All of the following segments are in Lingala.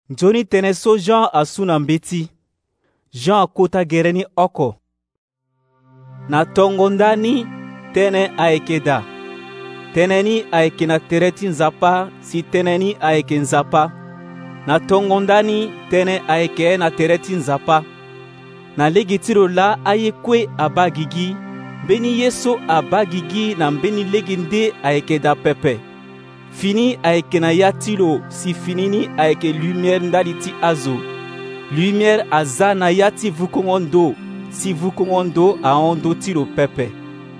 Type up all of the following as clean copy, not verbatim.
Nzoni tene so Jean asuna mbeti. Jean akota gereni oko. Na tongo ndani tene aekeda. Teneni aeke na tereti nzapa si teneni aeke nzapa. Na tongo ndani tene aeke na tereti nzapa. Na legi tiro la aye kwe abagigi. Mbeni yeso abagigi na mbeni legi nde aekeda pepe. Fini aeke na yatilo si finini aeke lumière ndali ti azo. Lumière aza na yati vukongondo si vukongondo aondo tilo pepe.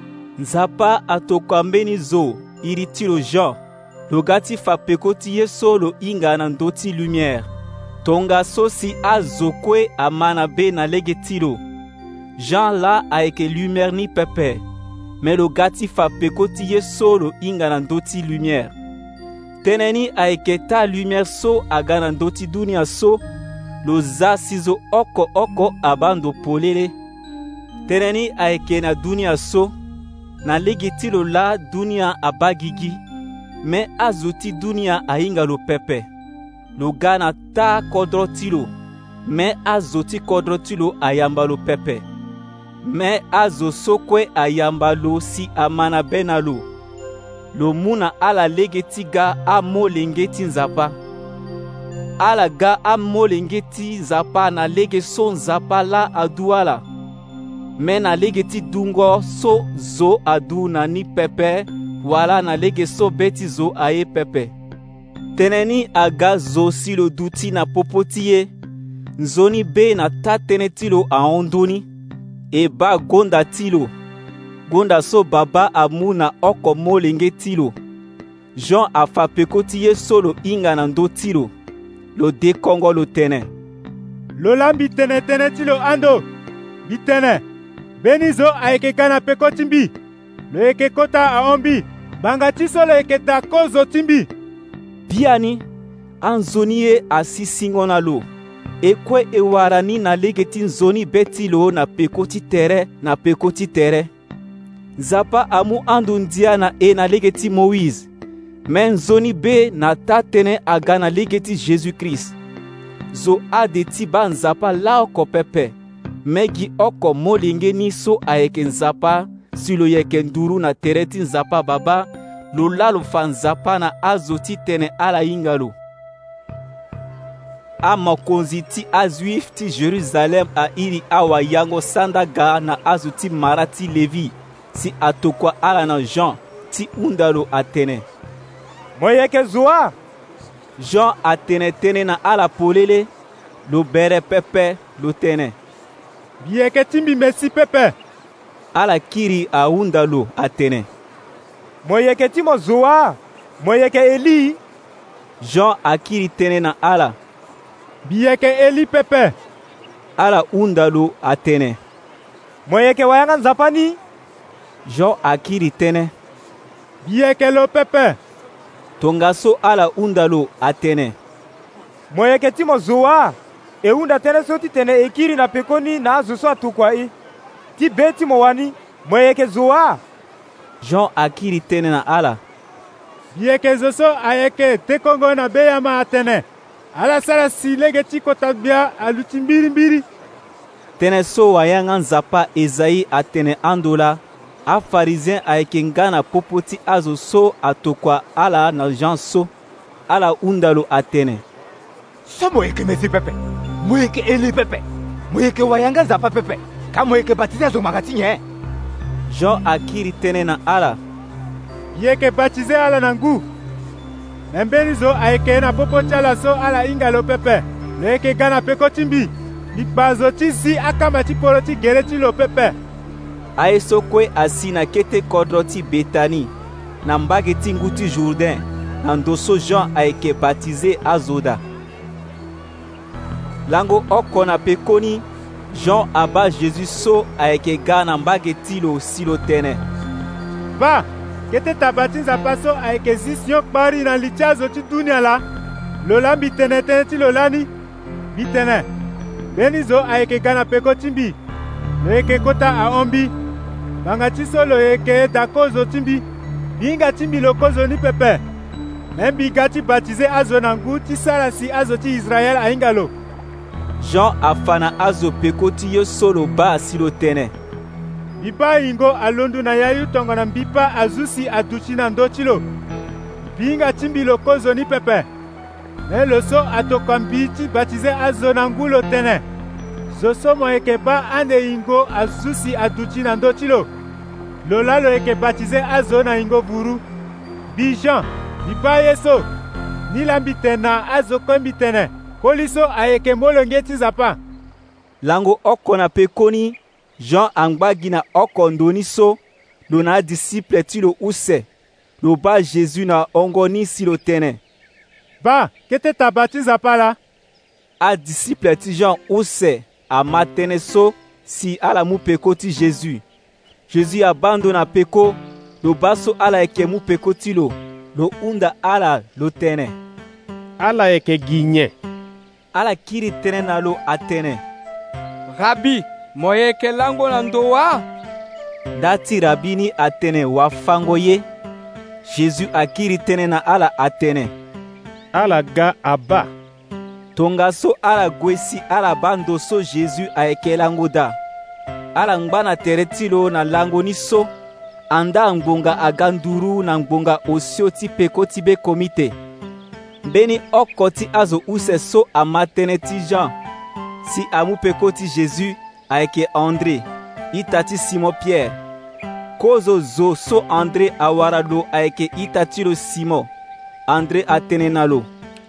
Nzapa atokwa mbeni zo iri tilo Jean. Logati fa pekoti yeso lo inga na ndoti lumière. Tonga so si azo kwe amana be na lege tilo. Jean la aeke lumière ni pepe. Mais logati fa pekoti yeso lo inga na ndoti lumière. Teneni aeke ta lumière so aga na ndoti dunia so. Lo za sizo oko abando polele. Teneni aeke na dunia so. Na legi tilo la dunia abagigi. Me azoti dunia ainga lo pepe. Lo gana ta kodro tilo. Me azoti kodro tilo ayamba lo pepe. Me azo sokwe ayamba lo si amana benalo. Lo muna ala legeti ga amo lengeti nzapa. Ala ga amo lengeti nzapa na lege so nzapa la aduala. Me na legeti dungo so zo adu na ni pepe. Wala na lege so beti zo aye pepe. Teneni aga zo silo duti na popotiye. Nzoni be na ta tene tilo a ondoni. E ba gonda tilo. Gonda so baba amu na oko molenge tilo. Jean afa pekotiye solo inga na ndo tilo. Lo de kongo lo tene. Lo lambi tene tilo ando. Bitene. Benizo aeke kana pekotimbi. Lo eke kota aombi. Banga tisolo eke dakozo timbi. Biani. Anzoniye asisingo na lo. Ekwe ewarani na legeti nzoni betilo na pekoti tere. Nzapa amu andu ndia na na legeti Moïse. Men nzoni be na tatene aga na legeti Jésus-Christ. Zo ade tiba nzapa la oko pepe. Megi oko molenge ni so aeke nzapa. Silo yeke nduru na tereti nzapa baba. Lo lalo fa nzapa na azoti tene ala ingalo. A makonzi ti azuif ti Jerusalem a iri awa yango sanda ga na azuti marati Levi. Si atokwa ala na Jean ti undalo atene. Moyeke zua. Jean atene tene na ala polele. Lo bere pepe lo tene. Bieke timbi mesi pepe. Ala kiri a undalo atene. Moyeke timo zua. Moyeke Eli. Jean akiri tene na ala. Bieke Eli pepe. Ala undalo atene. Moyeke wayanga nzapani. Jean akiri tene. Bieke lo pepe. Tongaso ala undalo atene. Moyeke timo zua. E unda tene soti tene ekiri na pekoni na azuso atukwa i. Ti beti mo wani. Moyeke zua. Jean akiri tene na ala. Bieke zoso ayeke tekongo na beyama atene. Ala sala si legeti kotabia alutimbiri. Tene so wayanga nzapa Ezaïe atene andola. A pharisien ayeke ngana popoti azo so atokwa ala na Jean so. Ala undalo atene. So moyeke mesi pepe. Moyeke Eli pepe. Moyeke wayanga nzapa pepe. Ka moyeke batize azo magati nye. Jean akiri tene na ala. Yeke batize ala na ngu. Mbeni zo aeke na popoti ala so ala ingalo pepe. Leke gana pekotimbi. Libazo ti si akama ti poro ti gere ti lo pepe. Aye sokwe asi na kete kodro ti Betani. Na mbage ti ngu ti Jourdain. Na ndoso Jean aeke batize azoda. Lango oko na pekoni. Jean aba Jésus so aeke ga na mbage ti lo silo tene. Va! Kete tabatinza paso aeke zisyon kpari na lichazo ti dunia la. Lola bitene tene ti lolani. Bitene. Benizo aeke gana peko timbi. Lo eke kota aombi. Banga ti so lo eke dakozo timbi. Binga timbi lo kozo ni pepe. me mbi ga ti baptize azo na ngu ti sara si azo ti Israel ahinga lo. Jean afana azo peko ti yo so lo ba si lo tene. Mbi hingo alondu na yayu tongo na mbi azu si aduchi na ndo ti lo. Mbi hinga ti mbi lo kozo ni pepe. Me lo so atoko mbi ti baptize azo na ngu lo tene. Zo so mo yeke ba ande hingo azu si aduchi na ndo ti lo. Lola lo yeke baptize azo na hingo buru. Bi Jean, mbi ye so. Ni la mbi tena azo ko mbi tene. Koliso ayeke molonge ti nzapa. Lango oko na pekoni, Jean angbagi na oko ndoni so, lo na disciple ti lo use, lo ba Jésus na ongo ni si lo tene. Ba, kete taba ti nzapa la? A disciple ti Jean use, a matene so, si ala mu peko ti Jésus. Jésus abando na peko, lo baso ala eke mu peko ti lo unda ala lo tene. Ala eke ginye. Ala kiri tene na lo atene. Rabi, mo yeke lango na ndo wa? Dati rabi ni atene wa fango ye. Jésus akiri tene na ala atene. Ala ga aba. Tonga so ala gwesi ala bando so Jésus ayeke lango da. Ala ngbana tere ti lo na lango ni so. Anda ngbonga aga nduru na ngbonga osio ti peko ti be komite. Beni oko ti azo use so amatene ti Jean. Si amu peko ti Jésus ayeke André, ita ti Simon Pierre. Kozo zo so André awara lo ayeke ita ti lo Simon. André atene na lo.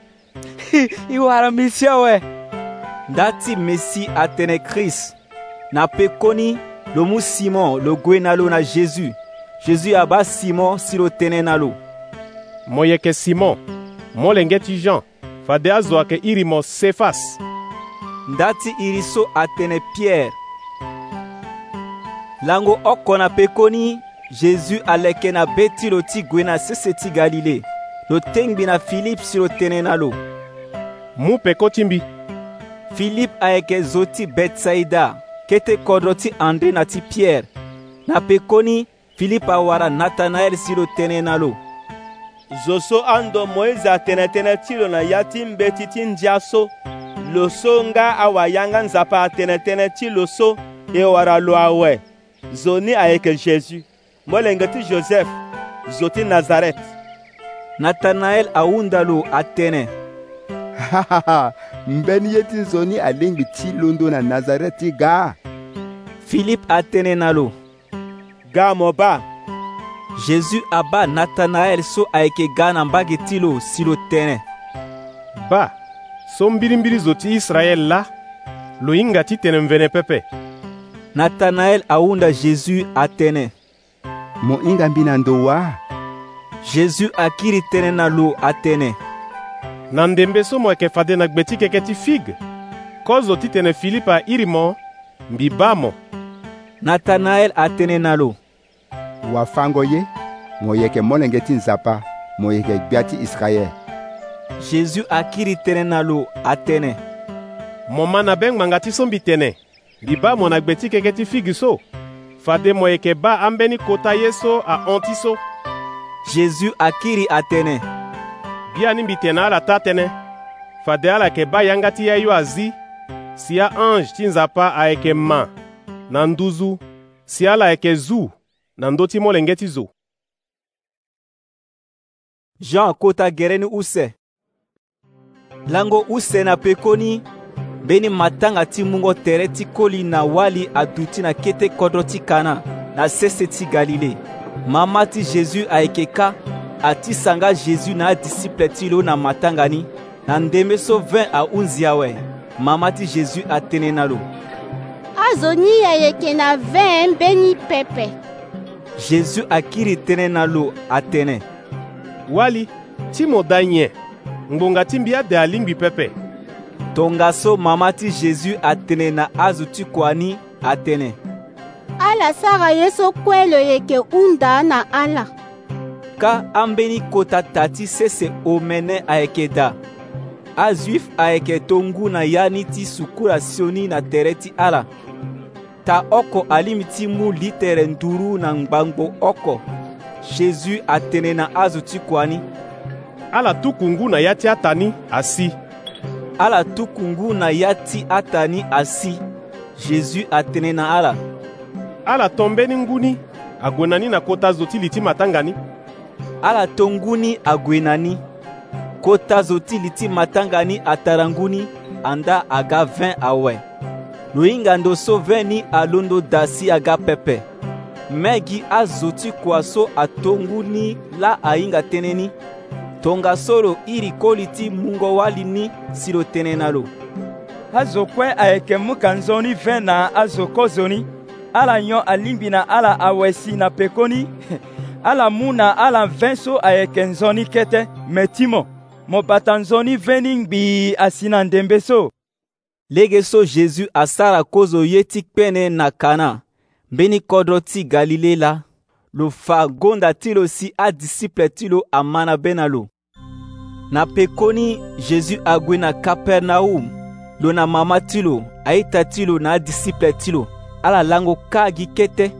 I wara Misia we. Ndati Messi atene Christ. Na pekoni lo mu Simon lo gue na lo na Jésus. Jésus aba Simon si lo tene na lo. Mo yeke Simon, molenge ti Jean, fade azo ayeke iri mo Sefas. Ndati iri so atene Pierre. Lango oko na pekoni, Jésus aleke na be ti lo ti gue na sese ti Galile. Lo tengbi na Philippe si lo tene na lo. Mu peko ti mbi. Philippe ayeke zo ti Bethsaida, kete kodro ti André na ti Pierre. Na pekoni, Philippe awara Nathanael si lo tene na lo. Zo so ando Moïse atene ti lo na ya ti mbeti ti ndia so. Lo so nga awayanga nzapa atene ti lo so e wara lo awe. Zo ni ayeke Jésus. Molenge ti Joseph, zo ti Nazareth. Nathanael awunda lo atene. Mbeni ye ti nzo ni alingbi ti londo na Nazareth ti ga. Philippe atene na lo. Ga mo ba. Jésus aba Nathanael so ayeke ga na mbage ti lo si lo tene. Ba, so mbirimbiri zo ti Israel la, lo hinga ti tene mvene pepe. Nathanael awunda Jésus atene. Mo hinga mbi na ndo wa? Jésus akiri tene na lo atene. Na ndembe so mo yeke fade na gbe ti keke ti fig. Kozo ti tene Philippe a iri mo, mbi ba mo. Nathanael atene na lo. Wa fango ye, mo yeke molenge ti nzapa, mo yeke gbia ti Israel. Jésus akiri tene na lo atene. Mo ma na be ngbanga ti so mbi tene, mbi ba mo na gbe ti keke ti fig so. Fade mo yeke ba ambeni kota ye so a onti so. Jésus akiri atene. Bia ni mbi tene ala ta tene. Fade ala yeke ba yanga ti ya yo azi. Si ya ange ti nzapa ayeke ma na nduzu, si ala yeke zu na ndo ti molenge ti zo. Jean akota gere ni use. Lango use na pekoni, beni matanga ti mungo tere ti koli na wali aduti na kete kodro ti Kana na sese ti Galile. Mama ti Jésus ayeke ka, ati sanga Jésus na disciple ti lo na matanga ni. Na ndembe so 20 a 11 awe, mama ti Jésus atene na lo. Azo ni ayeke na 20 mbeni pepe. Jésus akiri tene na lo atene. Wali, ti mo da nye, ngbonga ti mbi ade alingbi pepe. Tonga so mama ti Jésus atene na azo ti kwani atene. Ala sara ye so kue lo yeke unda na ala. Ka ambeni kota tati sese omene ayeke da. A Juif ayeke tongu na yani ti sukula sioni na tere ti ala. Ta oko alimi ti mu litere nduru na ngbangbo oko. Jésus atene na azo ti kwani. ala tuku ngu na ya ti atani asi. Ala tuku ngu na ya ti atani asi, Jésus atene na ala. Ala tombeni nguni agwenani na kota zo ti li ti matangani. Ala tonguni agwenani. Kota zo ti li ti matangani atara nguni anda aga 20 awe. Lo hinga ndo so 20 ni alondo dasi aga pepe. Megi azo ti kua so atonguni la ainga teneni. Tonga solo iri koli ti mungo wali ni silo tenenalo. Azo kwe ayeke muka nzoni 20 na azo kozoni. Ala nyo alimbi na ala awesi na pekoni. Ala muna ala 20 so ayeke nzoni kete metimo. Mo bata nzoni 20 ngbi asina ndembe so. Lege so Jésus asara kozo ye ti kpene na Kana. Mbeni kodro ti Galile la. Lo fa gonda ti lo si a disciple ti lo amana benalo. Na pekoni Jésus agwe na Capernaum. Lo na mama ti lo aita ti lo na disciple ti lo. Ala lango kagi kete.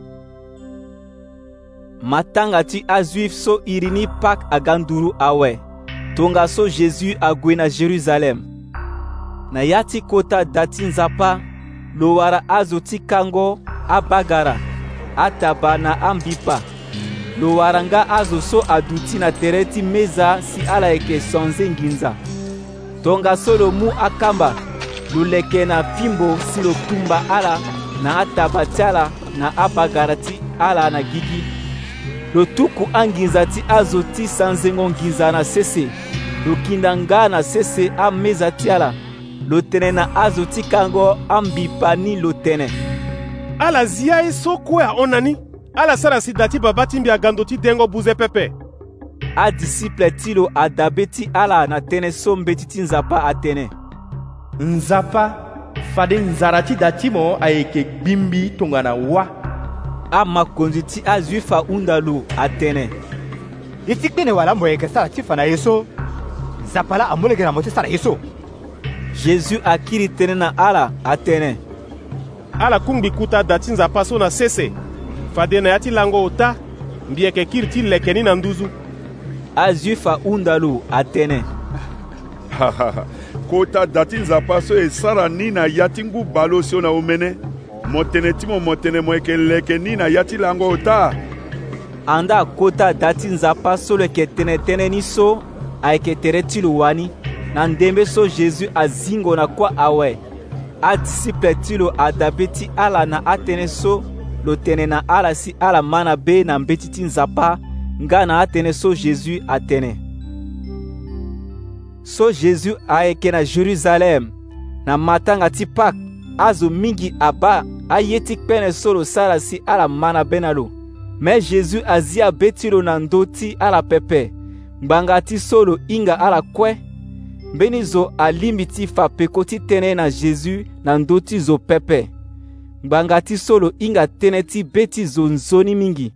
Matanga ti azuif so irini pak aganduru awe. Tonga so Jésus agwe na Jérusalem. Na yati kota dati nzapa, lo wara azo ti kango abagara, ataba na ambipa. Lo waranga azo so aduti na tereti meza si ala eke sonze nginza. Tonga so lo mu akamba, lo leke na fimbo si lo tumba ala na ataba tiala na abagara ti ala na gigi. Lo tuku anginza ti azo ti sanzengo nginza na sese, lo kindanga na sese a meza tiala. Lo tene na azo ti kango ambipa ni lo tene. Ala zia e so kue a onani. Ala sara si dati baba timbi agando ti dengo buze pepe. A disciple ti lo adabe ti ala na tene so mbeti ti nzapa atene. Nzapa fade nzara ti dati mo ayeke gbimbi tongana wa. A makonzi ti azuifa undalo atene. Iti kpene wala mo yeke sara ti fana yeso. Nzapa la amoleke na mo ti sara yeso. Jésus akiri tene na ala atene. Ala kungbi kuta dati nzapa so na sese. Fade na yati lango ota. Mbieke kiri ti lekeni na nduzu. Azuifa undalo atene. Kota dati nzapa so e sara ni na yati ngu balo so na omene. Motene timo motene mo eke lekeni na yati lango ota. Anda kota dati nzapa so leke tene ni so aeke tere ti lo wani. Na ndembe so Jésus azingo na kwa awe. A disciple ti lo adabe ti ala na atene so lo tene na ala si ala mana be na mbeti ti nzapa nga na atene so Jésus atene. So Jésus ayeke na Jérusalem na matanga ti Pak azo mingi aba aye ti kpene so lo sara si ala mana be na lo. Me Jésus azia be ti lo na ndo ti ala pepe. Ngbanga ti so lo inga ala kue. Mbeni zo alimbi ti fa peko ti tene na Jésus na ndo ti zo pepe. Ngbanga ti solo inga tene ti beti zo nzoni mingi.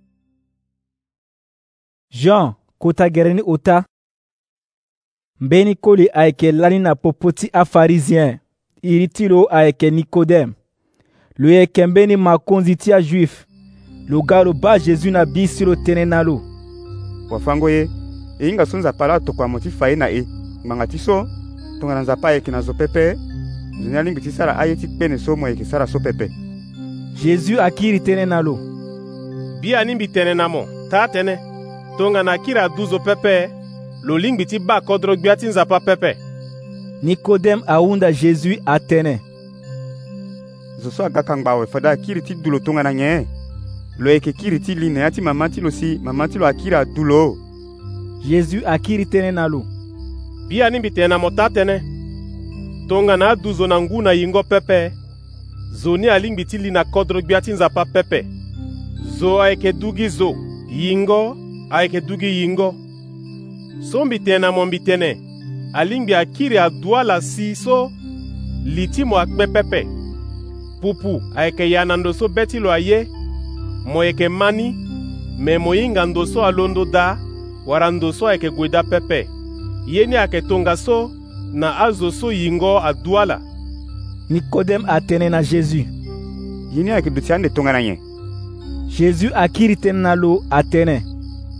Jean kota gereni ota. Mbeni koli ayeke lani na popo ti afarizien. Iri ti lo ayeke Nicodème. Lo yeke mbeni makonzi ti ajuif. Lo ga lo ba Jésus na bi si lo tene na lo. Wafango ye, e hinga so nzapa la tokua mo ti fa ye na e. Ngbanga ti so, tongana nzapa ayeke na zo pepe, zoni alingbi ti sara aye ti kpene so mo ayeke sara so pepe. Jésus akiri tene na lo. Bi animbi tene na mo, ta tene. Tongana akiri adu zo pepe, lo lingbi ti ba kodro gbia ti nzapa pepe. Nicodème ahunda Jésus atene. Zo so aga kangba awe fada akiri ti dulo tongana nye. Lo yeke kiri ti li na ya ti mama ti lo si, mama ti lo akiri adu lo. Jésus akiri tene na lo. Bi animbi tene na mo ta tene. Tongana adu zo na ngu na yingo pepe. Zoni alingbi ti li na kodro gbia ti nzapa pepe. Zo ayeke dugi zo, yingo ayeke dugi yingo. So mbi tene na mo mbi tene. Alingbi akiri adua la si so li ti mo akpe pepe. Pupu ayeke ya na ndo so beti lo aye. Mo yeke mani, me mo hinga ndo so alondo da, wara ndo so ayeke gue da pepe. Ye ni ayeke tonga so na azo so yingo adua la. Nicodème atene na Jésus. Ye ni ayeke duti ande tongana nye. Jésus akiri tene na lo atene.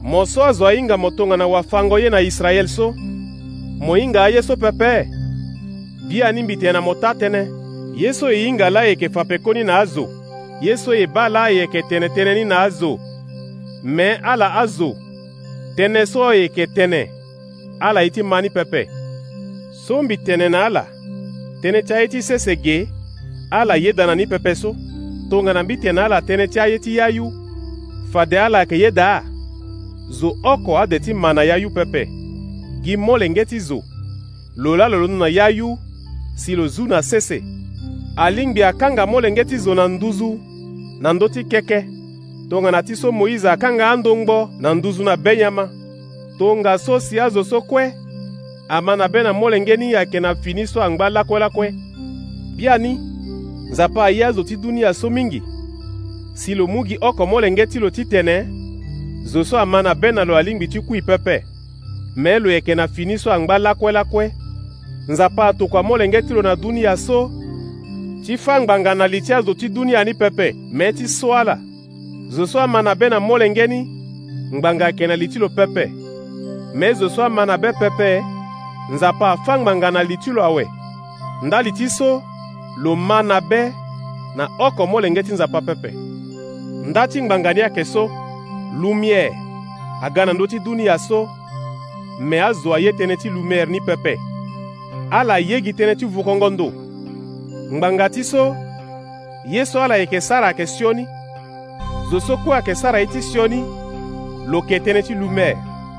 mo so azo ahinga mo tongana wafango ye na Israel so mo hinga aye so pepe bia ni mbitena mo tatene yeso hinga la yeke fa pekoni na azo yeso e bala yeke tene ni na azo me ala azo tene so yeke tene ala iti mani pepe so mbitene na ala tene cha iti sesege ala yedana ni pepe so tongana mbitena ala tene cha yeti yayu fade ala ke yeda zo oko adeti mana yayu pepe gi mole ngeti zo lola lolo na yayu si lo zu na sese alingbi akanga mole ngeti zo na nduzu na ndoti keke tongana ti so Moïse akanga andongbo na nduzu na benyama tonga so si azo so kue amana be na mole ngeni yake na fini so angba lakwe biani nzapa ayazo ti dunia so mingi si lo mugi oko mole ngeti lo ti tene zo so amana be na lo alingbi ti kui pepe me lo yeke na fini so angba lakwe nzapa atokua mole ngeti lo na dunia so ti fangbanga na li ti azo ti dunia ni pepe me ti so ala zo so amana be na mole ngeni ngbanga yeke na li ti lo pepe me zo so amana be pepe nzapa afangbanga na li ti lo awe nda li ti so lo mana be na oko mole ngeti nzapa pepe nda ti ngbanga ni yeke so lumière aga na ndö ti dunia so me azo aye tënë ti lumière ni pepe ala yegi tënë ti vukongo ndo ngbanga ti so ye so ala yeke sara ayeke sioni zo so kue ayeke sara ye ti sioni lo yeke tënë ti lumière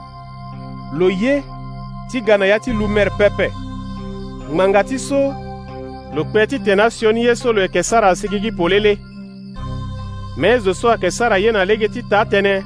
lo ye ti ga na ya ti lumière pepe ngbanga ti so lo kpe ti tene asioni ye so lo yeke sara asigi gi polele me zo so ayeke sara ye na lege ti taa tënë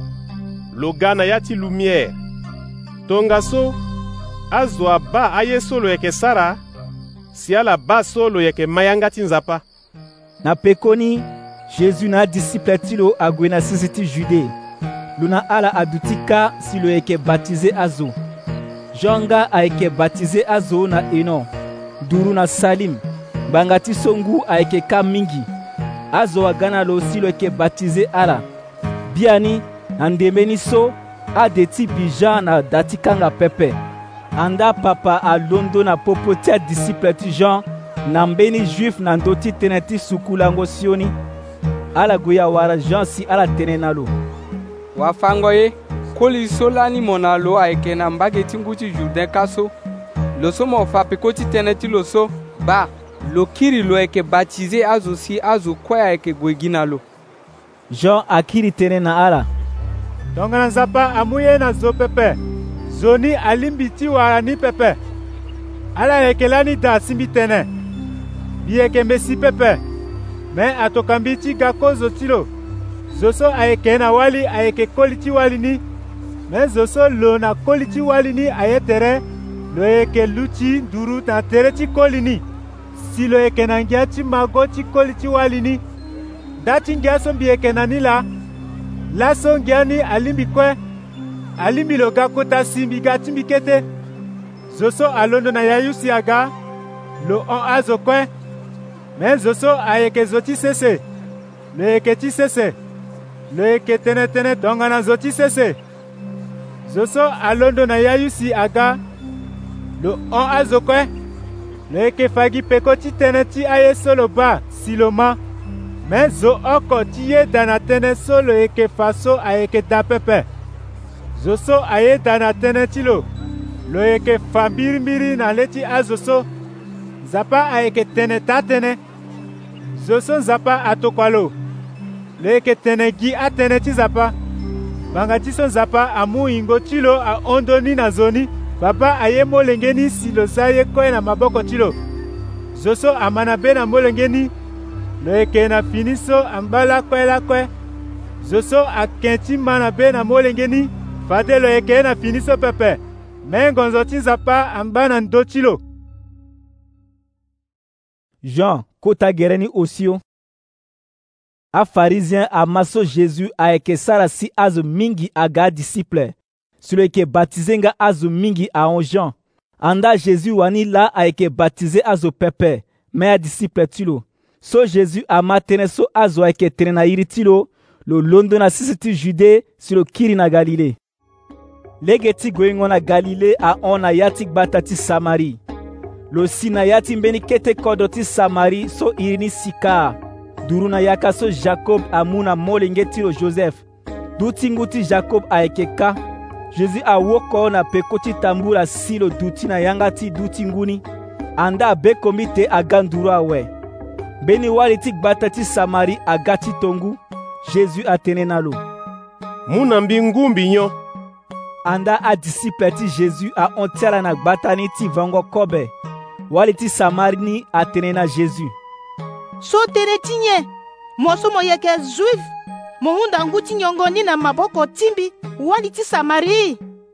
lo ga na ya ti lumière tonga so azo aba aye so lo yeke sara si ala ba so lo yeke ma yanga ti nzapa na pekoni Jésus na adisiple ti lo ague na sisi ti Jude lo na ala aduti ka si lo yeke batize azo Jean nga ayeke batize azo na eno duru na Salim ngbanga ti so ngu ayeke ka mingi azo aga na lo si lo yeke batize ala biani na ndembe ni so ade ti bi Jean na da ti kanga pepe anda papa alondo na popo ti adisiple ti Jean na mbeni juif na ndö ti tënë ti suku lango sioni ala gue awara Jean si ala tënë na lo wafango ye koli so lani mo na lo ayeke na mbage ti ngu ti Jourdain ka so lo so mo fa peko ti tënë ti lo so ba lo kiri lo yeke batize azo si azo kue ayeke gue gi na lo Jean akiri tënë na ala tongana nzapa amu ye na zo pepe zo ni alimbi ti wara ni pepe ala yeke lani da asimbi tënë mbi yeke mbesi pepe me atokambi ti ga kozo ti lo zo so ayeke na wali ayeke koli ti wali ni me zo so lo na koli ti wali ni aye tere lo yeke lu ti nduru na tere ti koli ni si lo yeke na ngia ti mago ti koli ti wali ni nda ti ngia so mbi yeke na ni la so ngia ni alimbi kue alimbi lo ga kota si mbi ga ti mbi kete zo so alondo na yayu si aga lo hon azo kue me zo so ayeke zo ti sese lo yeke ti sese lo yeke tënë tongana zo ti sese zo so alondo na yayu si aga lo hon azo kue lo yeke fa gi peko ti tënë ti aye so lo ba si lo ma me zo oko ti ye da na tënë so lo yeke fa so ayeke da pepe zo so aye da na tënë ti lo yeke fa mbirimbiri na le ti azo so nzapa ayeke tene ta tënë zo so nzapa atokua lo yeke tene gi atënë ti nzapa gbanga ti so nzapa amu hingo ti lo ahondo ni na zo ni papa aye molenge ni si lo sa ye kue na maboko ti lo zo so amana be na molenge ni lo yeke na fini so angba lakue zo so ayeke ti ma na be na molenge ni fade lo yeke na fini so pepe me ngonzo ti nzapa angba na ndö ti lo Jean kota gere ni osio afarizien ama so Jésus ayeke sara si azo mingi aga adisiple si lo yeke batize nga azo mingi ahon Jean anda Jésus wani la ayeke batize azo pepe me adisiple ti lo so Jésus ama tënë so azo ayeke tene na iri ti lo lo londo na sisi ti Jude si lo kiri na Galile. Lege ti gue ngon na Galile ahon na ya ti gbata ti Samari. Lo si na ya ti mbeni kete kodo ti Samari so iri ni Sika. Duru na yaka so Jacob amu na molenge ti lo Joseph. Du tingu ti Jacob ayeke ka. Jésus awoko na peko ti tambu la si lo duti na yanga ti du tinguni. Anda abekomi te aga nduru awe. Beni wali ti gbata ti Samari aga ti tongu. Jésus atene na lo. Mu na mbingu mbinyo. Anda adisiple ti Jésus ahon ti ala na gbata ni ti vango kobe. Wali ti Samari ni atene na Jésus. So tere ti nye, mo so mo yeke Juif, mo hunda ngu ti nyongo ni na maboko timbi, wali ti Samari.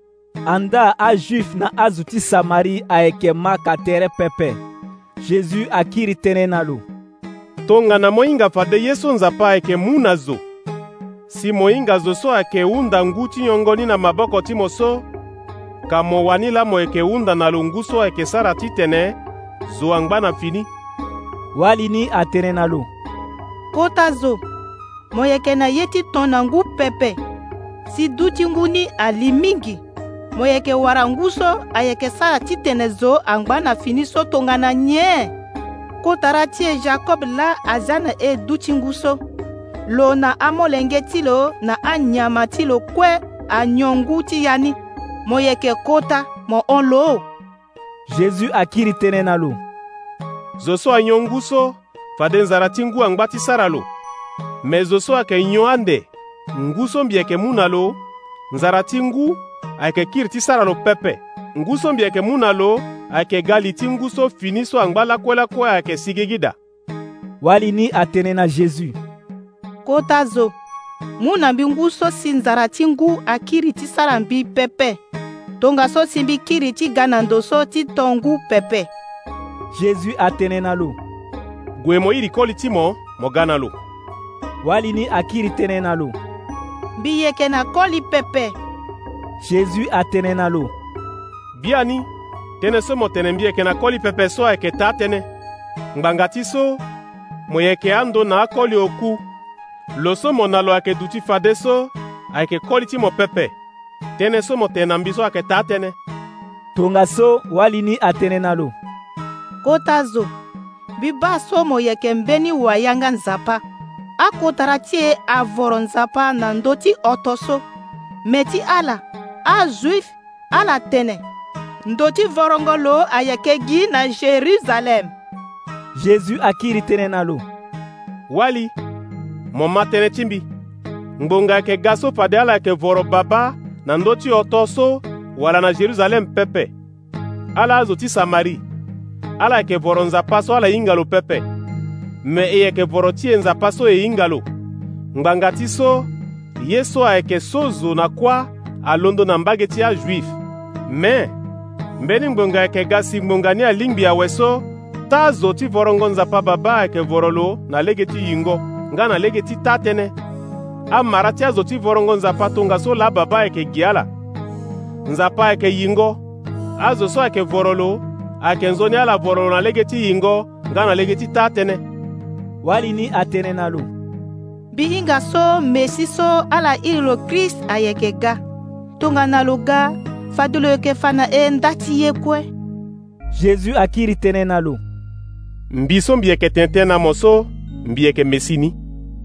Anda a Juif na azu ti Samari ayeke ma ka tere pepe. Jésus akiri tene na lo. Tonga na mohinga fade Yesu nzapa ayeke mu na zo. Si mohinga zo so ayeke hunda ngu ti nyongo ni na maboko ti mo so, ka mo wani la mo yeke hunda na lo ngu so ayeke sara ti tene, zo angba na fini. Wali ni atene na lo. Kota zo, mo yeke na ye ti ton na ngu pepe. Si du ti ngu ni ali mingi, mo yeke wara ngu so ayeke sara ti tene zo angba na fini so tongana nye. Kota ra ti e Jacob la aza na e du ti ngu so. Lo na amolenge ti lo na anyama ti lo kue anyongu ti yani. Mo yeke kota mo on lo. Jésus akiri tene na lo. Zo so anyongu so fade nzara ti ngu angba ti sara lo. Me zo so ayeke nyon ande ngu so mbi yeke mu na lo, nzara ti ngu ayeke kiri ti sara lo pepe. Ngu so mbi yeke mu na lo ayeke ga li ti ngu so fini so angba lakue ayeke sigi gi da. Wali ni atene na Jésus. Kota zo, mu na mbi ngu so si nzara ti ngu akiri ti sara mbi pepe. Tonga so si mbi kiri ti ga na ndo so ti tongu pepe. Jésus atene na lo. Gue mo iri koli ti mo ga na lo. Wali ni akiri tene na lo. Mbi yeke na koli pepe. Jésus atene na lo. Bia ni, tene so mo tene mbi yeke na koli pepe so ayeke ta tënë. Ngbanga ti so, mo yeke ando na akoli oku. Lo so mo na lo ayeke duti fade so ayeke koli ti mo pepe. Tënë so mo tene na mbi so ayeke ta tënë. Tonga so wali ni atene na lo. Kota zo, mbi ba so mo yeke mbeni wayanga nzapa. Akota ra ti e avoro nzapa na ndo ti oto so. Me ti ala, a Juif, ala tene. Ndo ti vorongo lo ayeke gi na Jérusalem. Jésus akiri tene na lo. Wali, mo ma tënë ti mbi. Ngbonga ayeke ga so fade ala ayeke voro baba na ndo ti oto so wala na Jérusalem pepe. Ala azo ti Samari. Ala ayeke voro nzapa so ala hinga lo pepe. Me e yeke voro ti e nzapa so e hinga lo. Ngbanga ti so, ye so ayeke so zo na kuâ alondo na mbage ti a-Juif. Me mbeni ngbonga ayeke ga si ngbonga ni alingbi awe so, ta zo ti vorongo nzapa baba ayeke voro lo na lege ti yingo nga na lege ti ta tënë. Amara ti azo ti vorongo nzapa tonga so la baba ayeke gi ala. Nzapa ayeke yingo, azo so ayeke voro lo ayeke nzoni ala voro lo na lege ti yingo nga na lege ti ta tënë. Wali ni atene na lo. Mbi hinga so mesi so ala iri lo Christ ayeke ga. Tonga na lo ga fade lo yeke fa na e nda ti ye kue. Jésus akiri tene na lo. Mbi so mbi yeke tënë tënë na mo so mbi yeke mesi ni.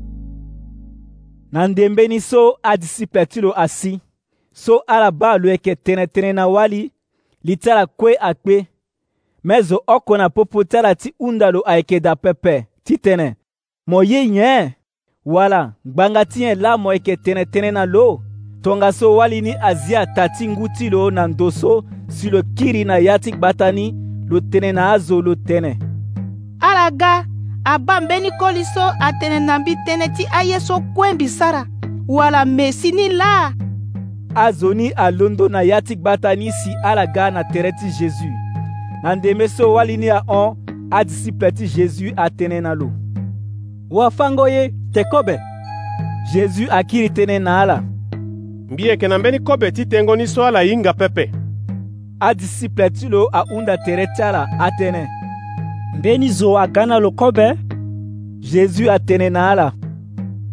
Na ndembeni so adisiple ti lo asi. So ala ba lo yeke tene na wali li ti ala kue akpe. Me zo oko na popo ti ala ti hunda lo ayeke da pepe ti tene. Mo ye nye. Wala, ngbanga ti nye la mo yeke tene na lo. Tonga so wali ni azia tati ngu ti lo na ndo so si lo kiri na ya ti gbata ni lo tene na azo lo tene. Ala ga, aba mbeni koli so atene na mbi tene ti aye so kue mbi sara. Wala mesi ni la. Azo ni alondo na ya ti gbata ni si ala ga na tere ti Jésus. Na ndembe so wali ni ahon adisiple ti Jésus atene na lo. Wafango ye te kobe. Jésus akiri tene na ala. Mbi yeke na mbeni kobe ti tengo ni so ala hinga pepe. Adisiple ti lo ahunda tere ti ala atene. Mbeni zo aga na lo kobe? Jésus atene na ala.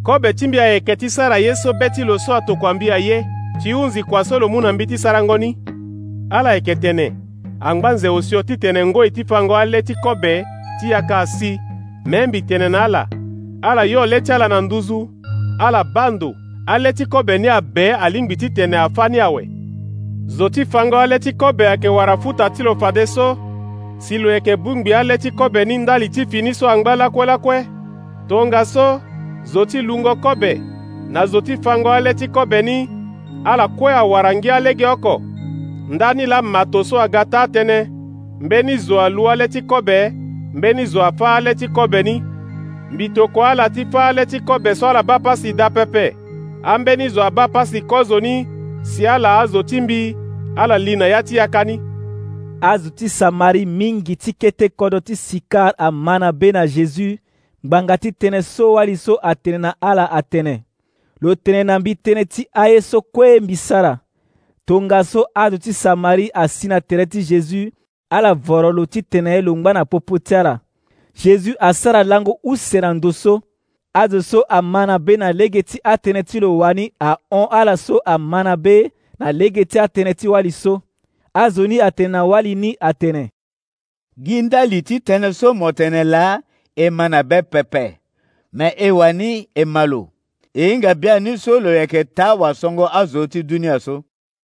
kobe ti mbi ayeke ti sara ye so be ti lo so atokua ye ti hunzi kua so lo mu na mbi ti sara ngoni. Ala yeke tene angba nze osio ti tene ngoi ti fango ale ti kobe ti yaka asi me mbi tene na ala yo le ti ala na nduzu ala bando ale ti kobe ni abe alingbi ti tene afa ni awe. Zo ti fango ale ti kobe ayeke wara futa ti lo fade so si lo yeke bungbi ale ti kobe ni ndali ti fini so angba lakue tongaso zo ti lungo kobe na zo ti fango ale ti kobe ni ala kue awara ngi alege oko ndani la mato so aga ta atene mbeni zo alu ale ti kobe mbeni zo afa ale ti kobe ni mbi toko ala ti fa ale ti kobe so ala ba pasi da pepe ambeni zo aba pasi kozo ni si ala azo ti mbi ala li na ya ti yaka ni. Azo ti Samari mingi ti kete kodo ti Sikar amana be na Jésus ngbanga ti tene so wali so atene na ala atene lo tene na mbi tene ti aye so kue mbi sara tongaso azo ti Samari asi na tere ti Jésus ala voro lo ti tene lo ngba na popo ti ala. Jésus asara lango use na ndo so azo so amana be na lege ti atene ti lo wani ahon ala so amana be na lege ti atene ti wali so azo ni atene na wali ni atene. Gi ndali ti tene so mo tene la e mana be pepe me e wani e malo e hinga bia ni so lo yeke ta wasongo azo ti dunia so.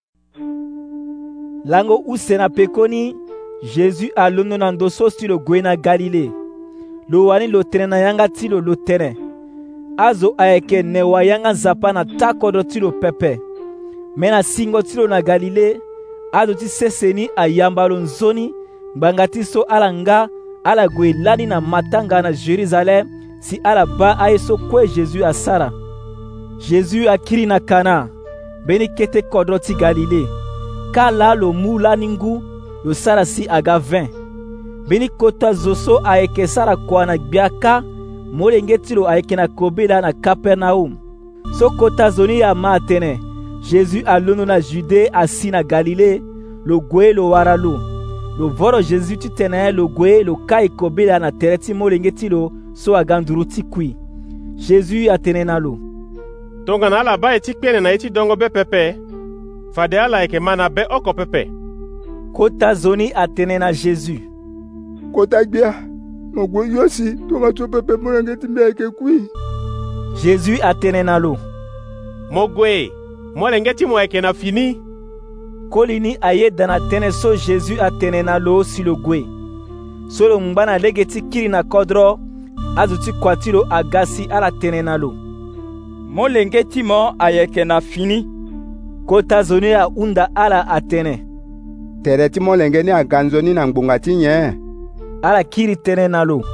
Lango use na pekoni Jésus alondo na ndo so si lo gue na Galile lo wani lo tene na yanga ti lo tene azo ayeke ne wa yanga nzapa na ta kodo ti lo pepe me na singo ti lo na Galile azo ti sese ni ayamba lo nzoni ngbanga ti so ala nga ala gue lani na matanga na Jérusalem si ala ba aye so kue Jésus asara. Jésus akiri na Kana beni kete kodro ti Galile ka la lo mu lani ngu lo sara si aga 20 beni kota zo so ayeke sara kua na gbia ka molenge ti lo ayeke na kobela na Kapernaum. So kota zo ni ama atene Jésus alondo na Jude asi na Galile lo gue lo wara lo voro Jésus ti tene lo gue lo ka e kobela na tere ti molenge ti lo so aga nduru ti kui. Jésus atene na lo tongana ala ba e ti kpene na ye ti dongo be pepe fade ala yeke ma na be oko pepe. Kota zo ni atene na Jésus kota gbia mo gue yo si tonga so pepe molenge ti mbi ayeke kui. Jésus atene na lo mo gue molenge ti mo ayeke na fini. Koli ni aye da na tene so Jésus atene na lo si lo gue so lo ngba na lege ti kiri na kodro azo ti kua ti lo aga si ala tene na lo molenge ti mo ayeke na fini. Kota zo ni ahunda ala atene tere ti molenge ni aga nzoni na ngbonga ti nye ala kiri tene na lo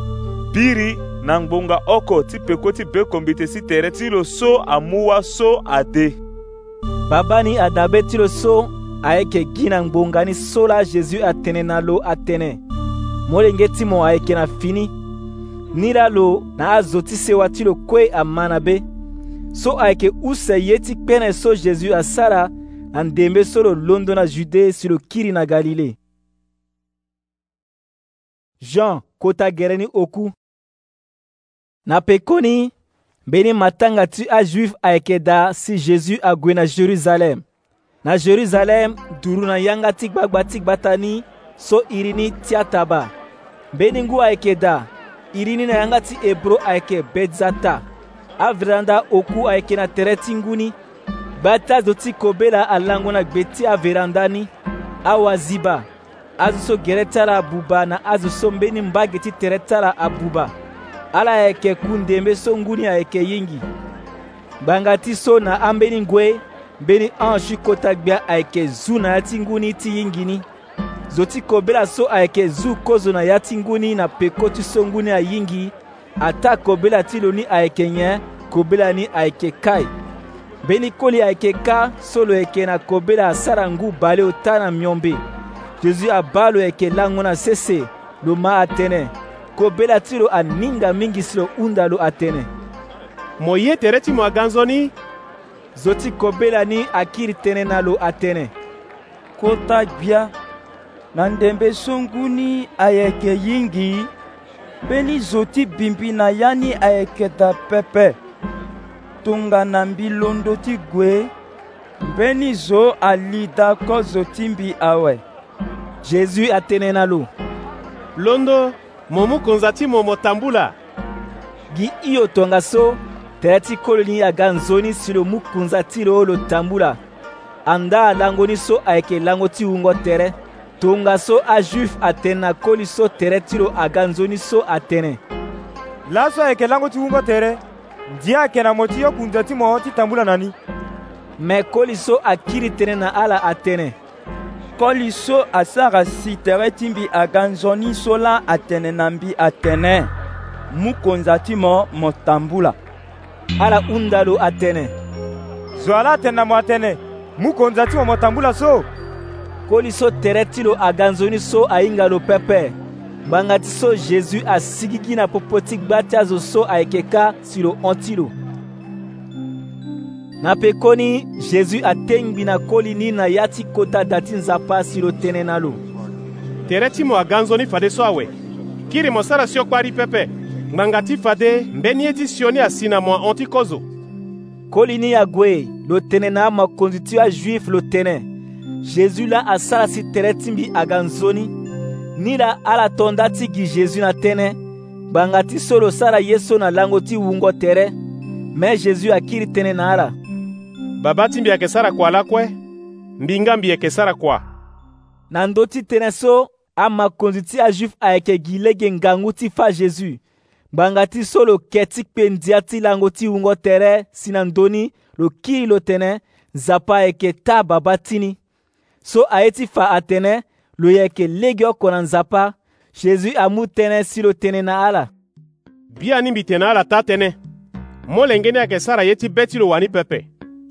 biri na ngbonga oko ti peko ti be kombite si tere ti lo so amu waso ade. Baba ni adabe ti lo so ayeke gi na ngbonga ni so la Jésus atene na lo atene molenge ti mo ayeke na fini ni la lo na azo ti sewa ti lo kue amana be so ayeke use ye ti kpene so Jésus asara na ndembe so lo londo na Jude si lo kiri na Galile. Jean kota gere ni oku na pekoni mbeni matanga ti ajuif ayeke da si Jésus ague na Jérusalem. Na Jérusalem duru na yanga ti gbagba ti gbata ni so iri ni ti ataba mbeni ngu ayeke da iri ni na yanga ti Hebro ayeke Betzata averanda oku ayeke na tere ti ngu ni gbata zo ti kobela alango na gbe ti averanda ni awaziba azo so gere ti ala abuba na azo so mbeni mbage ti tere ti ala abuba ala ayeke ku ndembe so ngu ni ayeke yingi ngbanga ti so na ambeni ngue mbeni ange ti kota gbia ayeke zu na ya ti ngu ni ti yingi ni zo ti kobela so ayeke zu kozo na ya ti ngu ni na peko ti so ngu ni ayingi ata kobela ti lo ni ayeke nyen kobela ni ayeke kai mbeni koli ayeke ka so lo yeke na kobela asara ngu bale ota na miombe. Jésus aba lo yeke lango na sese lo ma atene kobela ti lo aninga mingi si lo hunda lo atene mo ye tere ti mo aga nzoni zo ti kobela ni akiri tene na lo atene kota gbia na ndembe so ngu ni ayeke yingi mbeni zo ti bimbi na ya ni ayeke da pepe tonga na mbi londo ti gue, mbeni zo ali dako zo ti mbi awe. Jésus atene na lo. Londo, mo mu konza ti mo tambula. Gi iyo tonga so, tere ti kolo ni aga nzoni si lo mu kunza ti lo lo tambula. Anda lango ni so ayeke lango ti wungo tere. Tonga so a juif atene na koli so tere ti lo aga nzoni so atene. La so ayeke lango ti wungo tere, ndi ayeke na mo ti yo kunza ti mo ti tambula na ni. Me koli so akiri tene na ala atene. Koli so asara si tere ti mbi aga nzoni so la atene na mbi atene. Mu konza ti mo tambula. Ala hunda lo atene. Zo ala atene na mo atene, mu konza ti mo tambula so. Koli so tere ti lo aga nzoni so ahinga lo pepe. Mbanga ti so Jésus asigi gi na popo ti gba ti azo so ayeke ka si lo hon ti lo. Na pekoni, Jésus atengbi na koli ni na ya ti kota da ti nzapa si lo tënë na lo. Tere ti mo aga nzoni fade so awe. Kiri mo sara si okpari pepe. Ngbanga ti fade mbeni ye ti sioni asi na mo ahon ti kozo. Koli ni ague lo tene na makonzi ti ajuif lo tene. Jésus la asara si tere ti mbi aga nzoni. Ni la ala tonda ti gi Jésus na tënë. Ngbanga ti so lo sara ye so na lango ti wungo tere. Me Jésus akiri tënë na ala. Baba ti mbi ayeke sara kua lakue, mbinga mbi yeke sara kua. Na ndö ti tënë so, amakonzi ti ajuif ayeke gi lege ngangu ti fa Jésus. Ngbanga ti so lo ke ti kpendia ti lango ti wungo tere si na ndöni lo kiri lo tene, nzapa ayeke ta baba ti ni. So aye ti fa atene, lo yeke lege oko na nzapa, Jésus amu tënë si lo tene na ala. Bia ni mbi tene ala ta tënë. Molenge ni ayeke sara ye ti be ti lo wani pepe.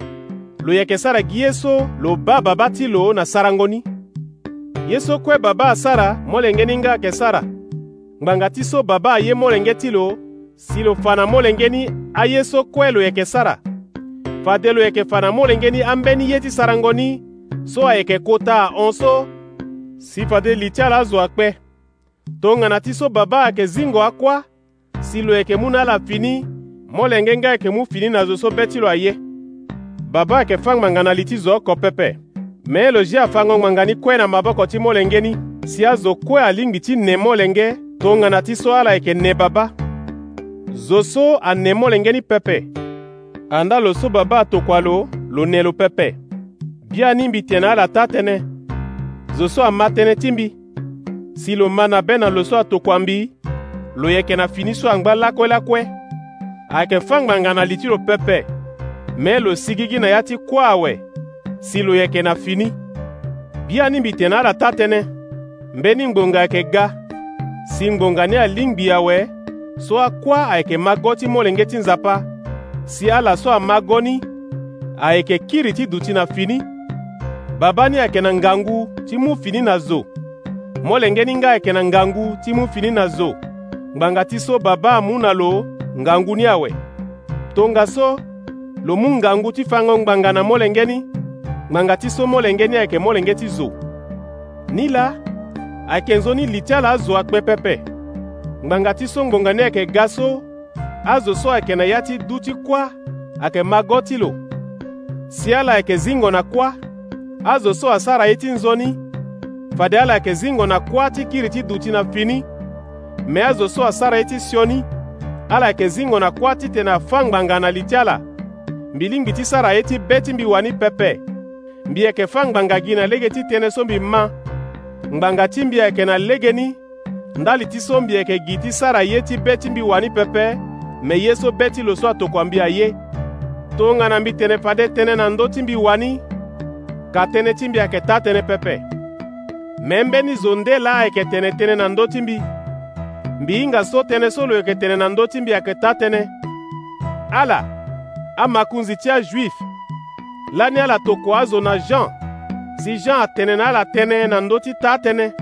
Lo yeke sara gi ye so lo ba baba ti lo na sarangoni. Ye so kue baba asara molenge ni nga ayeke sara. Ngbanga ti so baba aye molenge ti lo, si lo fa na molenge ni aye so kue lo yeke sara. Fade lo yeke fa na molenge ni ambeni ye ti sarangoni, so ayeke kota ahon so, si fade li ti ala azo akpe. Tongana ti so baba ayeke zingo akua, si lo yeke mu na ala fini, molenge nga ayeke mu fini na zo so be ti lo aye. Baba ayeke fa ngbanga na li ti zo oko pepe. Me lo ji afango ngbanga ni kue na maboko ti molenge ni, si azo kue alingbi ti ne molenge, tongana ti so ala ayeke ne baba. Zo so ane molenge ni pepe. Anda lo so baba atokua lo ne lo pepe. Bia ni mbi tene ala ta tënë. Zo so ama tënë ti mbi. Si lo ma na be na lo so atokua mbi, lo yeke na fini so angba lakue. Ayeke fa ngbanga na li ti lo pepe. Me lo sigi gi na ya ti kue awe, si lo yeke na fini. Bia ni mbi tene ala ta tënë. Mbeni ngbonga ayeke ga. Si ngbonga ni alingbi awe, so akua ayeke mago ti molenge ti nzapa. Si ala so amago ni, ayeke kiri ti duti na fini. Baba ni ayeke na ngangu ti mu fini na zo. Molenge ni nga ayeke na ngangu ti mu fini na zo. Ngbanga ti so baba amu na lo ngangu ni awe. Tonga so, lo mu ngangu ti fango ngbanga na molenge ni, ngbanga ti so molenge ni ayeke molenge ti zo. Ni la, ayeke nzoni li ti ala azo akpe pepe. Ngbanga ti so ngbonga ni ayeke ga so, azo so ayeke na ya ti du ti kua, ayeke mago ti lo. Si ala ayeke zingo na kua, azo so asara ye ti nzoni, fade ala ayeke zingo na kua ti kiri ti duti na fini. Me azo so asara ye ti sioni, ala ayeke zingo na kua ti tene afa ngbanga na li ti ala. Mbi lingbi ti sara ye ti be ti mbi wani pepe. Mbi yeke fa ngbanga gi na lege ti tënë so mbi ma. Ngbanga ti mbi ayeke na lege ni, ndali ti so mbi yeke gi ti sara ye ti be ti mbi wani pepe, me ye so be ti lo so atokua mbi aye. Tongana mbi tene fade tënë na ndö ti mbi wani, ka tënë ti mbi ayeke ta tënë pepe. Me mbeni zo nde la ayeke tene na ndö ti mbi. Mbi hinga so tënë so lo yeke tene na ndö ti mbi ayeke ta tënë. Ala amakunzi ti ajuif la ni ala tokua azo na Jean, si Jean atene na ala tënë na ndö ti ta tënë.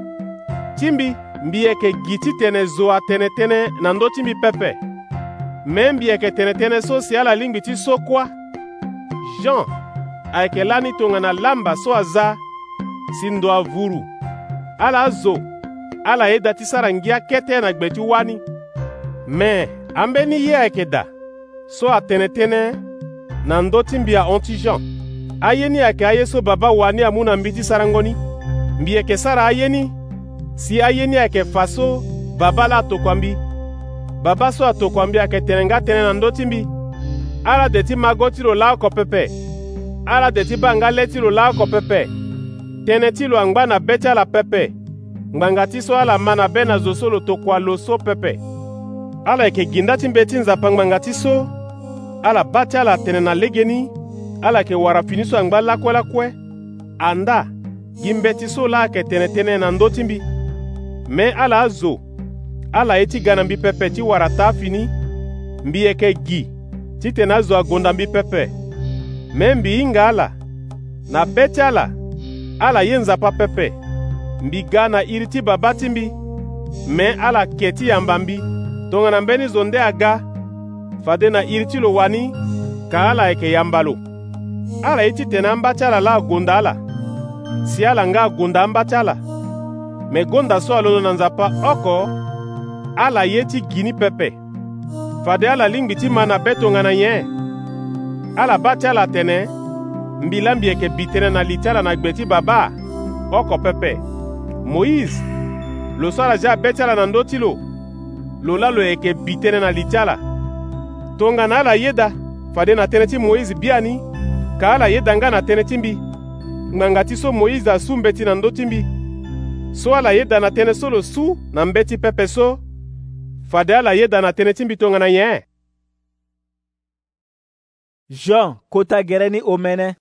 Ti mbi yeke gi ti tene zo atene tënë na ndö ti mbi pepe. Me mbi yeke tene so si ala lingbi ti so kua. Jean ayeke la ni tongana lamba so aza, si ndo avuru. Ala azo, ala ye da ti sara ngia kete na gbe ti wani. Me ambeni ye ayeke da. so atene tënë na ndö ti mbi ahon ti Jean. Aye ni ayeke aye so baba wani amu na mbi ti sara ngoni. Mbi yeke sara aye ni si aye ni ayeke fa so baba la atokua mbi. Baba so atokua mbi ayeke tene nga tënë na ndö ti mbi. Ala de ti mago ti lo la oko pepe. Ala de ti ba nga le ti lo la oko pepe. Tënë ti lo angba na be ti ala pepe. Ngbanga ti so ala ma na be na zo so lo tokua lo so pepe. Ala yeke ginda ti mbe ti nzapa ngbanga ti so. Ala ba ti ala tene na lege ni. Ala yeke wara fini so angba lakue anda gi mbe ti so la ayeke tene tënë na ndö ti mbi. Me ala azo ala ye ti ga na mbi pepe ti wara ta fini. Mbi yeke gi ti tene azo agonda mbi pepe. Me mbi hinga ala na be ti ala ala ye nzapa pepe. Mbi ga na iri ti baba ti mbi. Me ala ke ti yamba mbi tongana mbeni zo nde aga fade na iri ti lo wani ka ala yeke yamba lo. Ala ye ti tene amba ti ala la agonda ala si ala nga agonda amba ti ala. Me gonda so alono na nzapa oko ala ye ti gi ni pepe. Fade ala lingbi ti ma na be tongana nyen. Ala ba ti ala tene mbi la mbi yeke bi tënë na li ti ala na gbe ti baba oko pepe. Moïse lo so ala je abe ti ala na ndö ti lo la lo yeke bi tënë na li ti ala. Tongana ala ye da fade na tënë ti Moïse bia ni ka ala ye da nga na tënë ti mbi. Ngbanga ti so Moïse asu mbe ti na ndö ti mbi. So ala ye da na tënë so lo su na mbe ti pepe so fade ala ye da na tënë ti mbi tongana nyen. Jean kota gere ni omene.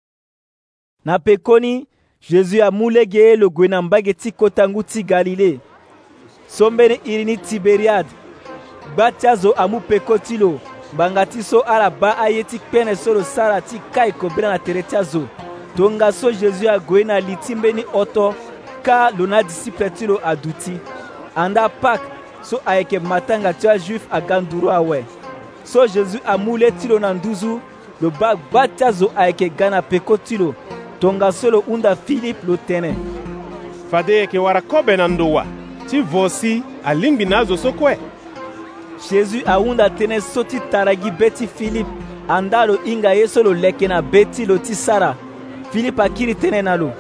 Na pekoni Jésus amu lege ye lo gue na mbage ti kota ngu ti Galile. So mbeni iri ni Tiberiade. Gba ti azo amu peko ti lo mbanga ti so ala ba aye ti kpene so lo sara ti kai kobira na tere ti azo. Tonga so Jésus ague na li ti mbeni oto ka lo na disiple ti lo aduti. Anda Pâk so ayeke matanga ti ajuif aga nduru awe. So Jésus amu le ti lo na nduzu lo ba gba ti azo ayeke ga na peko ti lo. Tonga so lo hunda Philippe lo tene. Fade yeke wara kobe na ndowa ti vo si alingbi na azo so kue. Jésus ahunda tene so ti tara gi be ti Philippe anda lo hinga ye so lo leke na be ti lo ti sara. Philippe akiri tene na lo.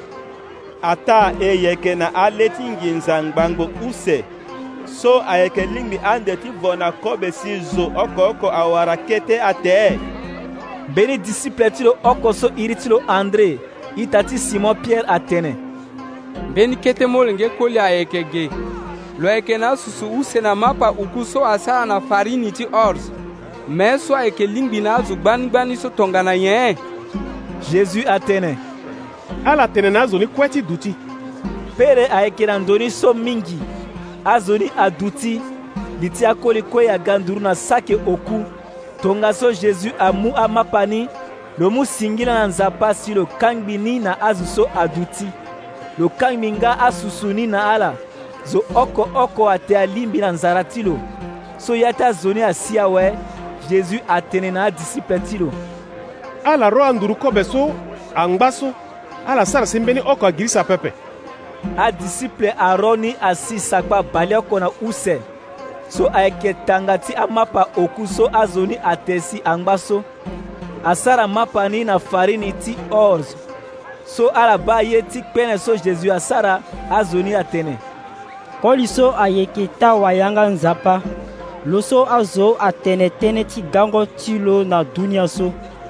Ata e yeke na ale ti nginza ngbango use. So ayeke lingbi ande ti vo na kobe si zo oko awara kete ate. Beni disiple ti lo oko so iri ti lo André ita ti Simon Pierre atene. Beni kete molenge koli ayeke ge. Lo ayeke na susu use na mapa uku so asara na farini ti orz. Me so ayeke lingbi na azo gbani so tongana nyen. Jésus atene. Ala tene na azo ni kue ti duti. Pere ayeke na ndöni so mingi. Azo ni aduti. Li ti akoli kue aga nduru na sake oku. Tonga so Jésus amu amapa ni lo mu singila na nzapa si lo kangbi ni na azo so aduti. Lo kangbi nga asusu ni na ala zo oko ate alimbi na nzara ti lo. So ya ti azo ni asi awe Jésus atene na adisiple ti lo. Ala ro anduru kobe so angba so ala sara si mbeni oko agirisa pepe. Adisiple aro ni asi sakpa bale oko na use. So ayeke tanga ti amapa oku so azo ni ate si angba so. Asara mapa ni na farini ti orz. So ala ba ye ti kpene so Jésus asara azo ni atene. Koli so ayeke ta wayanga nzapa. Lo so azo atene tënë ti gango ti lo na dunia so.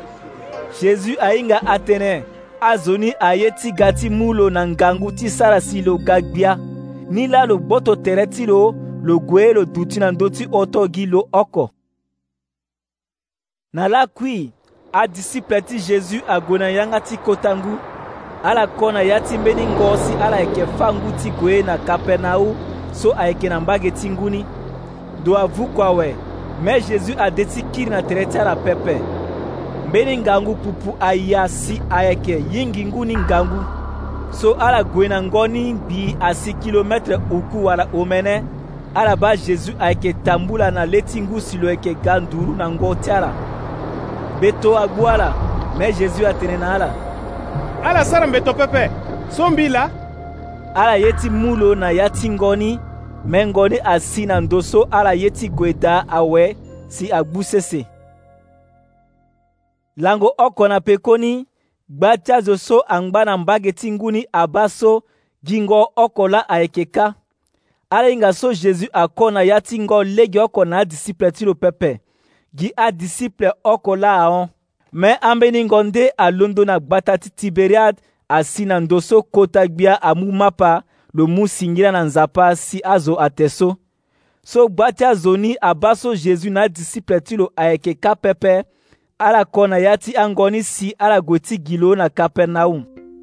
Jésus ahinga atene azo ni aye ti ga ti mu lo na ngangu ti sara si lo ga gbia. Ni la lo gboto tere ti lo gue lo duti na ndö ti oto gi lo oko. Na la kui adisiple ti Jésus ague na yanga ti kota ngu. Ala kona ya ti mbeni ngo si ala yeke fa ngu ti gue na Kapernau so ayeke na mbage ti nguni. Do avuku awe me Jésus ade ti kiri na tere ti ala pepe. Mbeni ngangu pupu aya si ayeke yingi nguni ngangu. So ala gue na ngoni bi asi kilometre uku wala omene. Ala ba Jésus ayeke tambula na le ti ngu si lo yeke ga nduru na ngo ti ala. Beto agbu ala me Jésus atene na ala. Ala sara mbeto pepe so mbi la. Ala ye ti mu lo na ya ti ngoni me ngoni asi na ndö so ala ye ti gue da awe si agbu sese. lango oko na pekoni gbatia zo so angba na mbage ti nguni aba so gi ngo oko la ayeke ka. Ala hinga so Jésus ako na ya ti ngo lege oko na adisiple ti lo pepe gi adisiple oko la ahon. Me ambeni ngo nde alondo na gbata ti Tiberiade asi na ndo so kota gbia amu mapa lo mu singira na nzapa si azo ate so. So gbatia zo ni aba so Jésus na adisiple ti lo ayeke ka pepe ala kona ya ti angoni si ala gue ti gi lo na Kapernaum.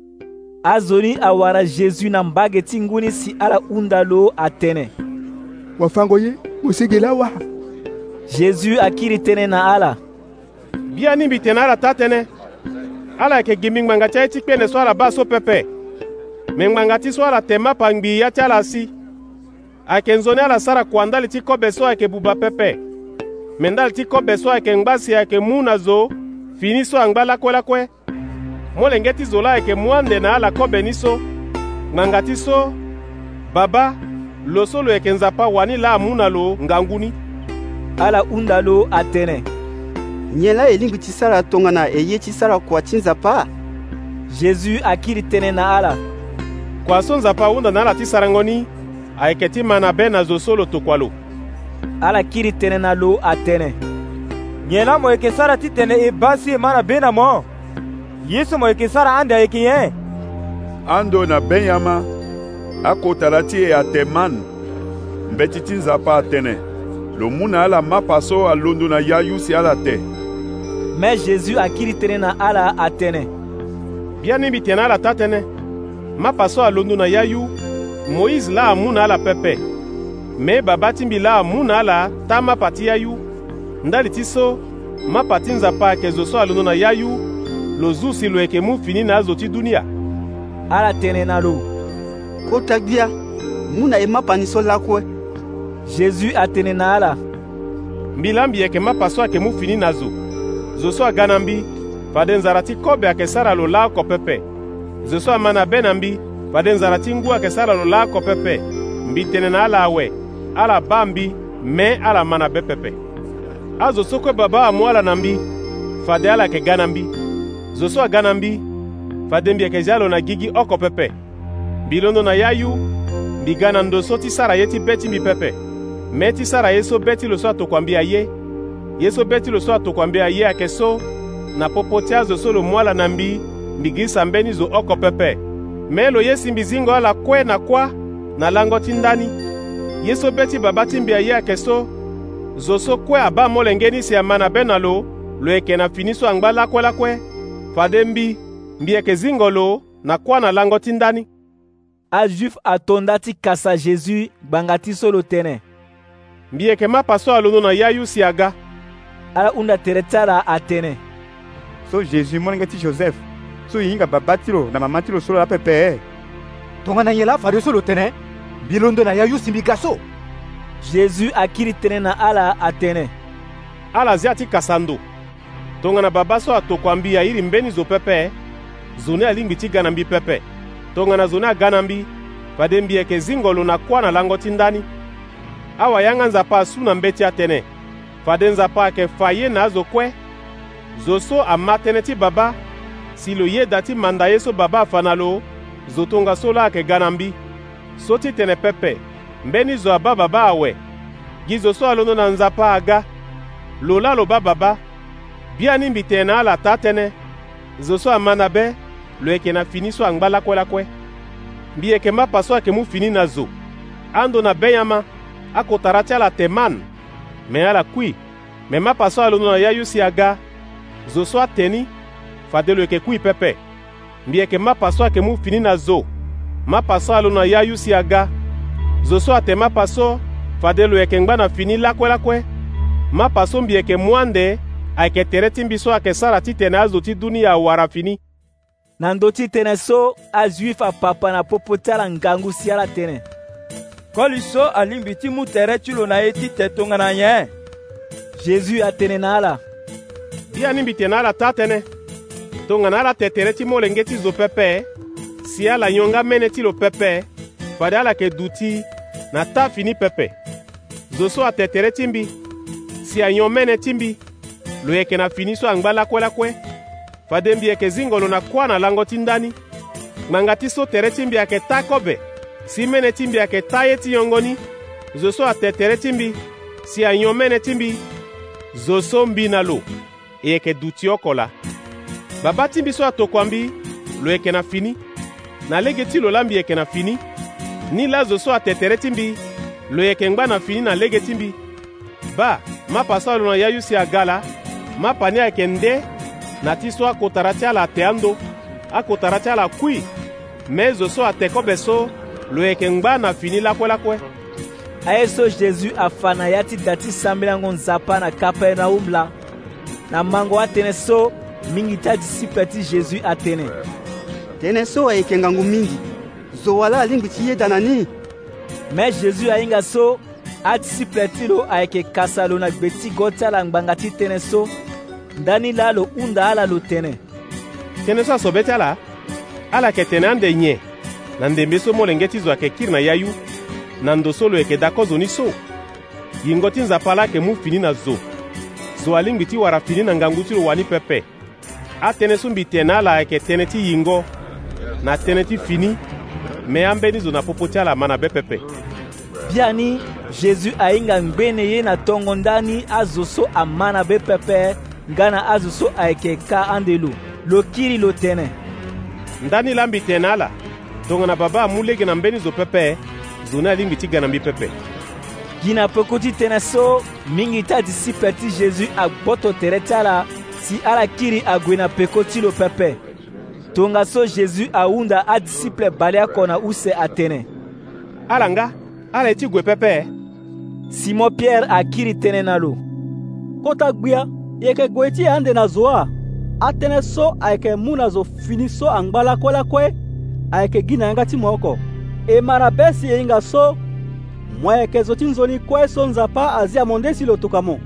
Azoni awara Jésus na mbage ti nguni si ala hunda lo atene. Wafango ye, musigila wa. Jésus akiri tene na ala. Bia ni mbitene ala ta tene. Ala ke gimi ngbanga ti ti kpene so ala ba so pepe. Me ngbanga ti so ala tema pa ngbi ya ti ala si. Ake nzoni ala sara kuandali ti kobe so ake buba pepe. Mendali ti kobe so ake ngbasi ake mu na zo fini so angba lakwe. Molenge ti zo la eke muande na ala kobe ni so. Ngbanga ti so baba lo so lo eke nzapa wani la amuna lo nganguni. Ala hunda lo atene. Nyela elingbi ti sara tongana eye ti sara kua ti nzapa. Jésus akiri tene na ala. Kua so nzapa hunda na ala ti sara ngoni ayeke ti mana be na zo so lo tokua lo. Ala kiri tene na lo atene. Nyela mo yeke sara ti tene e basi e mana be na mo. Yesu mo yeke sara ande ayeke ye. Ando na Benyama akota la ti e ateman mbeti ti nzapa atene lo mu na ala mapa so alondo na yayu si ala te. Me Jésus akiri tene na ala atene. Bia ni mbitene ala ta tene mapa so alondo na yayu Moïse la amu na ala pepe. Me baba ti mbi la amu na ala ta mapa ti yayu. Ndali ti so mapa ti nzapa ayeke zo so alondo na yayu lo zu si lo yeke mu fini na azo ti dunia. Ala tene na lo. Kota gbia mu na e mapa ni so lakue. Jésus atene na ala. Mbila mbi yeke mapa so ayeke mu fini na zo. Zo so aga na mbi fade nzara ti kobe ayeke sara lo la oko pepe. Zo so ama na be na mbi fade nzara ti ngu ayeke sara lo la oko pepe. Mbi tene na ala awe ala ba mbi me ala ma na be pepe. Azo so kue baba amu ala na mbi fade ala yeke ga na mbi. Zo so aga na mbi fade mbi yeke ja lo na gigi oko pepe. Mbi londo na yayu mbi ga na ndo so ti sara ye ti be ti mbi pepe. Me ti sara ye so be ti lo so atokua mbi aye. Ye so be ti lo so atokua mbi aye ayeke so na popo ti azo so lo mu ala na mbi mbi gi sambeni zo oko pepe. Me lo ye si mbi zingo ala kue na kwa na lango ti ndani. Ye so be ti baba ti mbi aye ayeke so zo so kue aba molenge ni si ama na be na lo yeke na fini so angba lakue fade mbi yeke zingo lo na kwa na lango ti ndani. Ajuif atonda ti kasa Jésus gbanga ti so lo tene. Mbi yeke mapa so alondo na yayu si aga. Ala hunda tere ti ala atene. So Jésus molenge ti Joseph so hinga baba ti lo na mama ti lo so lo la pepe. Tongana nyela fade so lo tene mbi londo na yayu si mbi ga so. Jésus akiri tene na ala atene. Ala zia ti kasa ndo tongana baba so atokua mbi airi mbeni zo pepe zo ni alingbi ti ga na mbi pepe. Tongana zo ni aga na mbi fade mbi yeke zingo lo na kwa na lango ti ndani. Awayanga nzapa asu na mbe ti atene fade nzapa ayeke fa ye na azo kue. Zo so ama tënë ti baba si lo ye da ti manda ye so baba afa na lo zo tonga so la ayeke ga na mbi. So ti tene pepe mbeni zo aba baba awe gi zo so alondo na nzapa aga lo la lo ba baba. Bia ni mbi tene na ala ta tënë zo so ama na be lo yeke na fini so angba lakue. Mbi yeke mapa so ayeke mu fini na zo. Ando na Benyama akota ti ala teman me ala kui. Me mapa so alondo na yayu si aga zo so ateni fade lo yeke kui pepe. Mbi yeke mapa so ayeke mu fini na zo. Mapa so alondo na yayu si aga zo so ate mapa so fade lo yeke ngba na fini lakue. Mapa so mbi yeke muande ayeke tere ti mbi so ayeke sara ti tene azo ti dunia awara fini. Na ndö ti tene so ajuif apapa na popo ti ala ngangu si ala tene. Koli so alingbi ti mu tere ti lo na ye ti te tongana nyen. Jésus atene na ala. Bia ni mbi tene ala ta tënë tongana ala te tere ti molenge ti zo pepe si ala nyonga mene ti lo pepe fade ala yeke duti na ta fini pepe. Zo so ate tere ti mbi si anyon mene ti mbi lo yeke na fini so angba lakue fade mbi yeke zingo lo na kuâ na lango ti ndani ngbanga ti so tere ti mbi ayeke ta kobe si mene ti mbi ayeke ta ye ti yongo ni zo so ate tere ti mbi si ayon mene ti mbi zo so mbi na lo e yeke duti oko la baba ti mbi so atokua mbi lo yeke na fini na lege ti lo la mbi yeke na fini ni la zo so ate tere ti mbi lo yeke ngba na fini na lege ti mbi ba ma pa so alo na ya yu si aga la ma pa ni ayeke nde na ti so akotara ti ala ate ando akotara ti ala kui me zo so ate kobe so lo yeke ngba na fini lakue aye so Jésus afa na ya ti da ti sambelango nzapa na Kapernaum la na mango atene so mingi ti adisiple ti Jésus atene tënë so ayeke ngangu mingi zo wala alingbi ti ye da na ni me Jésus ahinga so adisiple ti lo ayeke kasa lo na gbe ti go ti ala ngbanga ti tënë so ndani la lo hunda ala lo tene tënë so aso be ti ala yeke tene ande nye na ndembe so molenge ti zo ayeke kiri na ya yu na ndo so lo yeke dako zo ni so yingo ti nzapa la yeke mu fini na zo alingbi ti wara fini na ngangu ti lo wani pepe atënë so mbi tene ala ayeke tënë ti yingo na tënë ti fini me ambeni zo na popo ti ala ma na be pepe bia ni Jésus ahinga ngbene ye na tongo ndani azo so ama na be pepe nga na azo so ayeke ka ande lo kiri lo tene ndani la mbi tene ala tongo na baba amu lege na mbeni zo pepe zo ni alingbi ti ga na mbi pepe gi na peko ti tënë so mingi ti adisiple ti Jésus agboto tere ti ala si ala kiri ague na peko ti lo pepe tongaso Jésus ahunda adisiple bale oko na use atene ala nga ala e ti gue pepe Simon Pierre akiri tënë na lo kota gbia yeke gue ti ande na zo atënë so ayeke mu na zo fini so angba lakue ayeke gi na yanga ti mo oko e ma na be si e hinga so mo ayeke zo ti nzoni kue so nzapa azi amonde si lo toka mo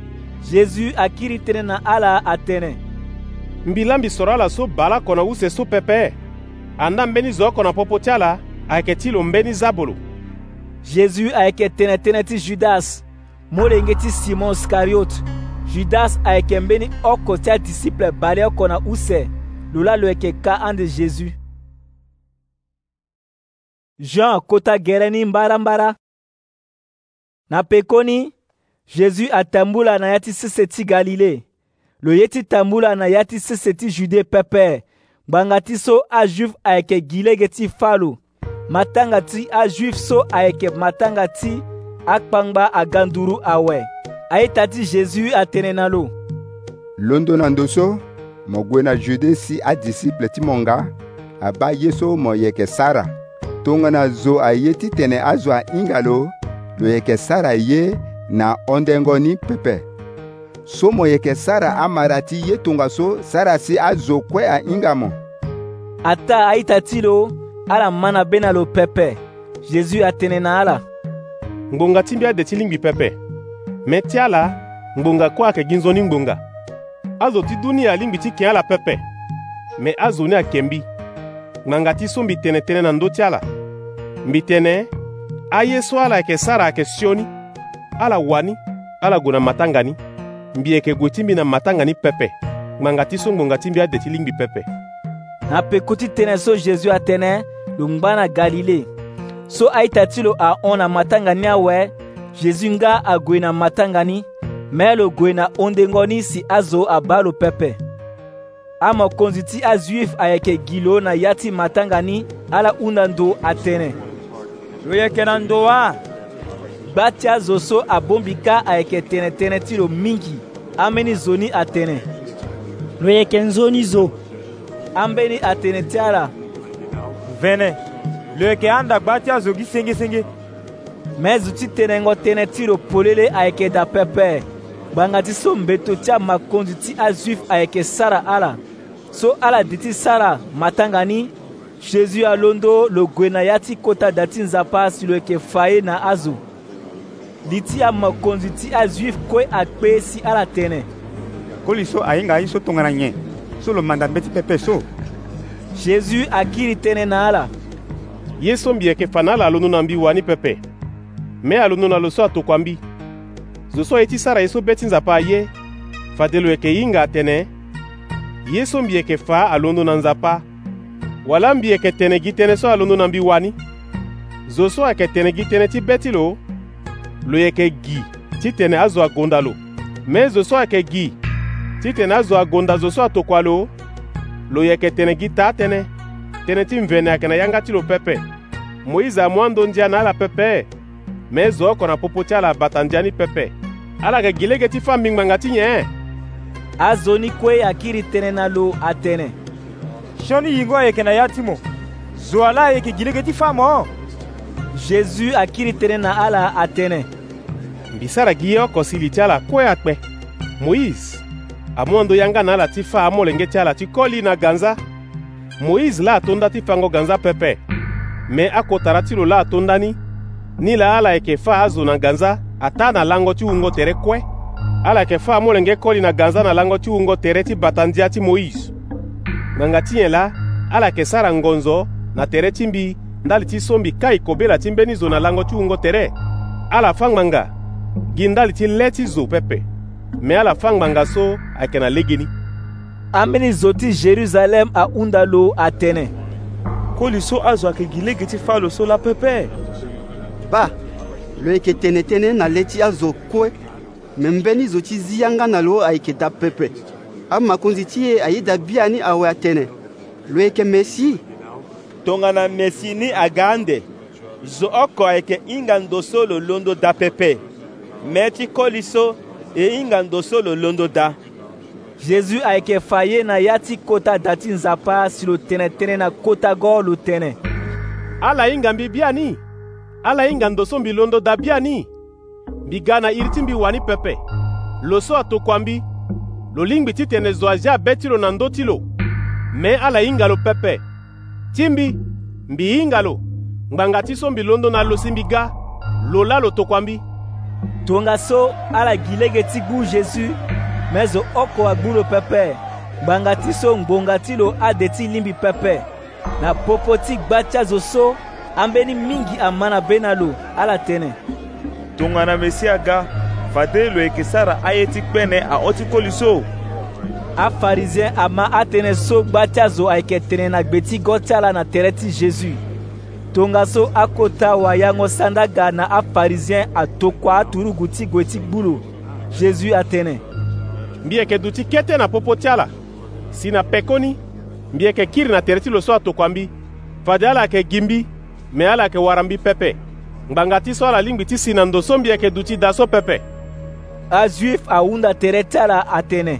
Jésus akiri tënë na ala atene mbi la mbi soro ala so ba lako na use so pepe anda mbeni zo oko na popo ti ala ayeke ti lo mbeni zabolo Jésus ayeke tënë ti Judas molenge ti Simon Iscariote Judas ayeke mbeni oko ti adisiple bale oko na use lo la lo yeke ka ande Jésus Jean kota gere ni mbarambara na peko ni Jésus atambula na ya ti sese ti Galile lo ye ti tambula na ya ti sese ti Jude pepe ngbanga ti so ajuif ayeke gi lege ti falo matanga ti ajuif so ayeke matanga ti akpangba aganduru awe aita ti Jésus atene na lo londo na ndo so mo gue na Jude si adisiple ti mo nga aba ye so mo yeke sara tongana zo aye ti tene azo ahinga lo yeke sara ye na ondengo ni pepe so mo yeke sara amara ti ye tongaso sara si azo kue ahinga mo ata aita ti lo ala ma na be na lo pepe Jésus atene na ala ngbonga ti mbi ade ti lingbi pepe me ti ala ngbonga kue ayeke gi nzoni ngbonga azo ti duni alingbi ti ken ala pepe me azo ni ayeke mbi ngbanga ti so mbi tene na ndö ti ala mbi tene aye so ala yeke sara ayeke sio ni ala wani ala gue na matanga ni mbi yeke gue ti mbi na matanga ni pepe ngbanga ti so ngbonga ti mbi ade ti lingbi pepe na peko ti tënë so Jésus atene lo ngba na Galile so aita ti lo ahon na matanga ni awe Jésus nga ague na matanga ni me lo gue na ondengo ni si azo aba lo pepe amakonzi ti azuif ayeke gi lo na ya ti matanga ni ala hunda ndo atene lo yeke na ndo gba ti azo so abongbi ka ayeke tene ti lo mingi ambeni zo ni atene lo yeke nzoni zo ambeni atene ti ala vene lo yeke anda gba ti azo gi senge me zo ti tenengo tënë ti lo polele ayeke da pepe gbanga ti so mbeto ti amakonzi ti azuif ayeke sara ala so ala de ti sara matanga ni Jésus alondo lo gue na ya ti kota da ti nzapa si lo yeke fa ye na azo li ti amakonzi ti azuif kue akpe si ala tene koli so ahinga ye so tongana nye so lo manda mbeti pepe so Jésus akiri tënë na ala ye so mbi yeke fa na ala alondo na mbi wani pepe me alondo na lo so atokua mbi zo so ye ti sara ye so be ti nzapa aye fade lo yeke hinga atene, ye so mbi yeke fa alondo na nzapa, wala mbi yeke tene gi tënë so alondo na mbi wani. Zo so ayeke tene gi tënë ti be ti lo yeke gi ti tene azo agonda lo. Me zo so ayeke gi ti tene azo agonda zo so atokua lo yeke tene gi ta tënë, tënë ti mvene ayeke na yanga ti lo pepe. Moïse amû ando ndia na ala pepe, me zo oko na popo ti ala abata ndia ni pepe. Ala yeke gi lege ti fa mbingbanga ti nyen. Azo ni kue akiri tënë na lo atene. Sioni yingo ayeke na ya ti mo, zo ala ayeke gi lege ti fa mo. Jésus akiri tënë na ala atene. Mbi sara gi ye oko sili ti ala kue akpe. Moïse amû ando yanga na ala ti fa amolenge ti ala ti koli na ganza. Moïse la atonda ti fango ganza pepe, me akotara ti lo la atonda ni la ala yeke fa azo na ganza ata na lango ti hungo tere kue. Ala yeke fa amolenge koli na ganza na lango ti hungo tere ti bata ndia ti Moïse. Ngbanga ti nyen la ala yeke sara ngonzo na tere ti mbi ndali ti so mbi kai kobela ti mbeni zo na lango ti hungo tere. Ala fa ngbanga gi ndali ti le ti zo pepe, me ala fa ngbanga so ayeke na lege ni. Ambeni zo ti Jérusalem ahunda lo atene. Koli so azo ayeke gi lege ti fa lo so la pepe. Ba, lo yeke tene tënë na le ti azo kue, me mbeni zo ti zi yanga na lo ayeke da pepe. Amakonzi ti e aye da bia ni awe atene, lo yeke Mesi. Tongana Mesi ni aga ande, zo oko ayeke hinga ndo so lo londo da pepe, me ti koli so e hinga ndo so lo londo da. Jésus ayeke fa ye na ya ti kota da ti nzapa si lo tene tënë na kota go lo tene. Ala hinga mbi bia ni, ala hinga ndo so mbi londo da bia ni. Mbi ga na iri ti mbi wani pepe, lo so atokua mbi lo lingbi ti tene zo azi abe ti lo na ndö ti lo, me ala hinga lo pepe ti mbi hinga lo ngbanga ti so mbi londo na lo si mbi ga lo la lo tokua mbi. Tongaso ala gi lege ti gbu Jésus, me zo oko agbu lo pepe, ngbanga ti so ngbonga ti lo ade ti limbi pepe, na popo ti gba ti azo so ambeni mingi ama na be na lo ala tene. Tongana Mesi aga, fade lo yeke sara aye ti kpene ahon ti koli so. Afarizien ama atene so gba ti azo ayeke tene na gbe ti go ti ala na tere ti Jésus. Tongaso akota wayango sanda ga na afarizien atokua aturugu ti gue ti gbu lo Jésus atene. Mbi yeke duti kete na popo ti ala, si na pekoni mbi yeke kiri na tere ti lo so atokua mbi. Fade ala yeke gi mbi, me ala yeke wara mbi pepe. Ngbanga ti so ala lingbi ti si na ndo so mbi yeke duti da so pepe. Azuif ahunda tere ti ala atene.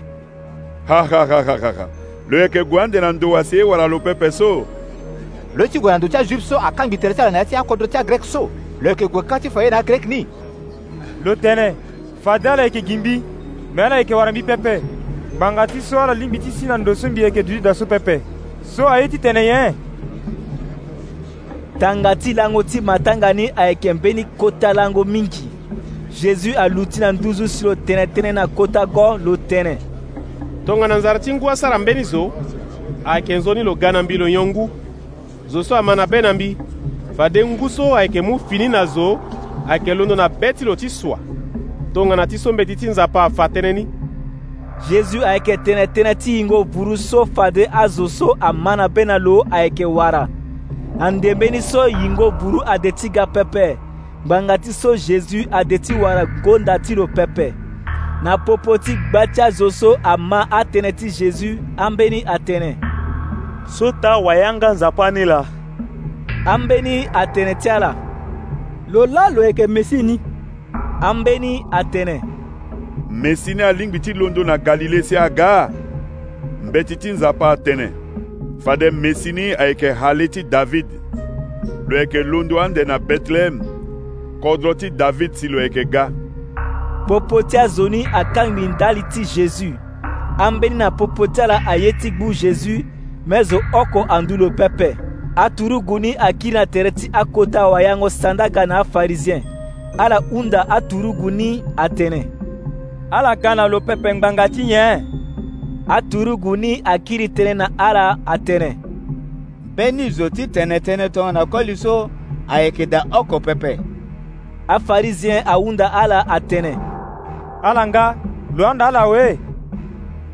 Lo yeke gue ande na ndo wasi e wara lo pepe so. Lo ti gue na ndo ti azuif so akangbi tere ti ala na ya ti akodro ti agrek so, lo yeke gue ka ti fa ye na agrek ni. Lo tene fade ala yeke gi mbi, me ala yeke wara mbi pepe. Ngbanga ti so ala lingbi ti si na ndo so mbi yeke duti da so pepe, so aye ti tene nyen. Tanga ti lango ti matanga ni ayeke mbeni kota lango mingi. Jésus aluti na nduzu si lo tene tënë na kota go lo tene. Tongana nzara ti ngu asara mbeni zo ayeke nzoni lo ga na mbi lo yongu. Zo so ama na be na mbi, fade ngu so ayeke mu fini na zo ayeke londo na be ti lo ti sua. Tongana ti so mbeti ti nzapa afa tënë ni. Jésus ayeke tene tënë ti hingo vuru so fade azo so ama na be na lo ayeke wara. Andembeni so yingo vuru ade ti ga pepe, ngbanga ti so Jésus ade ti wara gonda ti lo pepe. Na popo ti gba ti azo so ama atene ti Jésus ambeni atene. So ta wayanga nzapa ni la. Ambeni atene ti ala. Lo la lo yeke Mesi ni. Ambeni atene. Mesi ni alingbi ti londo na Galile si aga, mbeti ti nzapa atene. Fade Mesi ni ayeke hale ti David, lo yeke londo ande na Bethlehem, kodro ti David si lo yeke ga. Popo ti azo ni akangbi ndali ti Jésus, ambeni na popo ti ala aye ti gbu Jésus, me zo oko andu lo pepe. Aturugu ni akiri na tere ti akota wayango sanda ga na afarizien, ala hunda aturugu ni atene. Ala ga na lo pepe ngbanga ti nyen. Aturugu ni akiri tënë na ala atene. Mbeni zo ti tene tënë tongana koli so ayeke da oko pepe. Afarizien ahunda ala atene. Ala nga lo anda ala we,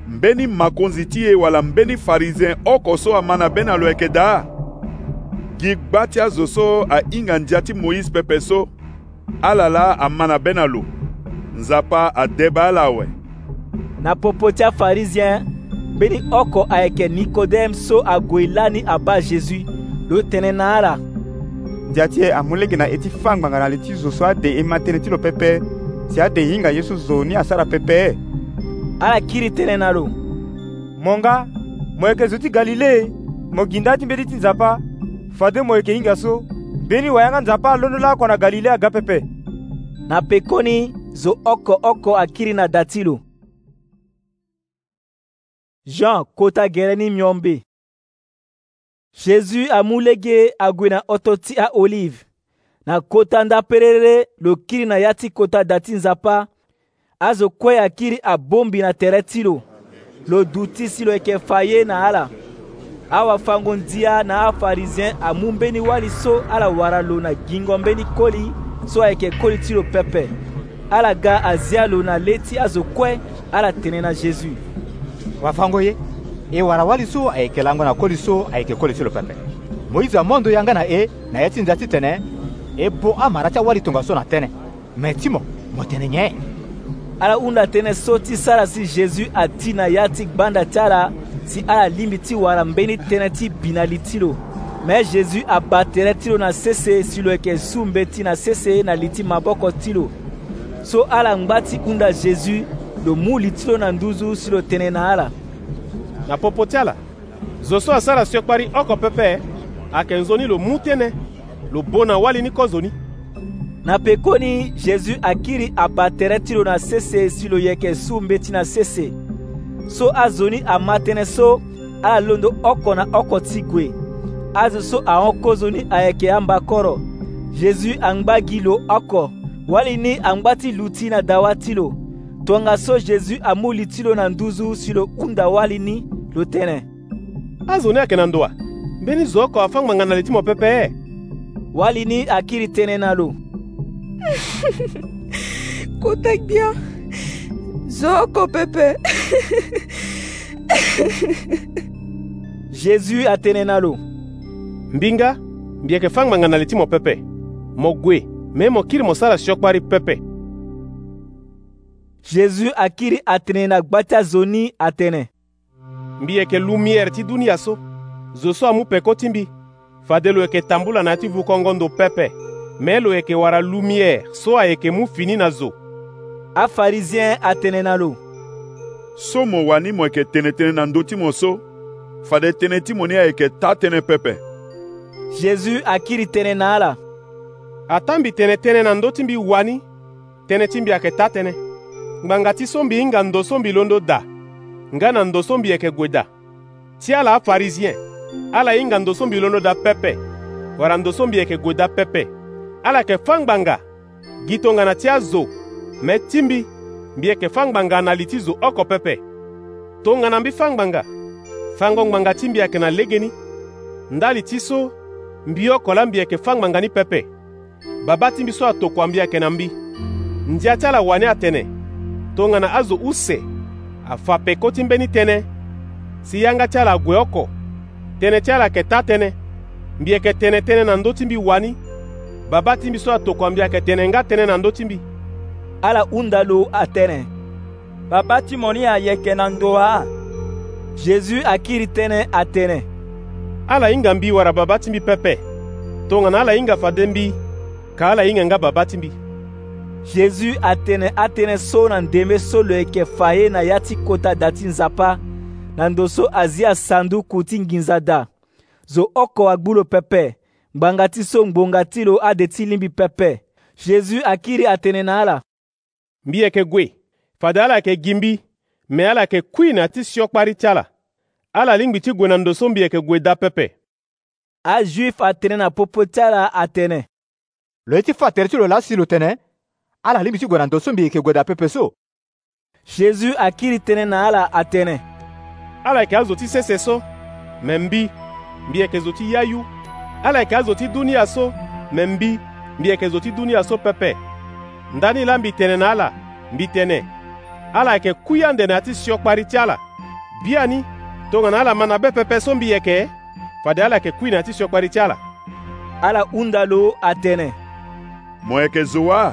mbeni makonzi ti ye wala mbeni farizien oko so amana be na lo yeke da gi gba ti azo so ahinga ndia ti Moïse pepe so ala la amana be na lo nzapa adeba ala awe. Na popo ti afarizien mbeni oko ayeke Nikodem so ague lani aba Jésus lo tene na ala. Ndia ti e amu lege na e ti fangbanga na li ti zo so ade e ma tene ti lo pepe si ade hinga Yesu zo ni asara pepe. Ala kiri tene na lo. Monga, mo yeke zo ti Galile, mo ginda ti mbeni ti nzapa, fade mo yeke hinga so, beni wayanga nzapa londo la kua na Galile aga pepe. Na pekoni zo oko akiri na da ti lo. Jean kota gere ni miombe. Jésus amu lege ague na oto ti a olive. Na kota nda perere lo kiri na ya ti kota da ti nzapa, azo kue akiri abombi na tere ti lo. Lo duti si lo yeke faye na ala. Awa fango ndia na afarizien amu mbeni wali so ala wara lo na gingo mbeni koli so ayeke koli ti lo pepe. Ala ga azia lo na le ti azo kue ala tene na Jésus. Wafango ye e wara wali so ayeke lango na koli so ayeke koli ti lo pepe. Moïse amondo yanga na ye ti nzia ti tene e bo amara ti awali tonga so na tënë me ti mo tene nye. Ala hunda tënë so ti sara si Jésus ati na ya ti gbanda ti ala si ala limbi ti wara mbeni tënë ti bina li ti lo. Me Jésus aba tere ti lo na sese si lo yeke su mbe ti na sese na li ti maboko ti lo. So ala ngba ti hunda Jésus lo mu li ti lo na nduzu si lo tene na ala. Na popo ti ala zo so asara siokpari oko pepe ayeke nzoni lo mu tënë lo bo na wali ni kozoni. Na pekoni Jésus akiri aba tere ti lo na sese si lo yeke su mbe ti na sese. So azoni ama tënë so ala londo oko na oko ti gue. Azo so ahon kozoni ayeke amba koro. Jésus angba gi lo oko wali ni angba ti lu ti na dawa ti lo. Tonga so Jésus amu li ti lo na nduzu si lo hunda wali ni lo tënë. Azoni ayeke na ndoa mbeni zo oko afangbanga na li ti mo pepe. Wali ni akiri tënë na lo. Kota gbia zo oko pepe. Jésus atene na lo. Mbinga mbi yeke fangbanga na li ti mo pepe mo gue me mo kiri mo sara siokpari pepe. Jésus akiri atene na gba ti azo ni atene. Mbi yeke lumière ti dunia so zo so amu peko ti mbi fade lo yeke tambula na ya ti vukongondo pepe me lo yeke wara lumière so ayeke mu fini na zo. Afarizien atene na lo. So mo wani mo yeke tene na ndö ti mo so fade tënë ti mo ni ayeke ta tënë pepe. Jésus akiri tene na ala. Ata mbi tënë na ndö ti mbi wani tënë ti mbi ayeke ta tënë ngbanga ti so mbi hinga ndo so mbi londo da nga na ndo so mbi yeke gue da ti ala afarizien ala hinga ndo so mbi londo da pepe wara ndo so mbi yeke gue da pepe. Ala yeke fangbanga gi tongana ti azo me ti mbi yeke fangbanga na li ti zo oko pepe. Tongana mbi fangbanga fango ngbanga ti mbi ayeke na lege ni ndali ti so mbi oko la mbi yeke fangbanga ni pepe. Baba ti mbi so atokua mbi ayeke na mbi ndia ti ala wani atene tongana azo use afa peko ti mbeni tënë si yanga ti ala gue oko tënë ti ala yeke ta tënë mbi yeke tënë na ndö ti mbi wani. Baba ti mbi so atokua mbi ayeke tene nga tënë na ndö ti mbi. Ala hunda lo atene. Baba ti mo ni ayeke na ndoa. Jésus akiri tënë atene. Ala hinga mbi wara baba ti mbi pepe tongana ala hinga fade mbi ka ala hinga nga baba ti mbi. Jésus atene so na ndembe so lo yeke faye na ya ti kota da ti nzapa na ndo so azia sanduku ti nginza da. Zo oko agbu lo pepe ngbanga ti so ngbonga ti lo ade ti limbi pepe. Jésus akiri atene na ala. Mbi yeke gue fade ala yeke gi mbi me ala yeke kui na ti siokpari ti ala. Ala lingbi ti gue na ndo so mbi yeke gue da pepe. Ajuif atene na popo ti ala atene. Lo ye ti fa tere ti lo la si lo tene ala lingbi ti gue na ndo so mbi yeke gue da pepe so. Jésus akiri tënë na ala atene. Ala yeke azo ti sese so me mbi yeke zo ti yayu. Ala yeke azo ti dunia so me mbi yeke zo ti dunia so pepe. Ndani la mbi tene na ala mbi tene. Ala yeke kuya nde na ya ti siokpari ti ala bia ni tongana ala mana be pepe so mbi yeke fade ala yeke kui na ti siokpari ti ala. Ala hunda lo atene. Mo yeke zo wâ.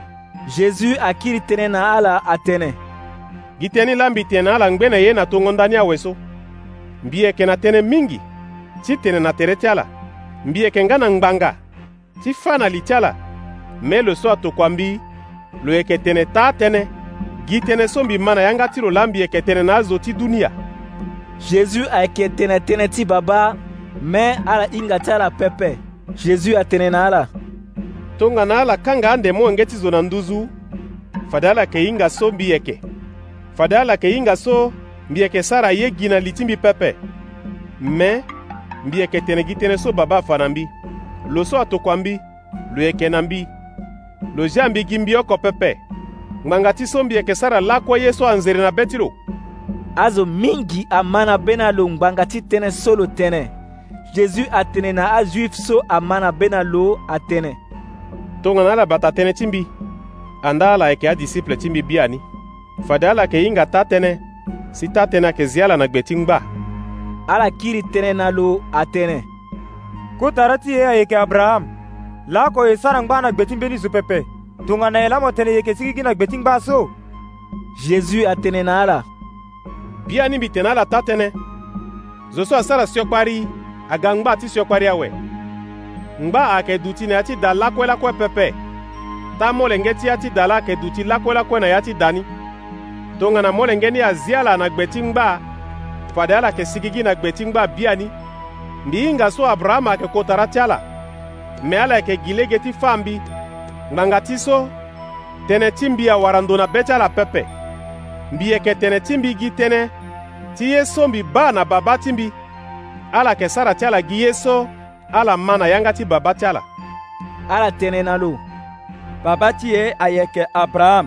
Jésus akiri tënë na ala atene. Gi tënë la mbi tene ala ngbene ye na tongo ndani aweso. Mbi yeke na tënë mingi ti tene na tere ti ala. Mbi yeke nga na ngbanga ti fa na li ti ala. Me lo so atokua mbi lo yeke tene ta tënë gi tënë so mbi ma na yanga ti lo la mbi yeke tene na azo ti dunia. Jésus ayeke tene tënë ti baba me ala hinga ti ala pepe. Jésus atene na ala. Tongana ala kanga ande mo nge ti zo na nduzu fade ala yeke hinga so mbi yeke. Fade ala yeke hinga so mbi yeke sara ye gi na li ti mbi pepe. Me mbi yeke tene gi tënë so baba afa na mbi. Lo so atokua mbi lo yeke na mbi. Lo ja mbi gi mbi oko pepe. Ngbanga ti so mbi yeke sara lakue ye so anzere na be ti lo. Azo mingi ama na be na lo ngbanga ti tënë so lo tene. Jésus atene na ajuif so ama na be na lo atene. Tongana ala bata tënë ti mbi anda ala yeke adisiple ti mbi bia ni. Fade ala yeke hinga ta tënë si ta tënë ayeke zi ala na gbe ti ngba. Ala kiri tënë na lo atene. Kotara ti ye ayeke Abraham lako e sara ngba na gbe ti mbeni zo pepe tongana e la mo tene yeke sigi gi na gbe ti ngba so. Jésus atene na ala. Bia ni mbi tene ala ta tënë zo so asara siokpari aga ngba ti siokpari awe. Ngba ayeke duti na ya ti da lakue pepe. Ta molenge ti ya ti da la ayeke duti lakue na ya ti da ni. Tongana molenge ni azi ala na gbe ti ngba fade ala yeke sigi gi na gbe ti ngba bia ni. Mbi hinga so Abraham ayeke kotara ti ala me ala yeke gi lege ti fa mbi ngbanga ti so tene ti mbi awara ndo na be ti ala pepe. Mbi yeke tene ti mbi gi tënë ti ye so mbi ba na baba ti mbi ala yeke sara ti ala gi ye so ala ma na yanga ti baba ti ala. Ala tene na lo. Baba ti ye ayeke Abraham.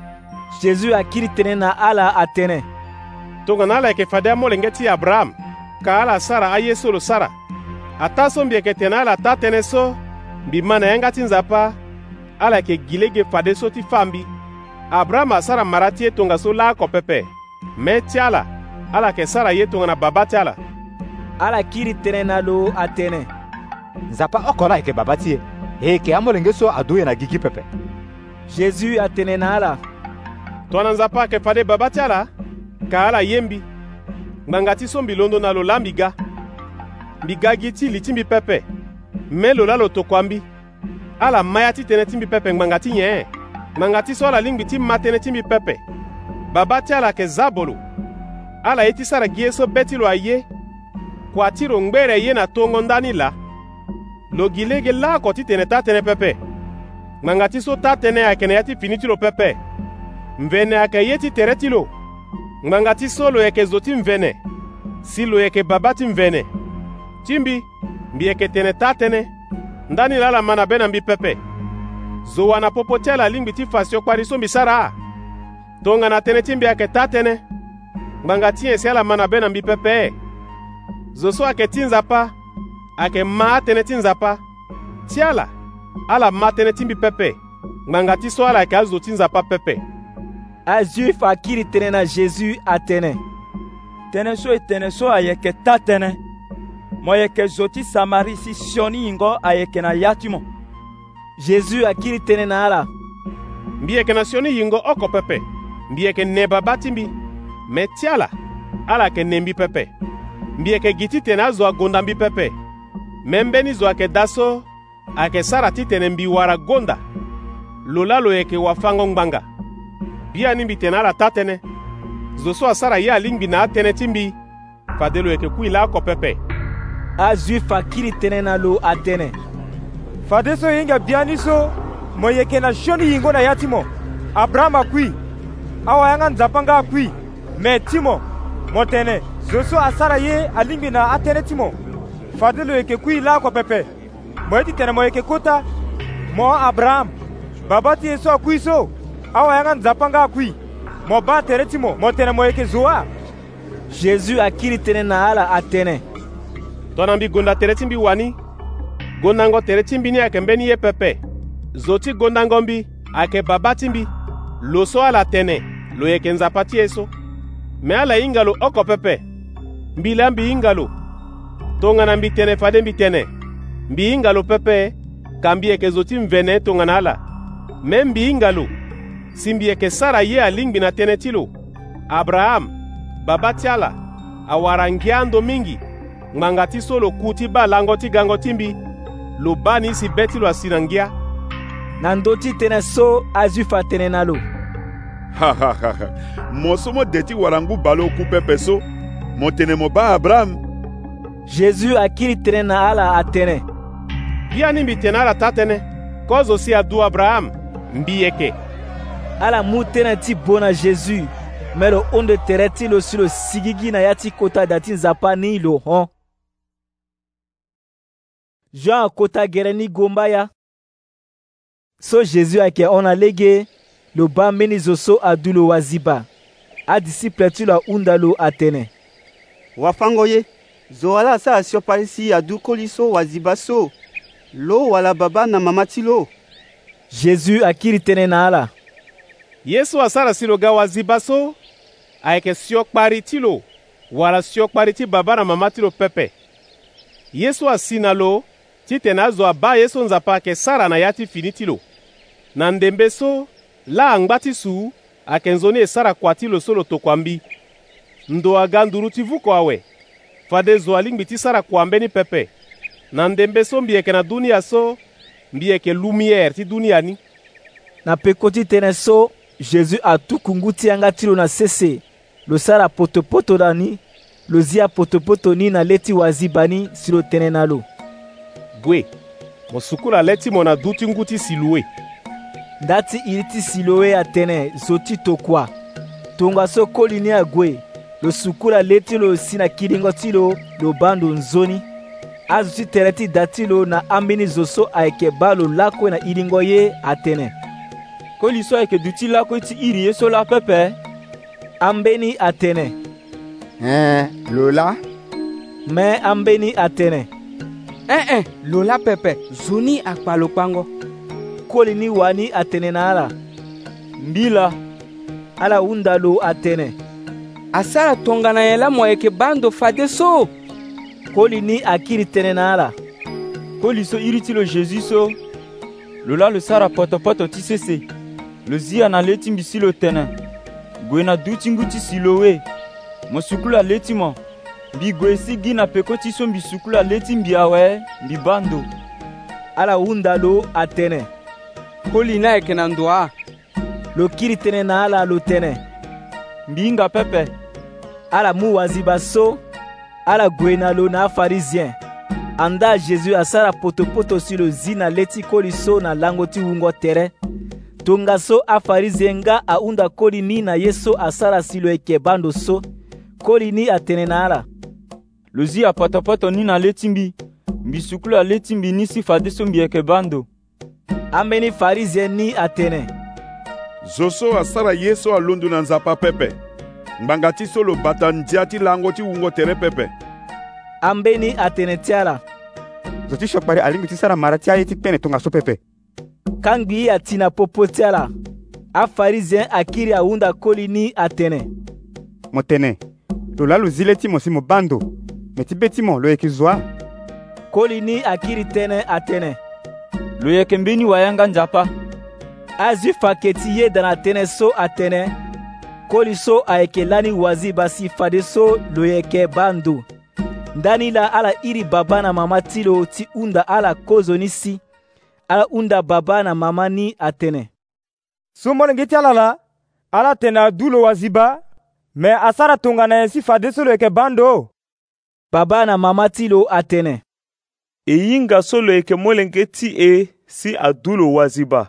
Jésus akiri tënë na ala atene. Tongana ala yeke fade amolenge ti Abraham ka ala sara aye so lo sara. Ata so mbi yeke tene ala ta tënë so mbi ma na yanga ti nzapa ala yeke gi lege fade so ti fa mbi. Abraham asara mara ti ye tonga so lako pepe me ti ala ala yeke sara ye tongana baba ti ala. Ala kiri tënë na lo atene. Nzapa oko la yeke baba ti ye e yeke amolenge so ado ye na gi gi pepe. Jésus atene na ala. Tongana nzapa ayeke fade baba ti ala ka ala ye mbi ngbanga ti so mbi londo na lo la mbi ga. Mbi ga gi ti li ti mbi pepe me lo la lo tokua mbi ala ma ya ti tënë ti mbi pepe ngbanga ti nyen. Ngbanga ti so ala lingbi ti ma tënë ti mbi pepe. Baba ti ala yeke za bolo ala ye ti sara gi ye so be ti lo aye kua ti lo ngbere ye na tongo ndani la. Lo gi lege lako ti tene ta tënë pepe. Ngbanga ti so ta tënë ayeke na ya ti fini ti lo pepe. Mvene ayeke ye ti tere ti lo. Ngbanga ti so lo yeke zo ti mvene si lo yeke baba ti mvene. Ti mbi yeke tene ta tënë ndani la ala ma na be na mbi pepe. Zo wana popo ti ala lingbi ti fa siokpari so mbi sara. Tongana tënë ti mbi ayeke ta tënë ngbanga ti e si ala ma na be na mbi pepe. Zo so ayeke ti nzapa ayeke ma atënë ti nzapa ti ala ma tënë ti mbi pepe ngbanga ti so ala yeke azo ti nzapa pepe. Ajuif akiri tënë na Jésus atene. Tënë so e tene so ayeke ta tënë mo yeke zo ti Samari si sioni hingo ayeke na ya ti mo. Jésus akiri tënë na ala. Mbi yeke na sioni hingo oko pepe. Mbi yeke ne baba ti mbi me ti ala yeke ne mbi pepe. Mbi yeke gi ti tene azo agonda mbi pepe me mbeni zo ayeke da so ayeke sara ti tene mbi wara gonda lo la lo yeke wafango ngbanga. Bia ni mbi tene ala ta tënë zo so asara ye alingbi na atënë ti mbi fade lo yeke kui lako pepe. Ajuif akiri tënë na lo atene. Fade so hinga bia ni so mo yeke na sioni hingo na ya ti mo. Abraham akui awayanga nzapa nga akui me ti mo tene zo so asara ye alingbi na atënë ti mo fade lo yeke kui lako pepe mo ye ti tene mo yeke kota mo Abraham baba ti ye so akui so awayanga nzapa nga akui mo ba tere ti mo tene mo yeke zo wâ. Jésus akiri tënë na ala atene. Tongana mbi gonda tere ti mbi wani gondango tere ti mbi ni ayeke mbeni ye pepe. Zo ti gondango mbi ayeke baba ti mbi lo so ala tene lo yeke nzapa ti ye so. me ala hinga lo oko pepe. Mbi la mbi hinga lo. Tongana mbi tene fade mbi tene. Mbi hinga lo pepe, kambi eke zoti mvene tongana ala. Me mbi hinga lo. Simbi eke Sara ye alingbi na tene tilo. Abraham, baba tiala, awarangiando mingi. Ngangati solo kuti ba langoti gangoti mbi. Lo bani si beti lo asinangia. Nandoti tene so azufa tene nalo. Mosomo deti warangu balo ku pepe so. Motene mo ba Abraham. Jésus akiri tene na ala atene. Biani mbi tene ala tatene. Kozo si adu Abraham. Mbi eke. Ala mu tene ti bona Jésus. Mais lo onde tere ti lo si lo sigigi na yati kota dati nzapa ni lo hon. Jean kota gere ni gombaya. So Jésus ake on alege lo bambeni zoso adulo waziba. A disciple tu la unda lo atene. Wafango ye, zo ala sa asio parisi adu koliso waziba so. Lo wala baba na mama tilo. Jésus akiri tene na ala. Yesu asara silo ga waziba so. Aike siok pari tilo. Wala siok pari ti baba na mama tilo pepe. Yesu asina lo. Titena zo aba Yesu nzapa ke Sara na yati finitilo. Na ndembe so, la angbati su, akenzoni e Sara kwa tilo solo tokwambi. Ndo aganduru tivuko awe. Fade zo alingbi ti Sara kwa mbeni pepe. Na ndembe so mbieke na dunia so, mbieke lumiere ti dunia ni. Na pekoti tene so, Jésus a tukunguti anga tilo na sese. Lo Sara potopoto dani, lo zia potopoto ni na leti wazibani silo tene nalo. Gwe, mosukula leti mona duti nguti silue. Dati iriti siloe atene zoti tokwa. Tonga so kolini agwe. Lo sukula leti lo sina kiringo tilo lo bando nzoni. Azuti tereti datilo na ambini zoso aike balo lakwe na iringo ye atene. Koliso aike duti lakwe iti iri yeso la pepe. Ambeni atene. Lola? Me ambeni atene. Lola pepe, zoni akpalo pango. Koli ni wani atene na ala. Mbila. Ala undalo atene. Asara tongana yela moeke bando fade so. Koli ni akiri tene na ala. Koli so iritilo Jésus so. Lola lo Sara poto tisese. Lo zia na leti mbisilo tene. Gwena duti nguti silowe. Mosukula leti mo. Mbi gwesi gina pekoti so mbi sukula leti mbi awe mbi bando. Ala undalo atene. Koli na eke na ndoa. Lo kiri tene na ala lo tene. Mbinga pepe. Ala mu waziba so. Ala gwena lo na pharisien. Anda Jésus asara potopoto si lo zina leti koli so na langoti ungo tere. Tonga so a pharisien nga a unda koli ni na yeso asara si lo eke bando so. Koli ni atene na ala. Lozi a poto ni na letimbi. Mbi sukula letimbi ni si fade so mbi eke bando. Ambeni pharisien ni atene. Zoso asara yeso alondu na nzapa pepe. Mbangati solo bata njiati langoti ungo tere pepe. Ambeni atene tiala. Zoti shokbari alingi ti Sara marati aye ti pene tonga so pepe. Kangbi atina popo tiala. A pharisien akiri a unda koli ni atene. Motene. Lola lo zile ti mo si mo bando. Meti beti mo lo eki zwa. Koli ni akiri tene atene. Lo yeke mbeni wayanga njapa. Azu faketi ye dana tene so atene. Koli so aeke lani wazi basi fade so lo yeke bando. Ndani la ala iri baba na mama tilo ti unda ala kozo nisi. Ala unda baba na mama ni atene. Sumone ngiti ala tena dulo waziba. Me asara tongana yesi fade so lo yeke bando. Baba na mama tilo atene. Yinga solo eke molengeti si adulo waziba.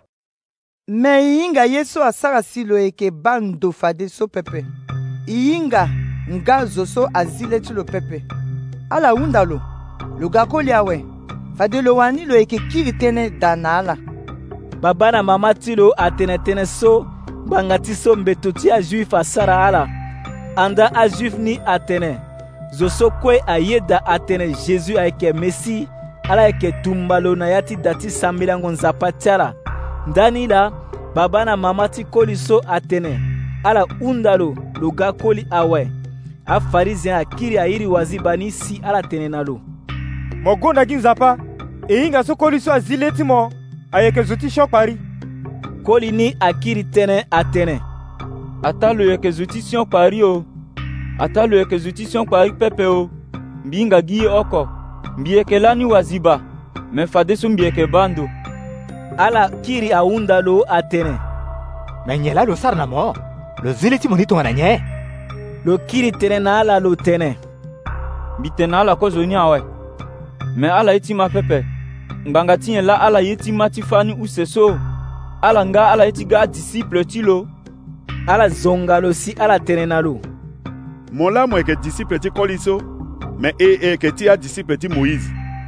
Me yinga yeso asara silo eke bando fade so pepe. Yinga nga zoso azile tilo pepe. Ala undalo. Lugakoli awe. Fade lo wani lo eke kiri tene dana ala. Baba na mama tilo atene tene so. Bangati so mbetoti a juif asara ala. Anda a juif ni atene. Zoso kwe ayeda atene Jésus aike Messi. Ala eke tumbalo na yati dati samilango nzapa tiala. Ndani la, baba na mama ti koli so atene. ala hunda lo ga koli awe afarizien akiri ayiri waziba ni si ala tene na lo. Mo gonda gi nzapa e hinga so koli so azile ti mo ayeke zo ti sio kpari. Koli ni akiri tënë atene. Ata lo yeke zo ti sio kpari o. Ata lo yeke zo ti sio kpari pepe o. Mbi hinga gi ye oko. Mbi yeke lani waziba. Me fade so mbi yeke bando. Ala kiri ahunda lo atene. Me nye la lo sara na mo. Lo zile ti mo ni tonga na nye. Lo kiri tene na ala lo tene. Mbi tene ala ko zo ni awe. Me ala iti ma pepe. Ngbanga ti nye la ala yeti ma ti fani use so. Ala nga ala iti ga disciple ti lo. Ala zonga lo si ala tene na lo. Mon la mo yeke disciple ti koli so. Me yeke ti a disciple ti Moïse.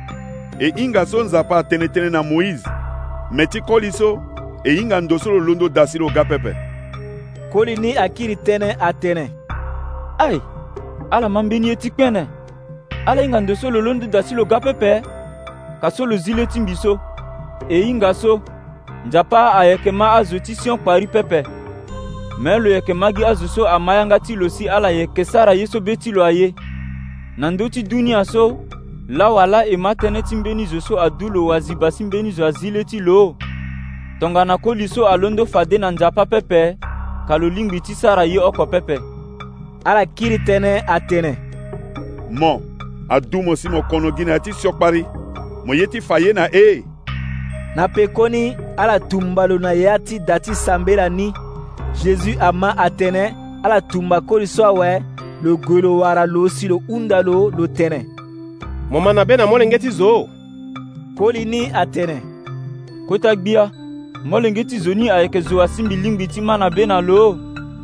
E hinga so nzapa atene na Moïse. Me ti koli so e hinga ndo so lo londo dasi lo ga pepe. Koli ni akiri tene atene. Ai, ala mambeni eti kpene. Ala hinga ndo so lo londo dasi lo ga pepe. Kaso lo zile ti mbiso. E hinga so nzapa ayeke ma azo ti sion kpari pepe. Me lo yeke ma gi azo so amayanga ti lo si ala yeke sara ye so be ti lo aye. Na ndö ti dunia so la wala e ma tënë ti mbeni zo so adu lo waziba si mbeni zo azile ti lo. Tongana koli so alondo fade na nzapa pepe ka lo lingbi ti sara ye oko pepe. Ala kiri tënë atene. Mo adu mo si mo kono gi na ti sio kpari. Mo ye ti fa ye na e. Na pekoni ala tumba lo na ya ti da ti sambela ni. Jésus ama atene ala tumba koli so awe lo gue lo wara lo si lo hunda lo tene. Mo mana be na molenge ti zo. Koli ni atene. Kota gbia molenge ti zo ni ayeke zo asimbi lingbi ti mana be na lo.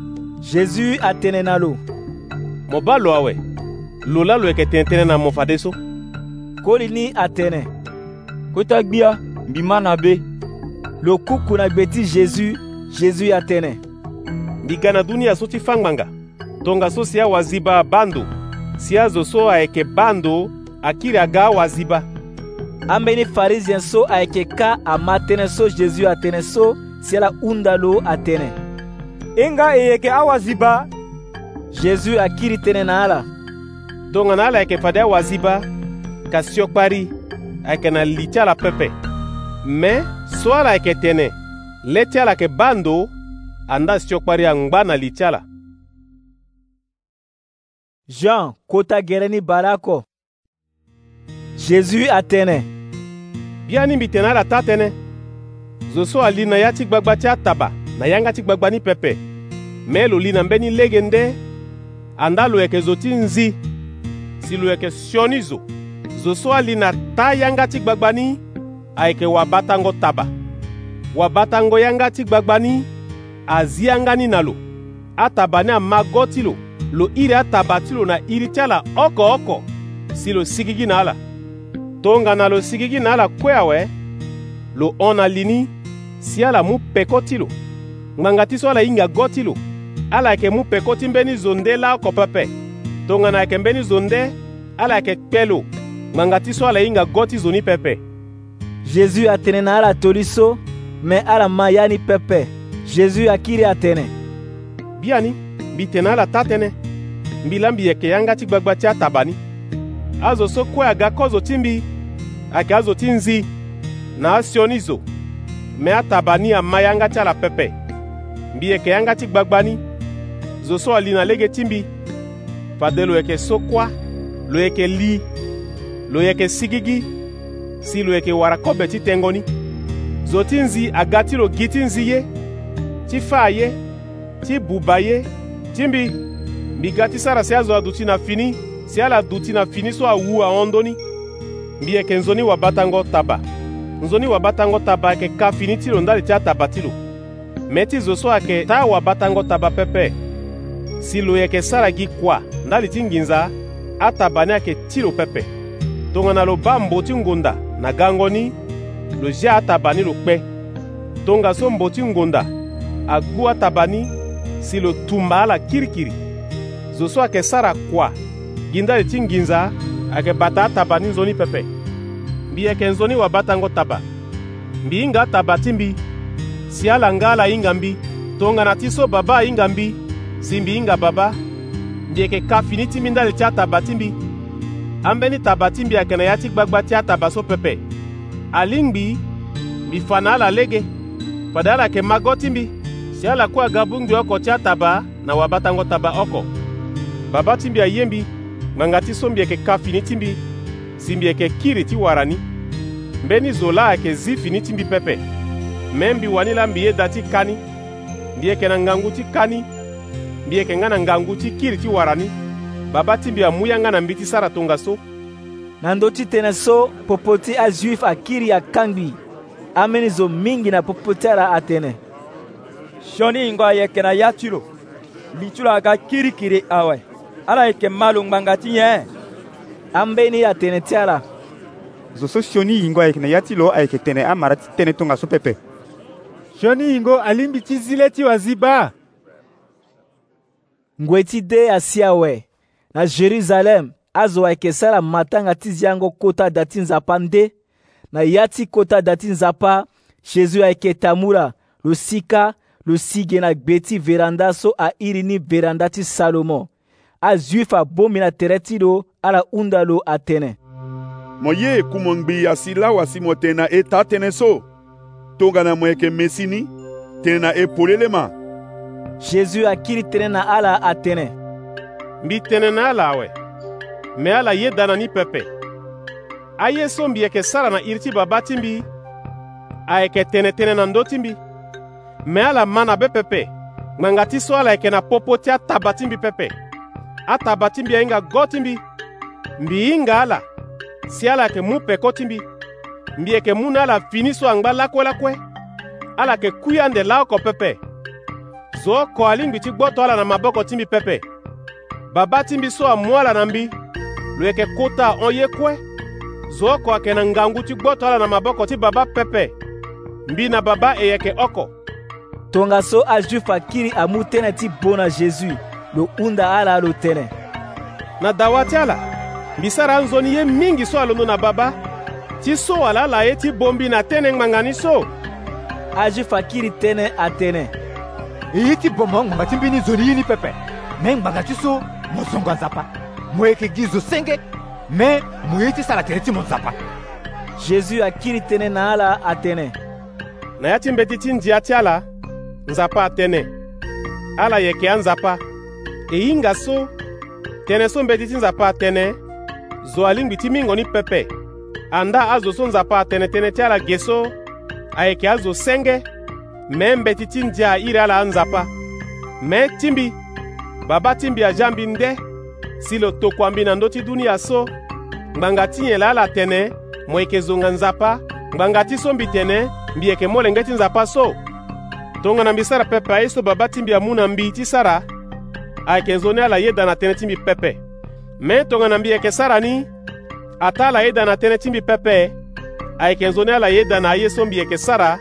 Jésus atene na lo. Mo ba lo awe. Lo la lo yeke tene na mo fade so. Koli ni atene. Kota gbia mbi mana be. Lo kuku na gbe ti Jésus atene. Mbi ga na dunia so ti fangbanga. Tonga so si awaziba bando. Si azo so ayeke bando akiri aga waziba. Ambeni pharisien so ayeke ka ama tënë so Jésus atene so si ala hunda lo atene. Hinga e yeke awaziba. Jésus akiri tënë na ala. Tongana ala yeke fade awaziba ka sio kpari ayeke na li ti ala pepe. Me so ala yeke tene le ti ala yeke bando anda sio kpari angba na li ti ala. Jean kota gere ni bara oko. Jésus atene. Bia ni mbi tene ala ta tënë. Zo so ali na ya ti gbagba ti ataba na yanga ti gbagba ni pepe. Me lo li na mbeni lege nde anda lo yeke zo ti nzi. Si lo yeke sio ni zo. Zo so ali na ta yanga ti gbagba ni ayeke wabatango taba. Wabatango yanga ti gbagba ni azi yanga ni na lo. Ataba ni ama go ti lo. Lo iri ataba ti lo na iri ti ala oko si lo sigigi na ala. Tongana lo sigigi na ala kue awe lo ona lini si ala mu peko ti lo. Ngbanga ti so ala hinga go ti lo. Ala yeke mu peko ti mbeni zo nde la oko pepe. Tongana yeke mbeni zo nde ala yeke kpe lo. Ngbanga ti so ala hinga go ti zo ni pepe. Jésus atene na ala toli so me ala ma ya ni pepe. Jésus akiri atene. Bia ni mbi tene ala ta tënë. Mbi la mbi yeke yanga ti gbagba ti ataba ni. Azo so kue aga ko zo ti mbi ayeke azo ti nzi na asio ni zo. Me ataba ni ama yanga ti ala pepe. Mbi yeke yanga ti gbagba ni. Zo so ali na lege ti mbi. Fade lo yeke so kuâ, lo yeke li, lo yeke sigigi, si lo yeke wara kobe ti tengo ni. Zo ti nzi aga ti lo gi ti nzi ye, ti fa ye, ti buba ye, ti mbi. Mbi ga ti sara si azo aduti na fini, si ala duti na fini so awu ahondo ni. Mbi yeke nzoni wabatango taba. Nzoni wabatango taba yeke ka fini ti lo ndali ti ataba ti lo. Me ti zo so ayeke ta wabatango taba pepe. Si lo yeke sara gi kuâ ndali ti nginza ataba ni ayeke ti lo pepe. Tongana lo ba mbo ti ngonda na gango ni lo zia ataba ni lo kpe. Tonga so mbo ti ngonda agu ataba ni si lo tumba ala kirikiri. Zo so ayeke sara kuâ gi ndali ti nginza ayeke bata ataba ni nzoni pepe. Mbi yeke nzoni wabatango taba. Mbi hinga ataba ti mbi si ala nga ala hinga mbi tongana ti so baba ahinga mbi si mbi hinga baba mbi yeke ka fini ti mbi ndali ti ataba ti mbi ambeni taba ti mbi ayeke na ya ti gbagba ti ataba so pepe alingbi mbi fa na ala lege fade ala yeke ma go ti mbi si ala kue aga bungbi oko ti ataba na wabatango taba oko baba ti mbi aye mbi ngbanga ti so mbi yeke ka fini ti mbi si mbi yeke kiri ti wara ni mbeni zo la ayeke zi fini ti mbi pepe me mbi wani la mbi ye da ti kani mbi yeke na ngangu ti kani mbi yeke nga na ngangu ti kiri ti wara ni baba ti mbi amu ya nga na mbi ti sara tongaso na ndö ti tënë so popo ti azuif akiri akangbi ambeni zo mingi na popo ti ala atene sioni hingo ayeke na ya ti lo li ti lo aga kirikiri awe ala yeke ma lo ngbanga ti nyen ambeni atene ti ala zo so sioni hingo ayeke na ya ti lo ayeke tene amara ti tënë tongaso pepe sioni hingo alingbi ti zile ti wazi ba ngue ti de asi awe na Jerusalem azo ayeke sara matanga ti zi yango kota da ti nzapa nde na ya ti kota da ti nzapa Jésus ayeke tamu la lo sika lo sige na gbe ti veranda so ahiri ni veranda ti Salomo azuif abomi na tere ti lo ala hunda lo atene mo ye kumo ngbi asi la wasi mo tene na e ta tënë so tongana mo yeke mesi ni tene na e polele ma Jésus akiri tënë na ala atene mbi tene na ala awe me ala ye da na ni pepe aye so mbi yeke sara na iri ti baba ti mbi ayeke tene na ndö ti mbi me ala ma na be pepe ngbanga ti so ala yeke na popo ti ataba ti mbi pepe ataba ti mbi ahinga go ti mbi mbi hinga ala si ala yeke mu peko ti mbi mbi yeke mu na ala fini so angba lakue ala yeke kui ande la oko pepe zo oko alingbi ti gboto ala na maboko ti mbi pepe baba ti mbi so amu ala na mbi lo yeke kota ahon ye kue zo oko ayeke na ngangu ti gboto ala na maboko ti baba pepe mbi na baba e yeke oko tongaso azuif akiri amu tënë ti bo na Jésus lo hunda ala lo tene na dawa ti ala mbi sara anzoni ye mingi so alondo na baba ti so ala ala ye ti bo mbi na tënë ngbanga ni so azuif akiri tënë atene e ye ti bo mo ngbanga ti mbi ni zo ni ye ni pepe me ngbanga ti so mo zongo anzapa mo yeke gi zo senge me mo ye ti sara tere ti mo nzapa Jésus akiri tënë na ala atene na ya ti mbeti ti ndia ti ala nzapa atene ala yeke anzapa e hinga so tene so mbeti ti nzapa atene zo alingbi ti mingo ni pepe anda azo so nzapa atene ti ala ge so ayeke azo senge me mbeti ti ndia ahiri ala anzapa me ti mbi baba ti mbi aja mbi nde si lo tokua mbi na ndö ti dunia so ngbanga ti nyen la ala tene mo yeke zonga nzapa ngbanga ti so mbi tene mbi yeke mo lenge ti nzapa so tongana mbi sara pepe aye so baba ti mbi amu na mbi ti sara ayeke zo ni ala ye da na tënë ti mbi pepe me tongana mbi yeke sara ni ata ala ye da na tënë ti mbi pepe ayeke zo ni ala ye da na aye so mbi yeke sara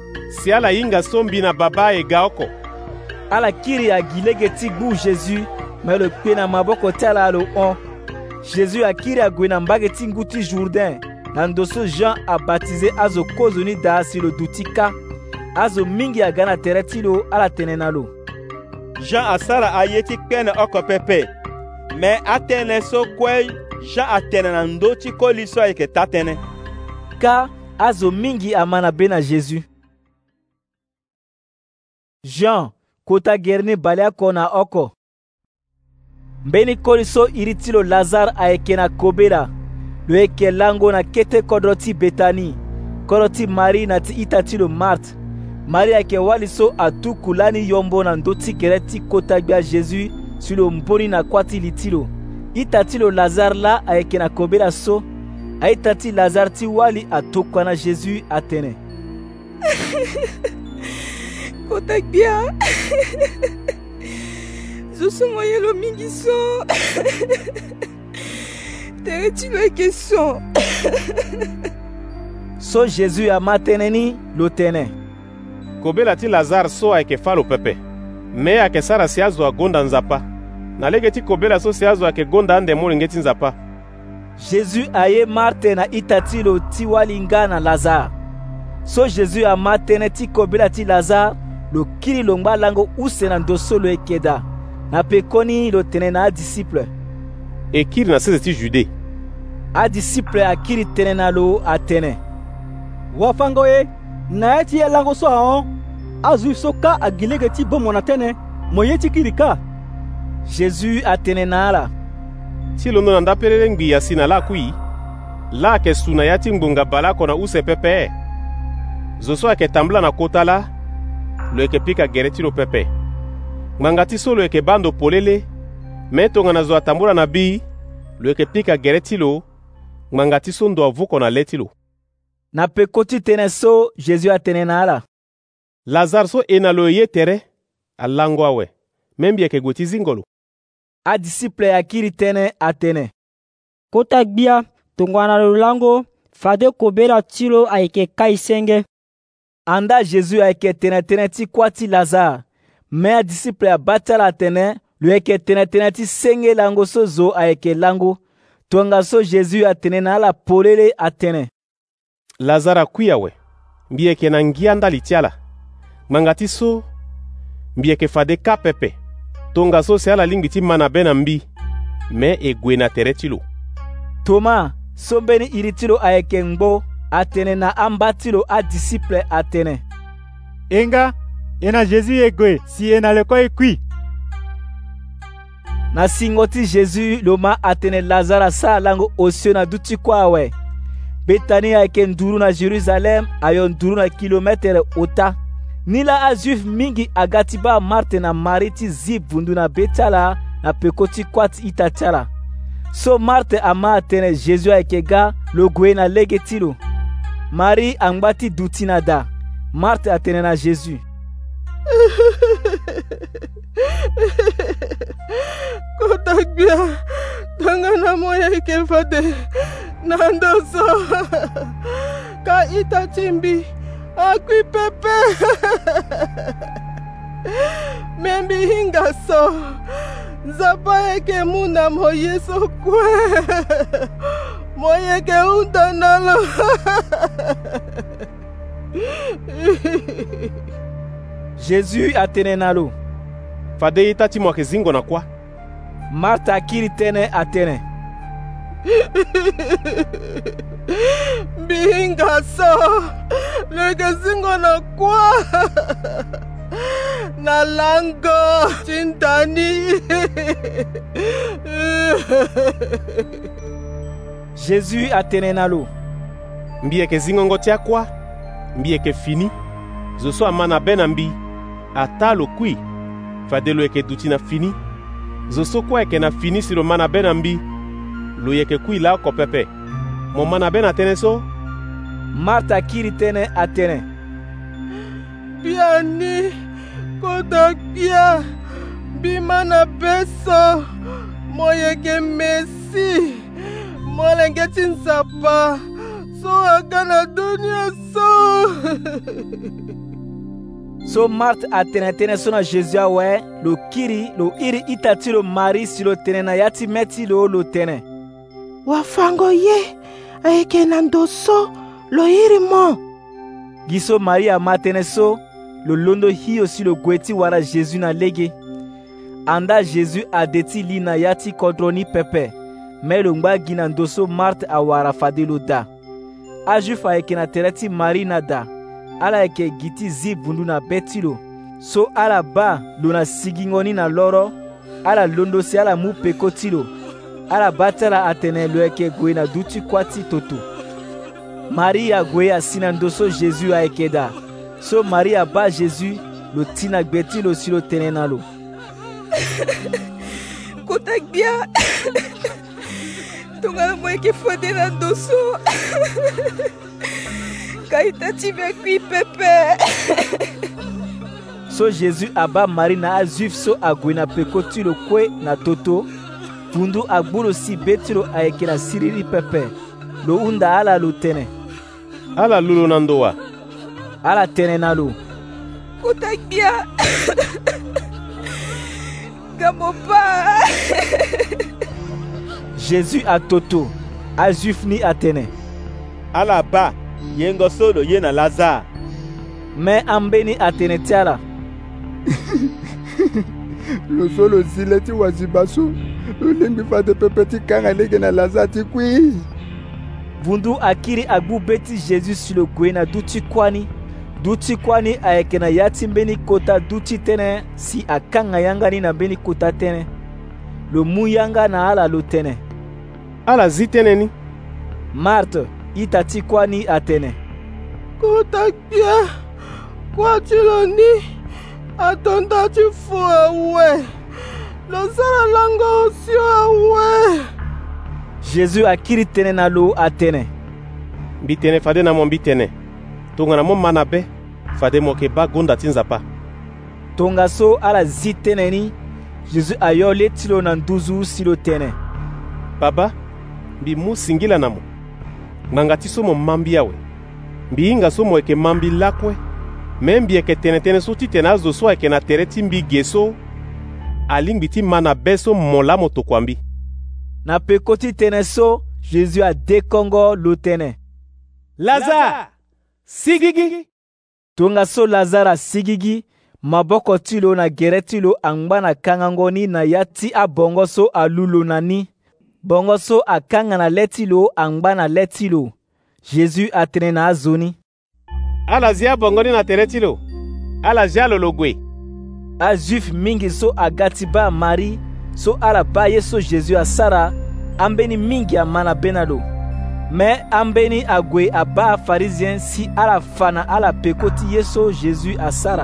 si ala hinga so mbi na baba e ga oko ala kiriagi lege ti gbu Jésus me lo kpe na maboko ti ala lo hon Jésus akiri ague na mbage ti ngu ti Jourdain na ndö so Jean abatize azo kozo ni da si lo duti ka azo mingi aga na tere ti lo ala tene na lo Jean asara aye ti kpene oko pepe me atene so kue Jean atene na ndö ti koli so ayeke ta tënë ka azo mingi ama na be na Jésus Jean kota geri ni bale oko na oko mbeni koli so iri ti lo Lazare ayeke na kobe la lo yeke lango na kete kodro ti Betani kodro ti Mari na ti ita ti lo Marthe Mari ayeke wali so atuku lani yombo na ndö ti kere ti kota gbe Jésus si lo mboni na kuâ ti li ti lo ita ti lo Lazare la ayeke na kobe la so aita ti Lazare ti wali atokua na Jésus atene kota gbia zo so mo ye lo mingi so tere ti lo yeke so so Jésus ama tënë ni lo tene kobela ti Lazare so ayeke fa lo pepe me ayeke sara si azo agonda nzapa na lege ti kobela so si azo ayeke gonda ande mo lenge ti nzapa Jésus aye Marthe na ita ti lo ti wali nga na Lazare so Jésus ama tënë ti kobela ti Lazare lo kiri lo ngba lango use na ndo so lo yeke da na pekoni lo tene na adisiple e kiri na seze ti Jude. Adisiple akiri tene na lo atene wafango ye na ye ti ye lango so ahon azu so ka agilege ti bomo na tënë mo ye ti kiri ka. Jésus atene na ala ti londo na ndapelele ngbi ya si na la kui la ayeke su na ya ti ngbonga bala oko na use pepe zo so ayeke tambula na kota la lo yeke pika gere ti lo pepe ngbanga ti so lo yeke ba ndo polele me tongana zo atambula na bi lo yeke pika gere ti lo ngbanga ti so ndo avuko na le ti lo. Na peko ti tënë so Jésus atene na ala Lazare so e na lo ye tere alango awe me mbi yeke gue ti zingo lo. Adisiple akiri tënë atene kota gbia tongana lo lango fade kobela ti lo ayeke kai senge. Anda Jésus ayeke tene tënë ti kuâ ti Lazare me adisiple abâ ti ala atene lo yeke tene tënë ti senge lango so zo ayeke lango tongaso Jésus atene na ala polele atene Lazare akui awe mbi yeke na ngia ndali ti ala ngbanga ti so mbi yeke fade ka pepe tongaso si ala lingbi ti ma na be na mbi me e gue na tere ti lo. Toma so mbeni iri ti lo ayeke ngbo atene na amba ti lo adisiple atene enga e na Jésus ye gue si e na leko e kui. Na singo ti Jésus lo ma atene Lazare asara lango osio na duti kuâ awe Betani ayeke nduru na Jérusalem ayo nduru na kilometere ota ni la azuif mingi aga ti ba Marte na Mari ti zi vundu na be ti ala na peko ti kuâ ti ita ti ala so Marte ama atene Jésus ayeke ga lo gue na lege ti lo. Mari angba ti duti na da Marte atene na Jésus kota gbia tongana mo yeke fade na ndo so ka ita ti mbi akui pepe me mbi hinga so nzapa yeke mu na mo ye so kue mo yeke hunda na lo Jésus atene na lo fade ye ta ti mo ayeke zingo na kuâ. Marta akiri tënë atene mbi hinga so lo yeke zingo na kuâ na lango ti ndani. Jésus atene na lo mbi yeke zingongo ti akuâ mbi yeke fini zo so ama na be na mbi ata lo kui fade lo yeke duti na fini zo so kuâ yeke na fini si lo ma na be na mbi lo yeke kui la oko pepe mo ma na be na tënë so. Marta akiri tënë atene bia ni kota gbia mbi ma na be so mo yeke mesi mo lenge ti nzapa so aga na dunia so. So Marthe atene tënë so na Jésus awe lo kiri lo iri ita ti lo Mari si lo tene na ya ti mê ti lo lo tene wafango ye ayeke na ndo so lo iri mo. Gi so Mari ama tënë so lo londo hio si lo gue ti wara Jésus na lege anda Jésus ade ti li na ya ti kodro ni pepe me lo ngba gi na ndo so Marthe awara fade lo da azuif ayeke na tere ti Mari na da ala yeke gi ti zi vundu na be ti lo so ala ba lo na sigingo ni na loro ala londo si ala mu peko ti lo ala ba ti ala atene lo yeke gue na duti kuâ ti toto. Mari ague asi na ndo so Jésus ayeke da so Mari abâ Jésus lo ti na gbe ti lo si lo tene na lo kota gbia tongana mo yeke fade na ndo so ka ita ti ve kui pepe. So Jésus abâ Mari na azuif so ague na peko ti lo kue na toto vundu agbu lo si be ti lo ayeke na siriri pepe lo hunda ala lo tene ala lulo na ndo wa ala tene na lo kota gbia ga mo ba. Jésus atoto azuif ni atene ala ba yengo so lo ye na Lazare me ambeni atene ti ala lo so lo zile ti waziba so lo lingbi fade pepe ti kanga lege na Lazare ti kui. Vundu akiri agbu beti Jésus sur le gue na duti kwani ayeke na ya ti mbeni kota duti tënë si akanga yangani na mbeni kota tënë lo mu yanga na ala lo tënë. Ala zi tënë ni Marthe i ta ti kwani atene. Kota gbia kwa ti lo ni atonda ti fu awe lo sara lango si awe. Jésus akiri tënë na lo atene. Mbi tënë fade na mo mbi tënë tongana mo mana be fade mo ke ba gonda ti nzapa. Tonga so ala zi tënë ni Jésus ayo le ti lo na nduzu si lo tënë. Baba mbi mu singila na mo ngbanga ti so mo mambi awe mbi hinga so mo yeke mambi lakue me mbi yeke tënë so ti tene azo so ayeke na tere ti mbi ge so alingbi ti mana be so mo la mo tokua mbi. Na peko ti tënë so Jésus adekongo lo tënë. Lazare sigigi. Tonga so Lazare asigigi maboko ti lo na gere ti lo angba na kangango ni na ya ti abongo so alulo na ni. Bongo so akanga na le ti lo angba na le ti lo. Jésus atene na azo ni. Ala zi abongo ni na tere ti lo ala zi alo lo gue. Ajuif mingi so aga ti ba Marie so ala ba ye so Jésus asara ambeni mingi amana be na lo. Me ambeni ague aba pharisien si ala fana ala peko ti ye so Jésus asara.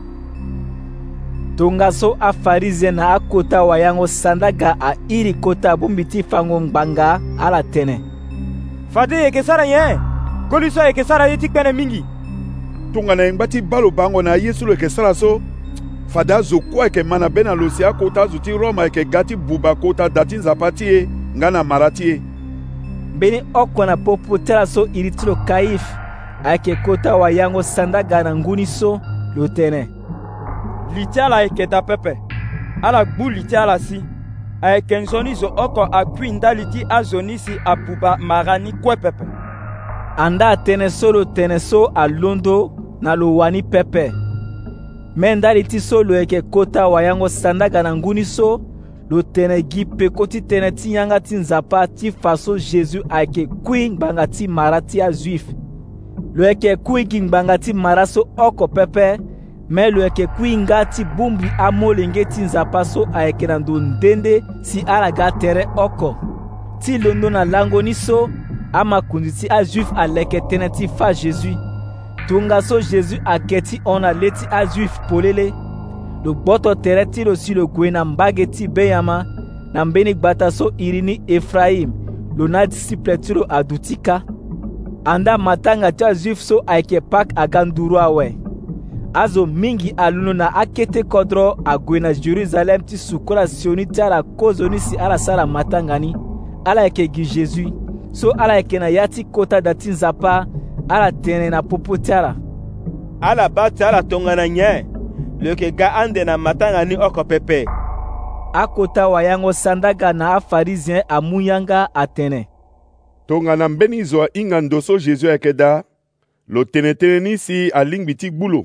Tonga so a pharisien na akota wayango sandaga a iri kota bumbi ti fango ngbanga ala tene. Fade yeke sara ye koli so yeke sara ye ti kpene mingi. Tongana yengba ti balo bango na ye so lo yeke sara so fade azo kuâ yeke mana be na lo si akota azo ti Roma yeke ga ti buba kota da ti nzapa ti ye nga na mara ti ye. Mbeni oko na popo tala so iri ti lo Kaife ayeke kota wayango sandaga na nguni so lo tene. Li ti ala yeke da pepe ala gbu li ti ala si ayeke nzoni zo oko akui ndali ti azo ni si abuba mara ni kue pepe. Anda atene so lo tene so alondo na lo wani pepe. Me ndali ti so lo yeke kota wayango sandaga na nguni so lo tene gi peko ti tene ti yanga ti nzapa ti fa so Jésus ayeke kui ngbanga ti mara ti ajuif. Lo yeke kui gi ngbanga ti mara so oko pepe me lo yeke kui nga ti bungbi amolenge ti nzapa so ayeke na ndo ndende si ala ga tere oko ti londo na lango ni so amakundi ti ajuif aleke tënë ti fa Jésus. Tonga so Jésus ayeke ti hona le ti ajuif polele lo gboto tere ti lo si lo gue na mbage ti Benyamin na mbeni gbata so iri ni Efraim lo na disiple ti lo aduti ka. Anda matanga ti ajuif so ayeke pak aga nduru awe. Azo mingi aluno na akete kodro ague na Jerusalem ti sukola sioni ti ala kozo ni si ala sara matanga ni ala yeke gi Jésus so ala yeke na ya ti kota da ti nzapa ala tene na popo ti ala. Ala ba ti ala tongana nye lo yeke ga ande na matanga ni oko pepe. Akota wayango sandaga na afarisien amu yanga atene. Tongana mbeni zo ahinga ndo so Jésus ayeke da lo tene tënë ni si alingbi ti gbulo.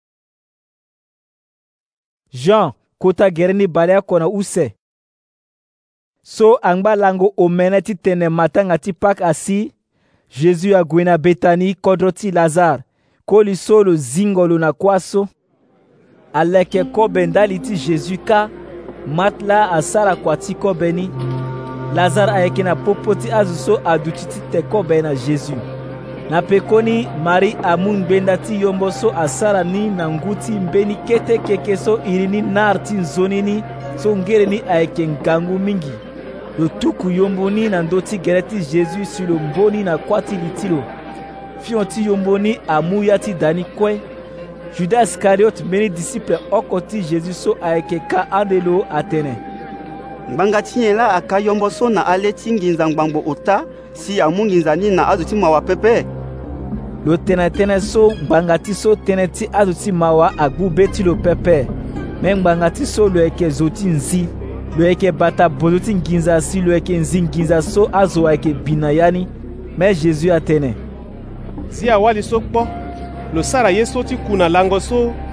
Jean kota gere ni bale oko na use. So angba lango omene ti tene matanga ti pak asi Jésus ague na Betani kodro ti Lazare koli so lo zingo lo na kuâ so. Aleke kobe ndali ti Jésus ka Marthe la asara kua ti kobe ni. Lazare ayeke na popo ti azo so aduti ti te kobe na Jésus. Na peko ni Marie amu ngbenda ti yombo so asara ni na ngu ti mbeni kete keke so iri ni nar ti nzoni ni so ngere ni ayeke ngangu mingi lo tuku yombo ni na ndö ti gere ti Jésus si lo mboni na kuâ ti li ti lo. Fion ti yombo ni amu ya ti da ni kue. Juda Iscariote mbeni disiple oko ti Jésus so ayeke ka ande lo atene. Ngbanga ti nyen la aka yombo so na ale ti nginza ngbangbo ota si amu nginza ni na azo ti mawa pepe. Lo tene tënë so ngbanga ti so tënë ti azo ti mawa agbu be ti lo pepe. Me ngbanga ti so lo yeke zo ti nzi lo yeke bata bozo ti nginza si lo yeke nzi nginza so azo ayeke bina ya ni. Me Jésus atene. Si awali so kpo lo sara ye so ti ku na lango so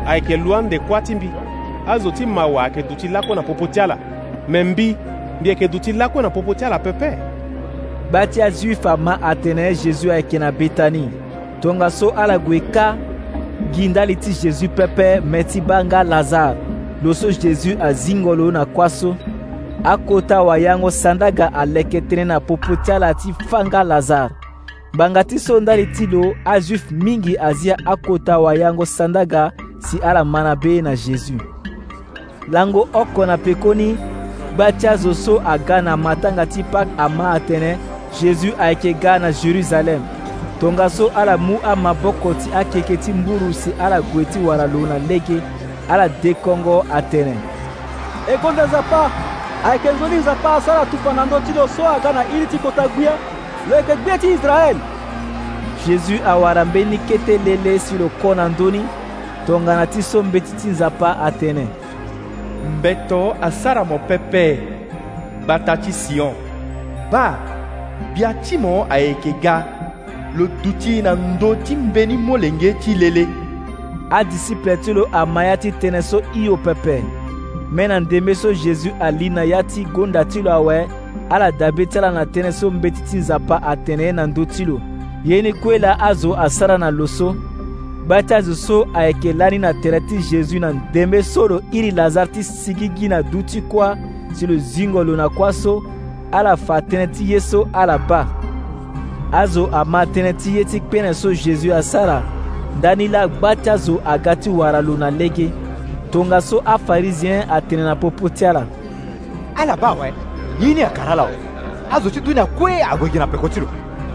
ayeke lu ande kuâ ti mbi azo ti mawa ayeke duâ ti lakue na popo ti ala me mbi ayeke duâ ti lakue na popo ti ala pepe. Ba ti azuifu ama atene Jésus ayeke na Betani tongaso ala gue ka gi ndali ti Jésus pepe me ti ba nga Lazare lo so Jésus azingolo na kuâ so akota wayango sandaga aleke tënë na popo ti ala ti fa nga Lazare. Gbanga ti so ndali ti lo azuifu mingi azia akota wayango sandaga si ala mana be na Jésus. Lango oko na pekoni gba ti azo so aga na matanga ti Pâques ama atene Jésus ayeke ga na Jérusalem tongaso ala mu amaboko ti akeke ti mburu si ala gue ti wara lo na lege ala dekongo atene. E gonda nzapa ayeke nzoni nzapa asara tupa na ndö ti lo so aga na iri ti kota gbia lo yeke gbia ti Israel. Jésus awara mbeni kete lele si lo kö na ndöni tongana ti so mbeti ti nzapa atene. Mbeto asara mo pepe gbata ti Sion ba bia ti mo ayeke ga lo duti na ndö ti mbeni molenge ti lele. Adisiple ti lo ama ya ti tënë so hio pepe me na ndembe so Jésus ali na ya ti gonda ti lo awe ala dabe ti ala na tënë so mbeti ti nzapa atene na ndö ti lo ye ni kue la azo asara na lo so gba ti azo so ayeke lani na tere ti Jésus na ndembe so lo iri Lazare ti sigi gi na duâ ti kuâ si lo zingo lo na kuâ so ala fa tënë ti ye so ala ba azo ama tënë ti ye ti kpene so Jésus asara ndani la gba ti azo aga ti wara lo na lege tongaso afarizien atene na popo ti ala. Ala ba awe ye ni akara ala azo ti duâ ni akue ague gi na peko ti lo.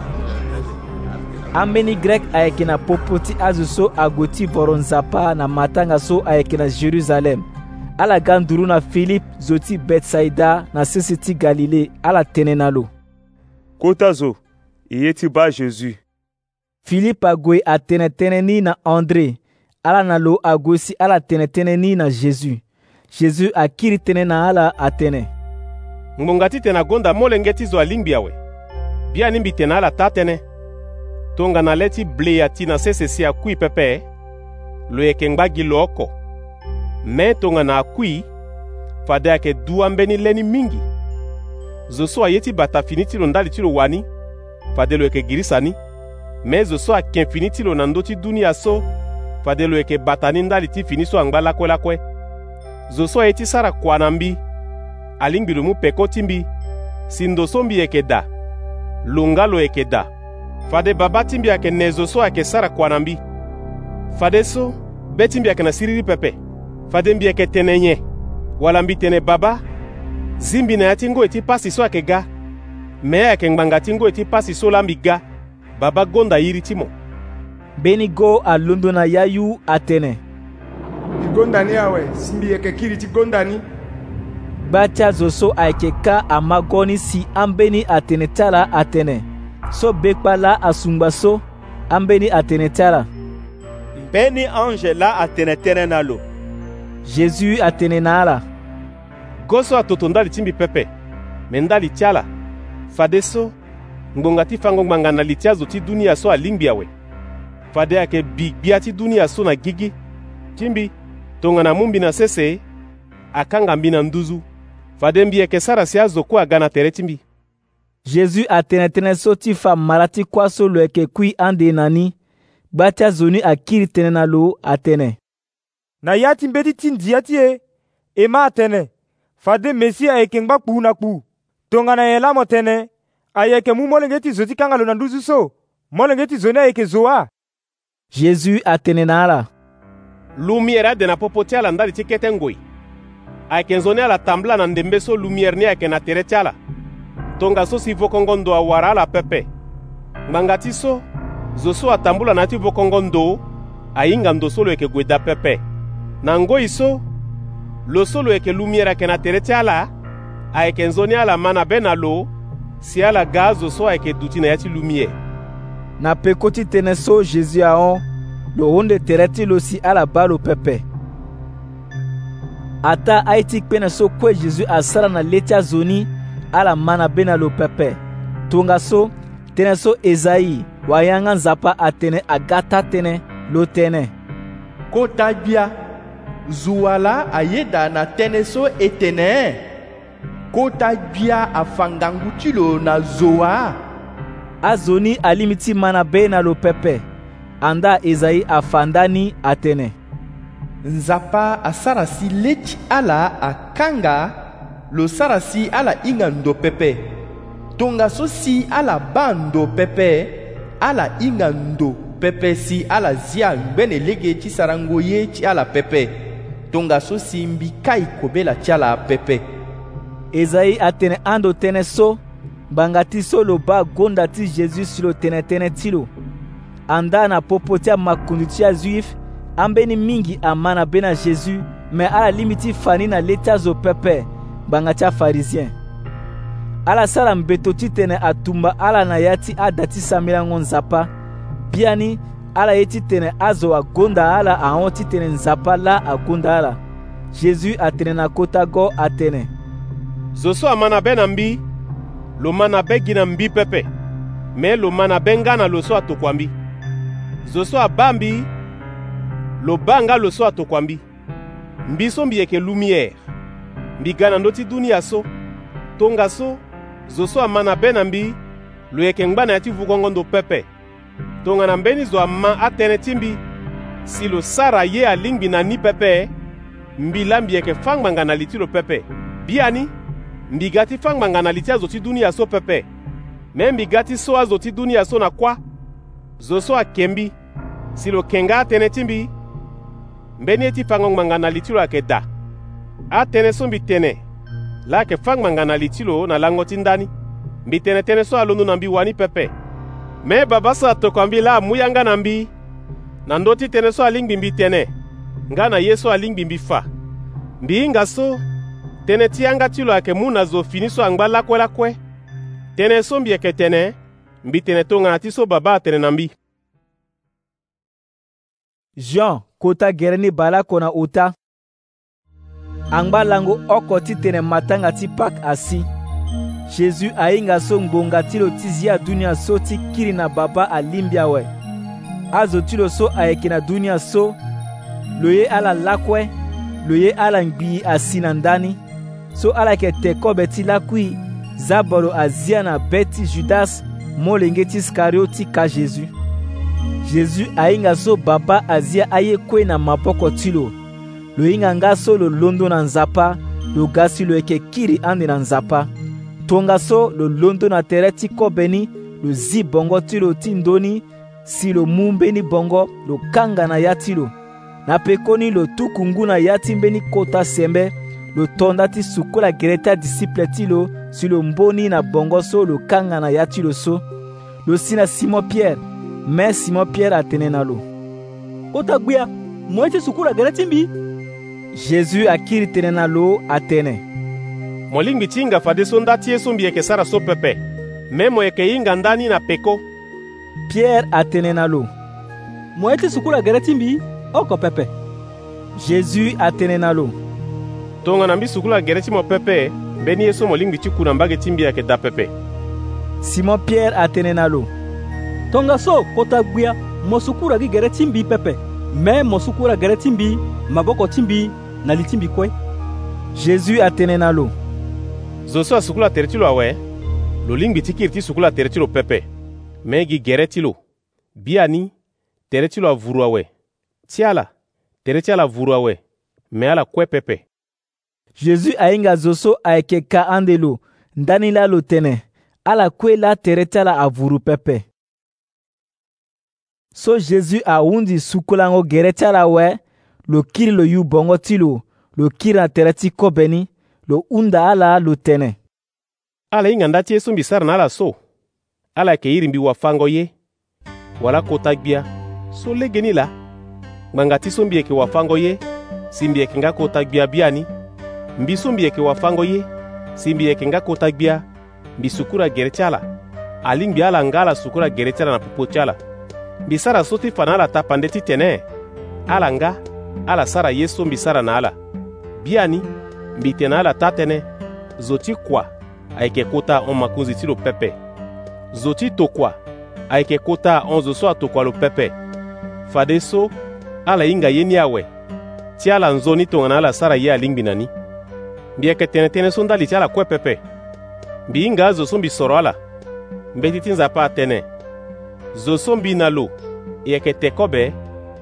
Ambeni grek ayeke na popo ti azo so ague ti voro nzapa na matanga so ayeke na Jérusalem ala ga nduru na Philippe zo ti Betsaida na sese ti Galilée ala tënë na lo. Kota zo e ye ti ba Jésus. Philippe ague atene tënë ni na André ala na lo ague si ala tene tënë ni na Jésus. Jésus akiri tënë na ala atene. Ngbonga ti tene agonda molenge ti zo alingbi awe bia ni mbi tene ala ta tënë tongana le ti ble ya ti na sese si akui pepe lo yeke ngba gi lo oko me tongana akui fade ayeke duâ ambeni leni mingi zo so aye ti bata fini ti lo ndali ti lo wani fade lo yeke giri sani me zo so aken fini ti lo na ndö ti dunia so fade lo yeke bata ni ndali ti fini so angba lakue zo so aye ti sara kua na mbi alingbi lo mu peko ti mbi si ndo so mbi yeke da lo nga lo yeke da fade baba ti mbi ayeke ne zo so ayeke sara kua na mbi fade so be ti mbi ayeke na siriri pepe fade mbi yeke tene nye wala mbi tene baba zi mbi na ya ti ngoi ti pasi so ayeke ga me ayeke ngbanga ti ngoi ti pasi so la mbi ga baba gonda iri ti mo. Beni go alondo na ya yu atene. Mbi gonda ni awe si mbi yeke kiri ti gonda ni. Gba ti azo so ayeke ka ama go ni si ambeni atene ti ala atene so bekpa la asungba so ambeni atene ti ala. Mbeni ange la atene tënë na lo. Jésus atene na ala. Go so atoto ndali ti mbi pepe me ndali ti ala fade so ngbonga ti fango ngbanga na li ti azo ti dunia so alingbi awe fade ayeke bi gbia ti dunia so na gigi ti mbi tongana mu mbi na sese akanga mbi na nduzu fade mbi yeke sara si azo kue aga na tere ti mbi. Jésus atene tënë so ti fa mara ti kuâ so lo yeke kui ande na ni gba ti azo ni akiri tënë na lo atene. Na ya ti mbeti ti ndia ti e ma atene fade Mesi ayeke ngba kpu na kpu tongana e la mo tene ayeke mu molenge ti zo ti kanga lo na nduzu so molenge ti zo ni ayeke zo a. Jésus atene na ala. Lumière ade na popo ti ala ndali ti kete ngoi ayeke nzo ni ala tambula na ndembe so lumière ni ayeke na tere ti ala tongaso si vokongo ndo awara ala pepe ngbanga ti so zo so atambula na ti vokongo ndo ahinga ndo so lo yeke gue da pepe na ngoi so lo so lo yeke lumière ayeke na tere ti ala ayeke nzo ni ala ma na be na lo si ala ga azo so ayeke duti na ya ti lumière. Na peko ti tënë so Jésus ahon lo honde tere ti lo si ala ba lo pepe ata aye ti kpene so kue Jésus asara na le ti azo ni ala ma na be na lo pepe tongaso tënë so Ezaï wayanga nzapa atene aga ta tënë lo tënë. Kota gbia zo ala ayeda na tënë so e tene kota gbia afangangu ti lo na zo azo ni alimi ti mana be na lo pepe anda Ezayi afanda ni atene nzapa asara si le ti ala akanga lo sara si ala hinga ndo pepe tongaso si ala ba ndo pepe ala hinga ndo pepe si ala zia ngbene lege ti sarango ye ti ala pepe tongaso si mbi kai kobela ti ala pepe. Ezayi atene ando tënë so gbanga ti so lo ba gonda ti Jésus si lo tene ti lo anda na popo ti amakundu ti azuif ambeni mingi amana be na Jésus me ala limi ti fani na le ti azo pepe gbanga ti afarizien ala sara mbeto ti tene atumba ala na ya ti ada ti samilango nzapa bia ni ala ye ti tene azo agonda ala ahon ti tene nzapa la agonda ala. Jésus atene na kota go atene zo so amana be na mbi lo mana be gi na mbi pepe me lo mana be nga na lo so atokua mbi zo so aba mbi lo ba nga lo so atokua mbi mbi so mbi yeke lumière mbi ga na ndö ti dunia so tongaso zo so amana be na mbi lo yeke ngba na ya ti vukongo ndo pepe tongana mbeni zo ama atene ti mbi si lo sara ye alingbi na ni pepe mbi la mbi yeke fangbanga na li ti lo pepe bia ni mbi ga ti fangbanga na li ti azo ti dunia so pepe me mbi ga ti so azo ti dunia so na kuâ zo so ayeke mbi si lo kenga atene ti mbi mbeni ye ti fangbanga na li ti lo ayeke da atene so mbi tene la ayeke fangbanga na li ti lo na lango ti ndani mbi tene so alondo na mbi wani pepe me baba so atokua mbi la amu yanga na mbi na ndö ti tene so alingbi mbi tene nga na ye so alingbi mbi fa mbi hinga so tene ti yanga ti lo ayeke mu na zo fini so angba lakue tene so mbi yeke tene mbi tene tongana ti so baba atene na mbi. Jean kota gere ni balako na uta angba lango oko ti tene matanga ti pak asi Jésus ahinga so ngbonga ti lo ti zia dunia so ti kiri na baba alimbi awe azo ti lo so ayeke na dunia so lo ye ala lakue lo ye ala ngbii asi na ndani so ala yeke te kobe ti lakui zabolo azia na be ti Judas molenge ti Iskario ti ka Jésus. Jésus ahinga so baba azia aye kue na maboko ti lo hinga nga so lo londo na nzapa lo ga si lo yeke kiri ande na nzapa tongaso lo londo na tere ti kobe ni lo zi bongo ti lo ti ndöni si lo mu mbeni bongo lo kanga na ya ti lo na pekoni lo tuku ngu na ya ti mbeni kota sembe lo tonda ti sukola gere ti adisiple ti lo si lo mboni na bongo so lo kanga na ya ti lo so lo si na Simon Pierre me Simon Pierre atene na lo kota gbia mo ye ti sukola gere ti mbi. Jésus akiri tene na lo atene mo lingbi ti hinga fade so nda ti ye so mbi yeke sara so pepe me mo yeke hinga ndani na peko. Pierre atene na lo mo ye ti sukola gere ti mbi oko pepe. Jésus atene na lo tongana mbi sukola gere ti mo pepe mbeni ye so mo lingbi ti kuna mbage ti mbi yeke da pepe. Simon Pierre atene na lo tongaso kota gbia mo sukura gi gere ti mbi pepe me mo sukura gere ti mbi maboko ti mbi na li ti mbi kue. Jésus atene na lo zo so asukula tere ti lo awe lo lingbi ti kiri ti sukula tere ti lo pepe me gi gere ti lo bia ni tere ti lo avuru awe ti ala tere ti ala vuru awe me ala kue pepe. Jésus ahinga zo so ayeke ka ande lo ndani la lo tene ala kue la tere ti ala avuru pepe. So Jésus ahundi sukolango gere ti ala awe lo kiri lo yu bongo ti lo kiri na tere ti kobe ni lo hunda ala lo tene ala hinga nda ti ye so mbi sara na ala so ala yeke iri mbi wafango ye wala kota gbia so lege ni la ngbanga ti so mbi yeke wafango ye si mbi yeke nga kota gbia bia ni mbi so mbi yeke wafango ye si mbi yeke nga kota gbia mbi sukura gere ti ala alingbi ala nga ala sukura gere ti ala na popo ti ala mbi sara so ti fa na ala tapande ti tene ala nga ala sara ye so mbi sara na ala bia ni mbi tene ala ta tënë zo ti kua ayeke kota hon makunzi ti lo pepe zo ti tokua ayeke kota hon zo so atokua lo pepe fade so ala hinga ye ni awe ti ala nzoni tongana ala sara ye alingbi na ni mbi yeke tene-tënë so ndali ti ala kue pepe mbi hinga azo so mbi soro ala mbeti ti nzapa atene zo so mbi na lo e yeke teko be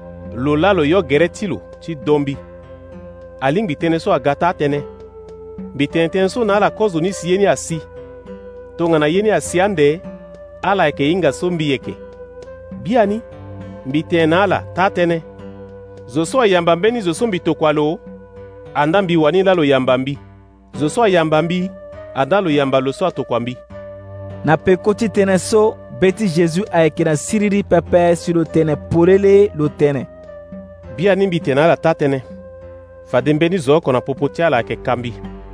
lo la lo yo gere ti lo ti dombi alingbi tënë so aga ta atene mbi tene-tënë so na ala kozo ni si ye ni asi tongana ye ni asi ande ala yeke hinga so mbi yeke bia ni mbi tene na ala ta atene zo so ayamba mbeni zo so mbi tokua lo anda mbi wani la lo yamba mbi zo so ayamba mbi anda lo yamba lo so atokua mbi na peko ti tënë so beti Jésus ayeke na siriri pepe si lo tene polele lo tene bia ni mbi tene ala ta tënë fade mbeni zo oko na popo ti ala ayeke kambi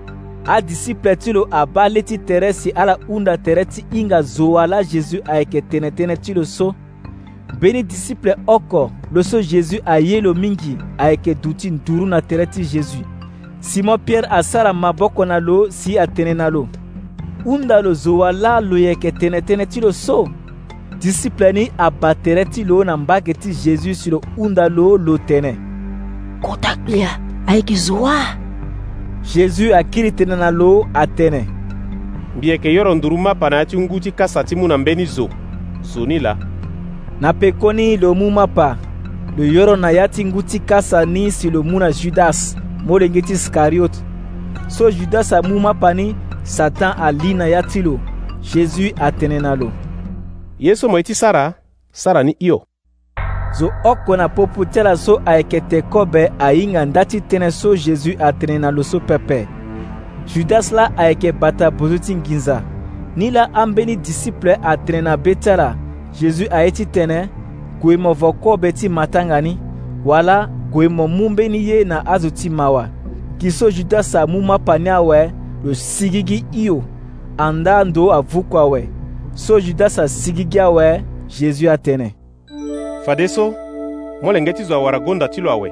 adisiple ti lo abâ le ti tere si ala hunda tere ti hinga zo wala Jésus ayeke tene-tënë ti lo so mbeni disiple oko lo so Jésus aye lo mingi ayeke duti nduru na tere ti Jésus Simon Pierre asara maboko na lo si atene na lo hunda lo zo wala lo yeke tene-tënë ti lo so disiple ni abâ tere ti lo na mbage ti Jésus si lo hunda lo tene kota glia ayeke zo wâ Jésus akiri tene na lo atene mbi yeke yoro nduru mapa na ya ti ngu ti kasa ti mu na mbeni zo zo ni la na peko ni lo mu mapa lo yoro na ya ti ngu ti kasa ni si lo mu na Judas molenge ti Iscariote so Judas amu mapa ni Satan ali na ya ti lo Jésus atene na lo ye so mo ye ti sara ni hio zo oko na popo ti ala so ayeke teko be ahinga nda ti tënë so Jésus atene na lo so pepe Judas la ayeke bata bozo ti nginza ni la ambeni disiple atene na be ti ala Jésus aye ti tene gue mo voko be ti matanga ni wala gue mo mu mbeni ye na azo ti mawa gi so Judas amu mapa ni awe lo sigi gi hio anda ando avuku awe so Judas asigi gi awe Jésus atene fade so molenge ti zo awara gonda ti lo awe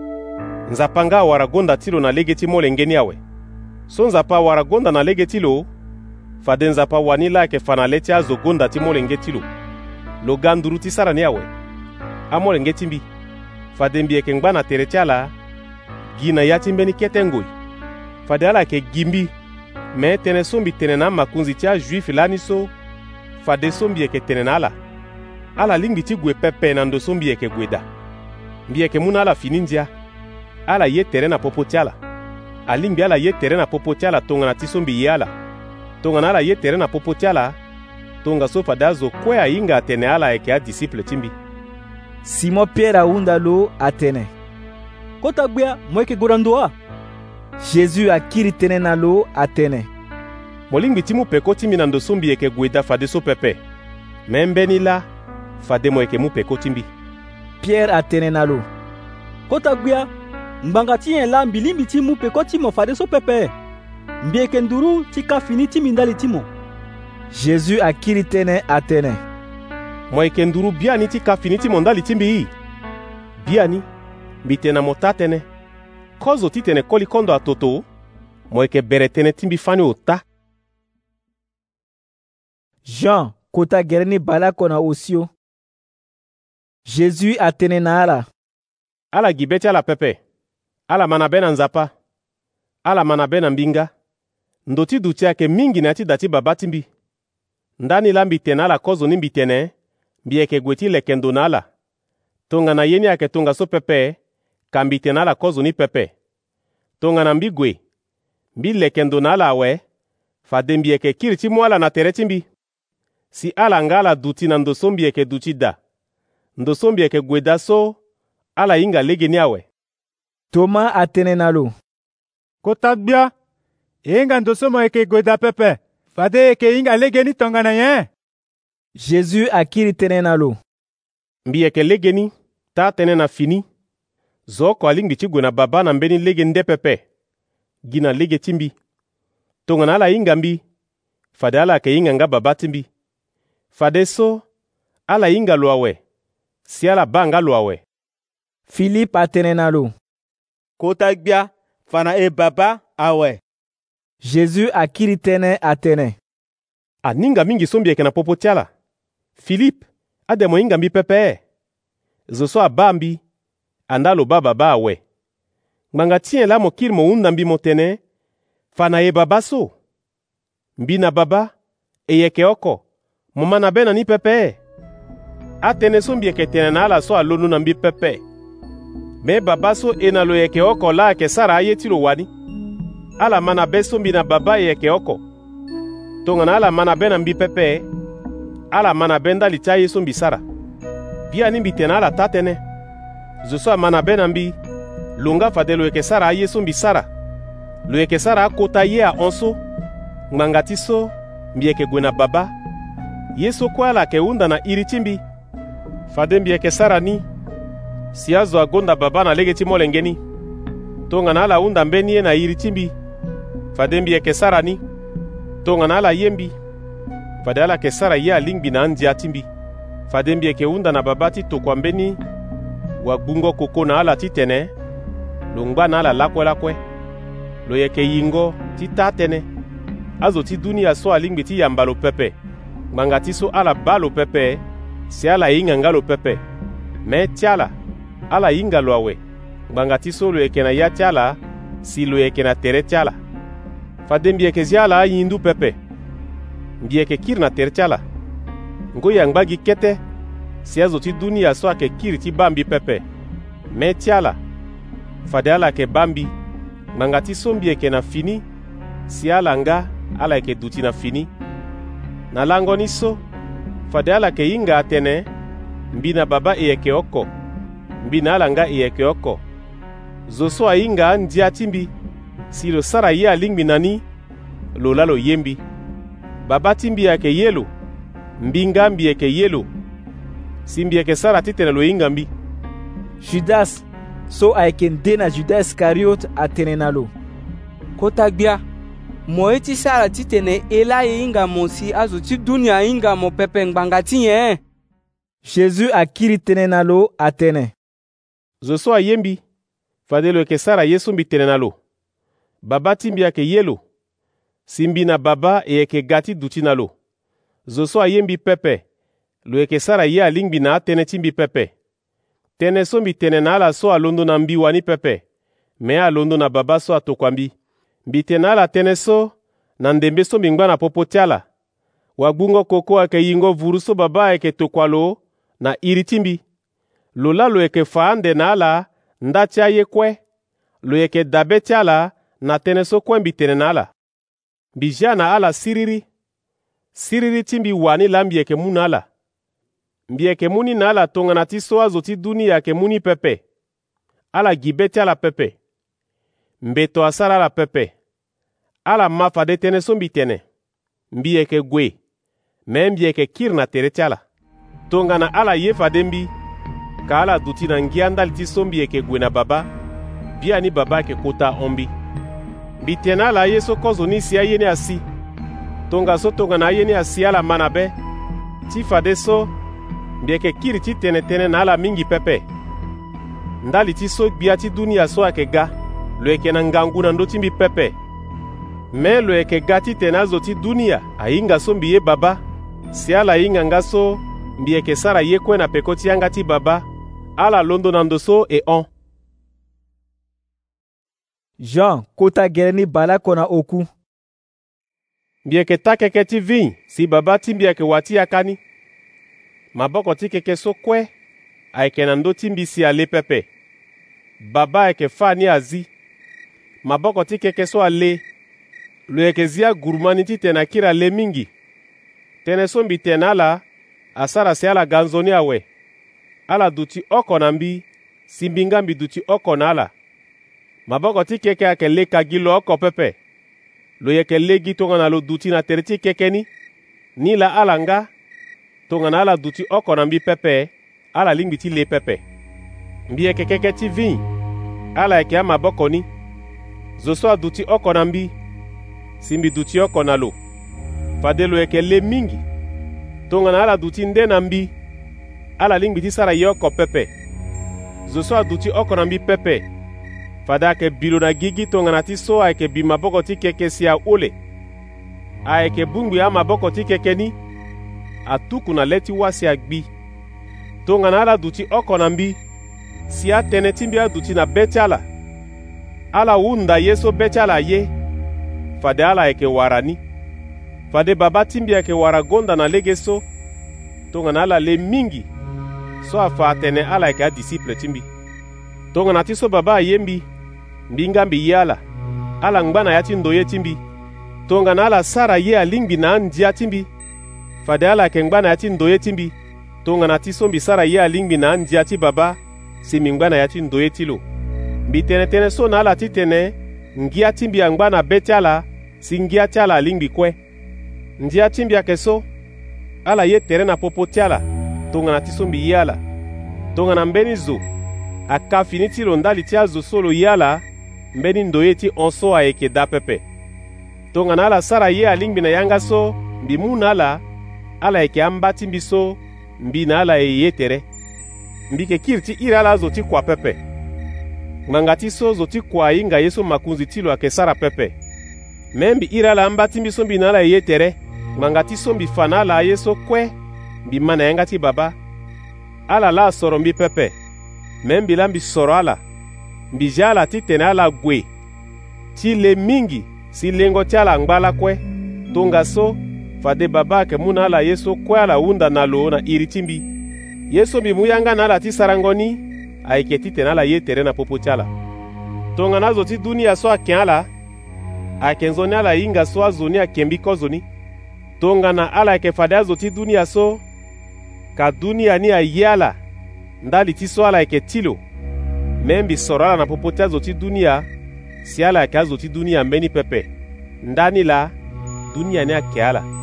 nzapa nga awara gonda ti lo na lege ti molenge ni awe so nzapa awara gonda na lege ti lo fade nzapa wani la yeke fa na le ti azo gonda ti molenge ti lo ga nduru ti sara ni awe amolenge ti mbi fade mbi yeke ngba na tere ti ala gi na ya ti mbeni kete ngoi fade ala yeke gi mbi me tënë so mbi tene na makunzi ti ajuife lani so fade so mbi yeke tene na ala lingbi ti gue pepe na ndo so mbi yeke gue da mbi yeke mu na ala fini ndia ala ye tere na popo ti ala alingbi ala ye tere na popo ti ala tongana ti so mbi ye ala tongana ala ye tere na popo ti ala tonga so fade azo kue ahinga atene ala ayeke adisiple ti mbi Simon Pierre ahunda lo atene kota gbia mo yeke gue na ndo a Jésus akiri tënë na lo atene mo lingbi ti mu peko ti mbi na ndo so mbi yeke gue da fade so pepe me mbeni la fade mo yeke mu peko ti mbi Pierre atene na lo kota gbia ngbanga ti nyen la mbi lingbi ti mu peko ti mo fade so pepe mbi yeke nduru ti ka fini ti mbi ndali ti mo Jésus akiri tënë atene mo yeke nduru bia ni ti ka fini ti mo ndali ti mbi bia ni mbi tene na mo ta tënë kozo ti tene koli kondo atoto mo yeke bere tënë ti mbi fani ota Jean kota gere ni balako na osio Jésus atene na ala gi be ti ala pepe ala ma na be na nzapa ala ma na be na mbinga ndo ti duti ayeke mingi na ya ti da ti baba ti mbi ndani la mbi tene ala kozo ni mbi tene mbi yeke gue ti leke ndo na ala tongana ye ni ayeke tonga so pepe ka mbi tene ala kozo ni pepe tongana mbi gue mbi leke ndo na ala awe fade mbi yeke kiri ti mu ala na tere ti mbi si ala nga ala duti na ndo so mbi yeke duti da ndo so mbi yeke gue da so ala hinga lege ni awe Thomas atene na lo kota gbia e hinga ndo so mo yeke gue da pepe fade yeke hinga lege ni tongana ye Jésus akiri tënë na lo mbi yeke lege ni ta tënë na fini zo oko alingbi ti gue na baba na mbeni lege nde pepe gi na lege ti mbi tongana ala hinga mbi fade ala yeke hinga nga baba ti mbi fade so ala hinga lo awe si ala ba nga lo awe Philippe atene na lo kota gbia fa na e baba awe Jésus akiri tënë atene aninga mingi so mbi yeke na popo ti ala Philippe ade mo hinga mbi pepe zo so abâ mbi anda lo ba baba awe ngbanga ti la mo kiri mo hunda mbi mo tene fa na ye baba so mbi na baba e yeke oko mo mana be na ni pepe atene so mbi yeke tene na ala so alonu na mbi pepe me baba so e na lo yeke oko la yeke sara aye ti lo wani ala mana be so mbi na baba e yeke oko tongana ala mana be na mbi pepe ala mana be ndali ti aye so mbi sara bia ni mbi tene ala ta tënë zo so amana be na mbi lo nga fade lo yeke sara aye so mbi sara lo yeke sara akota ye ahonso ngbanga ti so mbi yeke gue na baba ye so kue ala yeke hunda na iri ti mbi fade mbi yeke sara ni si azo agonda baba na lege ti molenge ni tongana ala hunda mbeni ye na iri ti mbi fade mbi yeke sara ni tongana ala ye mbi fade ala yeke sara ye alingbi na andia ti mbi fade mbi yeke hunda na baba ti tokua mbeni wagbungo koko na ala ti tene lo ngba na ala lakue lo yeke yingo ti ta tënë azo ti dunia so alingbi ti yamba lo pepe ngbanga ti so ala ba lo pepe si ala hinga nga lo pepe me ti ala hinga lo awe ngbanga ti so lo yeke na ya ti ala si lo yeke na tere ti ala fade mbi yeke zi ala ahindu pepe mbi yeke kiri na tere ti ala ngo yangba gi kete si azo ti dunia so ayeke kiri ti ba mbi pepe me ti ala fade ala yeke ba mbi ngbanga ti so mbi yeke na fini si ala nga ala yeke duti na fini na lango ni so fade ala yeke hinga atene mbi na baba e yeke oko mbi na ala nga e yeke oko zo so ahinga andia ti mbi si lo sara ye alingbi na ni lo la lo ye mbi baba ti mbi ayeke ye lo mbi nga mbi yeke ye lo si mbi yeke sara ti tene lo hinga mbi Judas so ayeke nde na Judas Iscariote atene na lo kota gbia mo ye ti sara ti tene e la ye hinga mo si azo ti dunia hinga mo pepe ngbanga ti nyen Jésus akiri tene na lo atene zo so aye mbi fade lo yeke sara ye so mbi tene na lo baba ti mbi ayeke ye lo si mbi na baba e yeke ga ti duti na lo zo so aye mbi pepe lo yeke sara ye alingbi na atene ti mbi pepe tënë so mbi tene na ala so alondo na mbi wani pepe me alondo na baba so atokua mbi tene ala tënë so na ndembe so mbi ngba na popo ti ala wagbungo koko ayeke yingo vuru so baba ayeke tokua lo na iri ti mbi lo la lo yeke fa ande na ala nda ti aye kue lo yeke dabe ti ala na tënë so kue mbi tene na ala mbi ja na ala siriri ti mbi wani la mbi yeke mu na ala mbi yeke mu ni na ala tongana ti so azo ti dunia yeke mu ni pepe ala gi be ti ala pepe mbeto asara ala pepe ala ma fade tënë so mbi tene mbi yeke gue me mbi yeke kiri na tere ti ala tongana ala ye fade mbi ka ala duti na ngia ndali ti so mbi yeke gue na baba bia ni baba yeke kota hon mbi tene ala aye so kozo ni si aye ni asi tonga so tongana aye ni asi ala mana be ti fade so mbi yeke kiri ti tene na ala mingi pepe ndali ti so gbia ti dunia so ayeke ga lo yeke na ngangu na ndö ti mbi pepe me lo yeke ga ti tene azo ti dunia ahinga so mbi ye baba si ala hinga nga so mbi yeke sara ye kue na peko ti yanga ti baba ala londo na ndo so e hon Jean kota gere ni bala kona oku mbi yeke ta keke ti viny si baba ti mbi yeke wa ti yaka ni maboko ti keke so kue ayeke na ndö ti mbi si ale pepe baba ayeke fa ni azi maboko ti keke so ale lo yeke zi agurumani ti tene akiri ale mingi tënë so mbi tene ala asara si ala ga nzoni awe ala duti oko na mbi si mbi nga mbi duti oko na ala maboko ti keke ayeke leka gi lo oko pepe lo yeke le gi tongana lo duti na tere ti keke ni la ala nga tongana ala duti oko na mbi pepe ala lingbi ti le pepe mbi yeke keke ti viny ala yeke amaboko ni zo so aduti oko na mbi si mbi duti oko na lo fade lo yeke le mingi tongana ala duti nde na mbi ala lingbi ti sara ye oko pepe zo so aduti oko na mbi pepe fade ayeke bi lo na gigi tongana ti so ayeke bi maboko ti keke si ahole ayeke bungbi amaboko ti keke ni atuku na le ti wasi agbi tongana ala duti oko na mbi si atene ti mbi aduti na be ti ala ala wunda ye so be ti ala ye fade ala yeke wara ni fade baba ti mbi yeke wara gonda na lege so tongana ala le mingi so afa atene ala yeke adisiple ti mbi tongana ti so baba aye mbi nga mbi ye ala ngba na ya ti ndo ye ti mbi tongana ala sara ye alingbi na andia ti mbi fade ala yeke ngba na ya ti ndo ye ti mbi tongana ti so mbi sara ye alingbi na andia ti baba si mbi ngba na ya ti ndo ye ti lo mbi tene tënë so na ala ti tene ngia ti mbi angba na be ti ala si ngia ti ala alingbi kue ndia ti mbi ayeke so ala ye tere na popo ti ala tongana ti so mbi ye ala tongana mbeni zo aka fini ti lo ndali ti azo so lo ye ala mbeni ndo ye ti honso ayeke da pepe tongana ala sara ye alingbi na yanga so mbi mu na ala yeke amba ti mbi so mbi na ala e ye tere mbi yeke kiri ti iri ala zo ti kua pepe ngbanga ti so zo ti kua hinga ye so makunzi ti lo ayeke sara pepe me mbi iri ala amba ti mbi so mbi na ala e ye tere ngbanga ti so mbi fa na ala aye so kue mbi ma na yanga ti baba ala la asoro mbi pepe me mbi la mbi soro ala mbi ja ala ti tene ala gue ti le mingi si lengo ti ala ngba lakue tongaso fade baba ayeke mu na ala ye so kue ala hunda na lo na iri ti mbi ye so mbi mu yanga na ala ti sarango ni ayeke ti tene ala ye tere na popo ti ala tongana azo ti dunia so ayeke ala ayeke nzoni ala hinga so azo ni ayeke mbi kozo ni tongana ala yeke fade azo ti dunia so ka dunia ni aye ala ndali ti so ala yeke ti lo me mbi soro ala na popo ti azo ti dunia si ala yeke azo ti dunia mbeni pepe ndani la dunia ni ayeke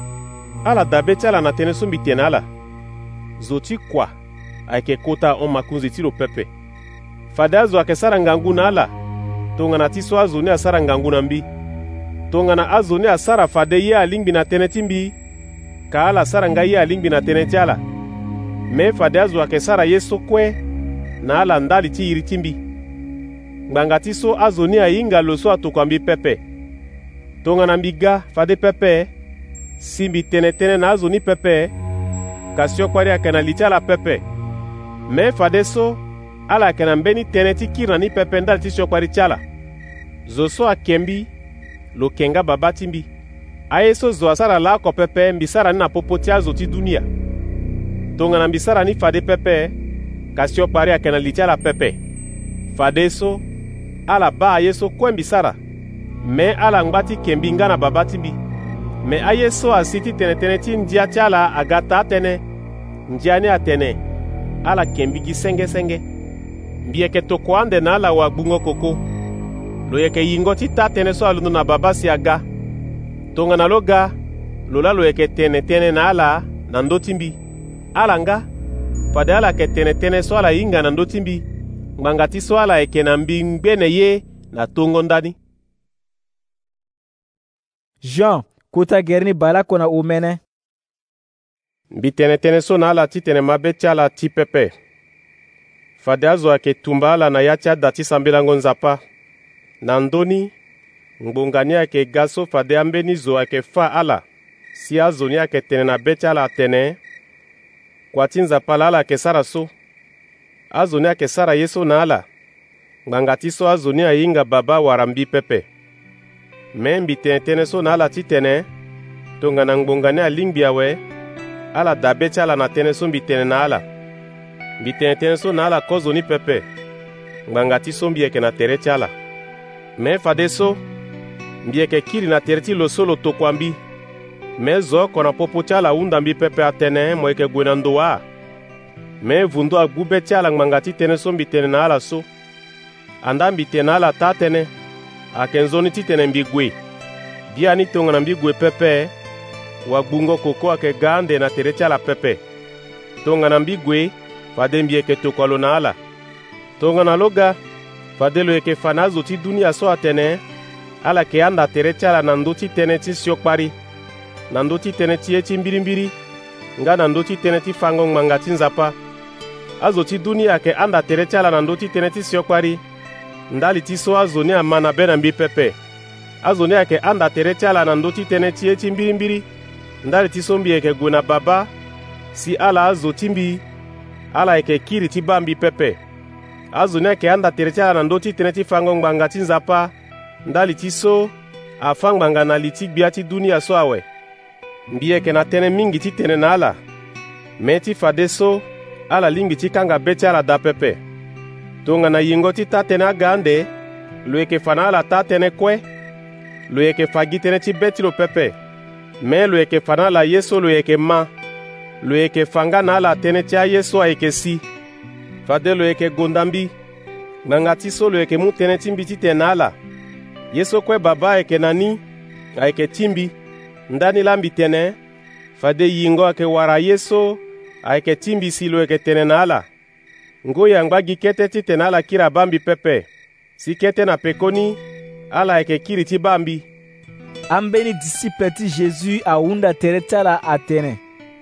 ala dabe ti ala na tënë so mbi tene ala zo ti kua ayeke kota hon-makunzi ti lo pepe fade azo ayeke sara ngangu na ala tongana ti so azo ni asara ngangu na mbi tongana azo ni asara fade ye alingbi na tënë ti mbi ka ala sara nga ye alingbi na tënë ti ala me fade azo ayeke sara ye so kue na ala ndali ti iri ti mbi ngbanga ti so azo ni ahinga lo so atokua mbi pepe tongana mbi ga fade pepe si mbi tene tënë na azo ni pepe ka siokpari ayeke na li ti ala pepe me fade so ala ayeke na mbeni tënë ti kiri na ni pepe ndali ti siokpari ti ala zo so ayeke mbi lo kenga baba ti mbi aye so zo asara la oko pepe mbi sara ni na popo ti azo ti dunia tongana mbi sara ni fade pepe ka siokpari ayeke na li ti ala pepe fade so ala ba aye so kue mbi sara me ala ngba ti ke mbi nga na baba ti mbi me aye so asi ti tene tënë ti ndia ti ala aga ta atënë ndia ni atene ala ke mbi gi senge mbi yeke toko ande na ala wagbungo koko lo yeke yingo ti ta tënë so alondo na baba si aga tongana lo ga lo la lo yeke tene tënë na ala na ndö ti mbi ala nga fade ala yeke tene tënë so ala hinga na ndö ti mbi ngbanga ti so ala yeke na mbi ngbene ye na tongo ndani Jean kota geri ni balako na umene mbi tene tënë so na ala ti tene mabe ti ala ti pepe fade azo ayeke tumba ala na ya ti ada ti sambelango nzapa na ndöni ngbonga ni ayeke ga so fade ambeni zo ayeke fa ala si azo ni ayeke tene na be ti ala atene kua ti nzapa la ala ayeke sara so azo ni ayeke sara ye so na ala ngbanga ti so azo ni ahinga baba wara mbi pepe me mbi tene tënë so na ala ti tene tongana ngbonga ni alingbi awe ala dabe ti ala na tënë so mbi tene na ala mbi tene tënë so na ala kozo ni pepe ngbanga ti so mbi yeke na tere ti ala me fade so mbi yeke kiri na tere ti lo so lo tokua mbi me zo oko na popo ti ala hunda mbi pepe atene mo yeke gue na ndo wâ me vundo agbu be ti ala ngbanga ti tënë so mbi tene na ala so anda mbi tene na ala ta atene ayeke nzoni ti tene mbi gue bia ni tongana mbi gue pepe wagbungo koko ayeke ga ande na tere ti ala pepe tongana mbi gue fade mbi yeke tokua lo na ala tongana lo ga fade lo yeke fa na azo ti dunia so atene ala yeke anda tere ti ala na ndö ti tënë ti siokpari na ndö ti tënë ti ye ti mbirimbiri nga na ndö ti tënë ti fango ngbanga ti nzapa azo ti dunia ayeke anda tere ti ala na ndö ti tënë ti siokpari ndali ti so azo ni ama na be na mbi pepe azo ni ayeke anda tere ti ala na ndö ti tënë ti ye ti mbirimbiri ndali ti so mbi yeke gue na baba si ala azo ti mbi ala yeke kiri ti ba mbi pepe azo ni ayeke anda tere ti ala na ndö ti tënë ti fango ngbanga ti nzapa ndali ti so afâ ngbanga na li ti gbia ti dunia so awe. Mbi yeke na tënë mingi ti tene na ala, me ti fade so ala lingbi ti kanga be ti ala da pepe. Tongana yingo ti ta tënë aga ande, lo yeke fa na ala ta tënë kue, lo yeke fa gi tënë ti be ti lo pepe, me lo yeke fa na ala ye so lo yeke ma, lo yeke fa nga na ala tënë ti aye so ayeke si. Fade lo yeke gonda mbi, ngbanga ti so lo yeke mu tënë ti mbi ti tene na ala. Ye so kue baba ayeke na ni ayeke ti mbi, ndani la mbi tene, fade yingo ayeke wara ye so ayeke ti mbi si lo yeke tene na ala. Ngoi angba gi kete ti tene ala kiri abâ mbi pepe, si kete na pekoni ala ayeke kiri ti ba mbi. Ambeni disiple ti Jésus ahunda tere ti ala atene.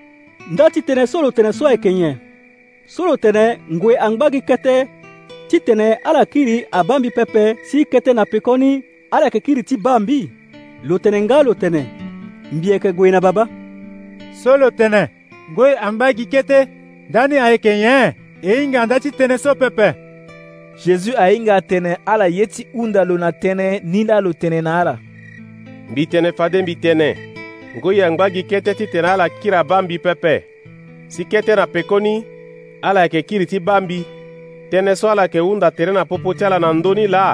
Nda ti tene so lo tene so ayeke nyen. So lo tene ngoi angba gi kete ti tene ala kiri abâ mbi pepe, si kete na pekoni ala yeke kiri ti ba mbi. Lo tene nga lo tene mbi yeke gue na baba. So lo tene ngoi angba gi kete ndani ayeke nyen e hinga nda ti tene so pepe. Jésus ahinga atene ala ye ti hunda lo na tënë ni la lo tene na ala. Mbi tene fade mbi tene ngoi angba gi kete ti tene ala kiri abâ mbi pepe, si kete na pekoni ala yeke kiri ti ba mbi. Tënë so ala yeke hunda tere na popo ti ala na ndöni la.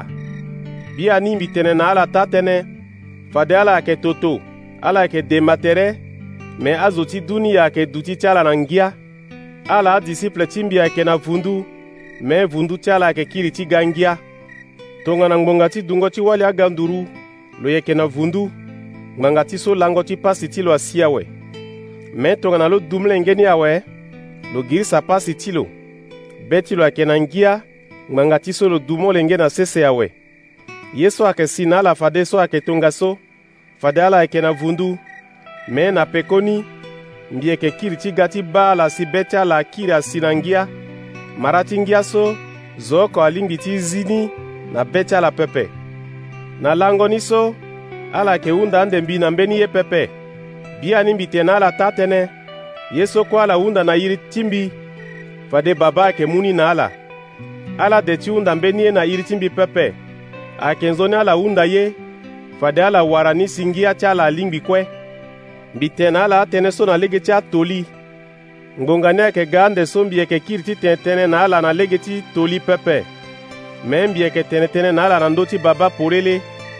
Bi ani mbi tene na ala ta tënë, fade ala yeke toto, ala yeke demba tere, me azo ti dunia ayeke duti ti ala na ngia. Ala adisiple ti mbi ayeke na vundu, me vundu ti ala ayeke kiri ti ga ngia. Tongana ngbonga ti dungo ti wali aga nduru lo yeke na vundu, ngbanga ti so lango ti pasi ti lo asi awe. Me tongana lo dumu ngeni awe, lo giri sa pasi ti lo, be ti lo ayeke na ngia, ngbanga ti so lo dumu lenge na sese awe. Ye so ayeke si na ala fade so ayeke tongaso, fade ala ayeke na vundu, me na pekoni mbi yeke kiri ti ga ti ba ala si be ti ala akiri asi na ngia. Mara ti ngia so zo oko alingbi ti zini na be ti ala pepe. Na lango ni so ala yeke hunda ande mbi na mbeni ye pepe. Bi ani mbi tene ala ta tënë, ye so kue ala hunda na iri ti mbi, fade baba ayeke mu ni na ala. Ala de ti hunda mbeni ye na iri ti mbi pepe, ayeke nzoni ala hunda ye, fade ala wara ni si ngia ti ala alingbi kue. Mbi tene ala atënë so na lege ti atoli, ngbonga ni ayeke ga ande so mbi yeke kiri ti tene tënë na ala na lege ti toli pepe, me mbi yeke tene tënë na ala na ndö ti baba porele.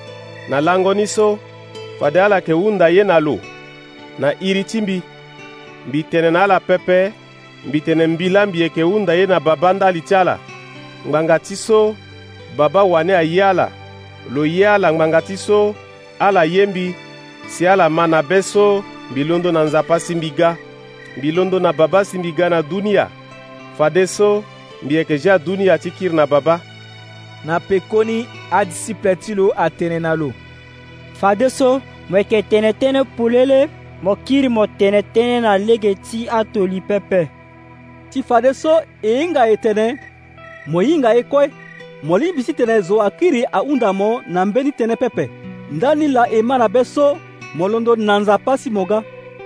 Na lango ni so fade ala yeke hunda ye na lo na iri ti mbi. Mbi tene na ala pepe, mbi tene mbi la mbi yeke hunda ye na baba ndali ti ala. Ngbanga ti so baba wani aye ala, lo ye ala ngbanga ti so ala ye mbi, si ala ma na be so mbi londo na nzapa si mbi ga, mbi londo na baba si mbi ga na dunia. Fade so mbi yeke ja dunia ti kiri na baba. Na pekoni adisiple ti lo atene na lo. Fade so mo yeke tene tënë pulele mo kiri mo tene tënë na lege ti atoli pepe. Ti fade so e hinga e tene, mo hinga e kue, mo lingbi si tene zo akiri ahunda mo na mbeni tene pepe. Ndani la e ma na be so mo londo na nzapa si mo ga.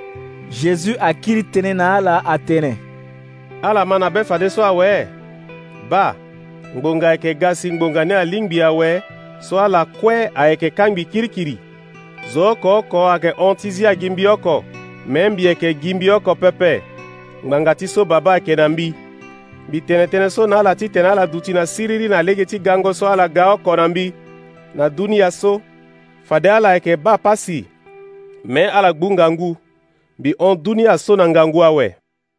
Jésus akiri tene na ala atene. Ala ma na be fade so awe. Ba, ngbonga ayeke ga si ngbonga ni alingbi awe, so ala kue ayeke kangbi kirikiri. Zo oko ayeke hon ti zi agi mbi oko, me mbi yeke gi mbi oko pepe. Ngbanga ti so baba ayeke na mbi. Mbi tene tënë so na ala ti tene ala duti na siriri na lege ti gango so ala ga oko na mbi. Na dunia so fade ala ayeke ba pasi, me ala gbu ngangu, mbi hon dunia so na ngangu awe.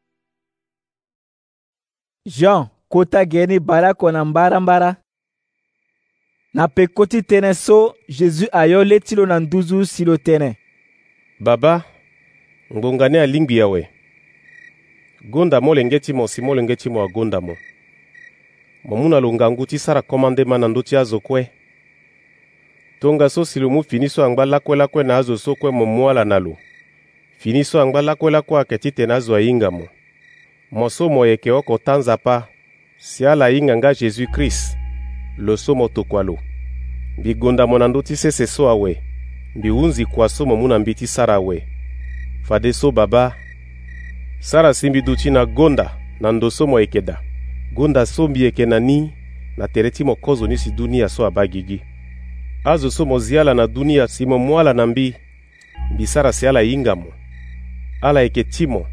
Jean kota ge ni barako na mbara. Na peko ti tënë so Jésus ayo le ti lo na nduzu si lo tënë. Baba, ngbonga ni alingbi awe. Gonda mo lenge ti mo si mo lenge ti mo agonda mo. Mo mu na lo ngangu ti sara komande ma na ndö ti azo kue. Tongaso si lo mu fini so angba lakue na azo so kue mo mu ala na lo. Fini so angba lakue ayeke ti tene azo ahinga mo. Mo so mo yeke oko ta nzapa, si ala hinga nga Jésus Christ, lo so mo tokua lo. Mbi gonda mo na ndö ti sese so awe, mbi hunzi kua so mo mu na mbi ti sara awe. Fade so baba, sara si mbi duti na gonda na ndö so mo yeke da. Gonda so mbi yeke na ni na tere ti mo kozo ni si dunia so aba gigi. Azo so mo zi ala na dunia si mo mu ala na mbi, mbi sara si ala hinga mo. Ala yeke ti mo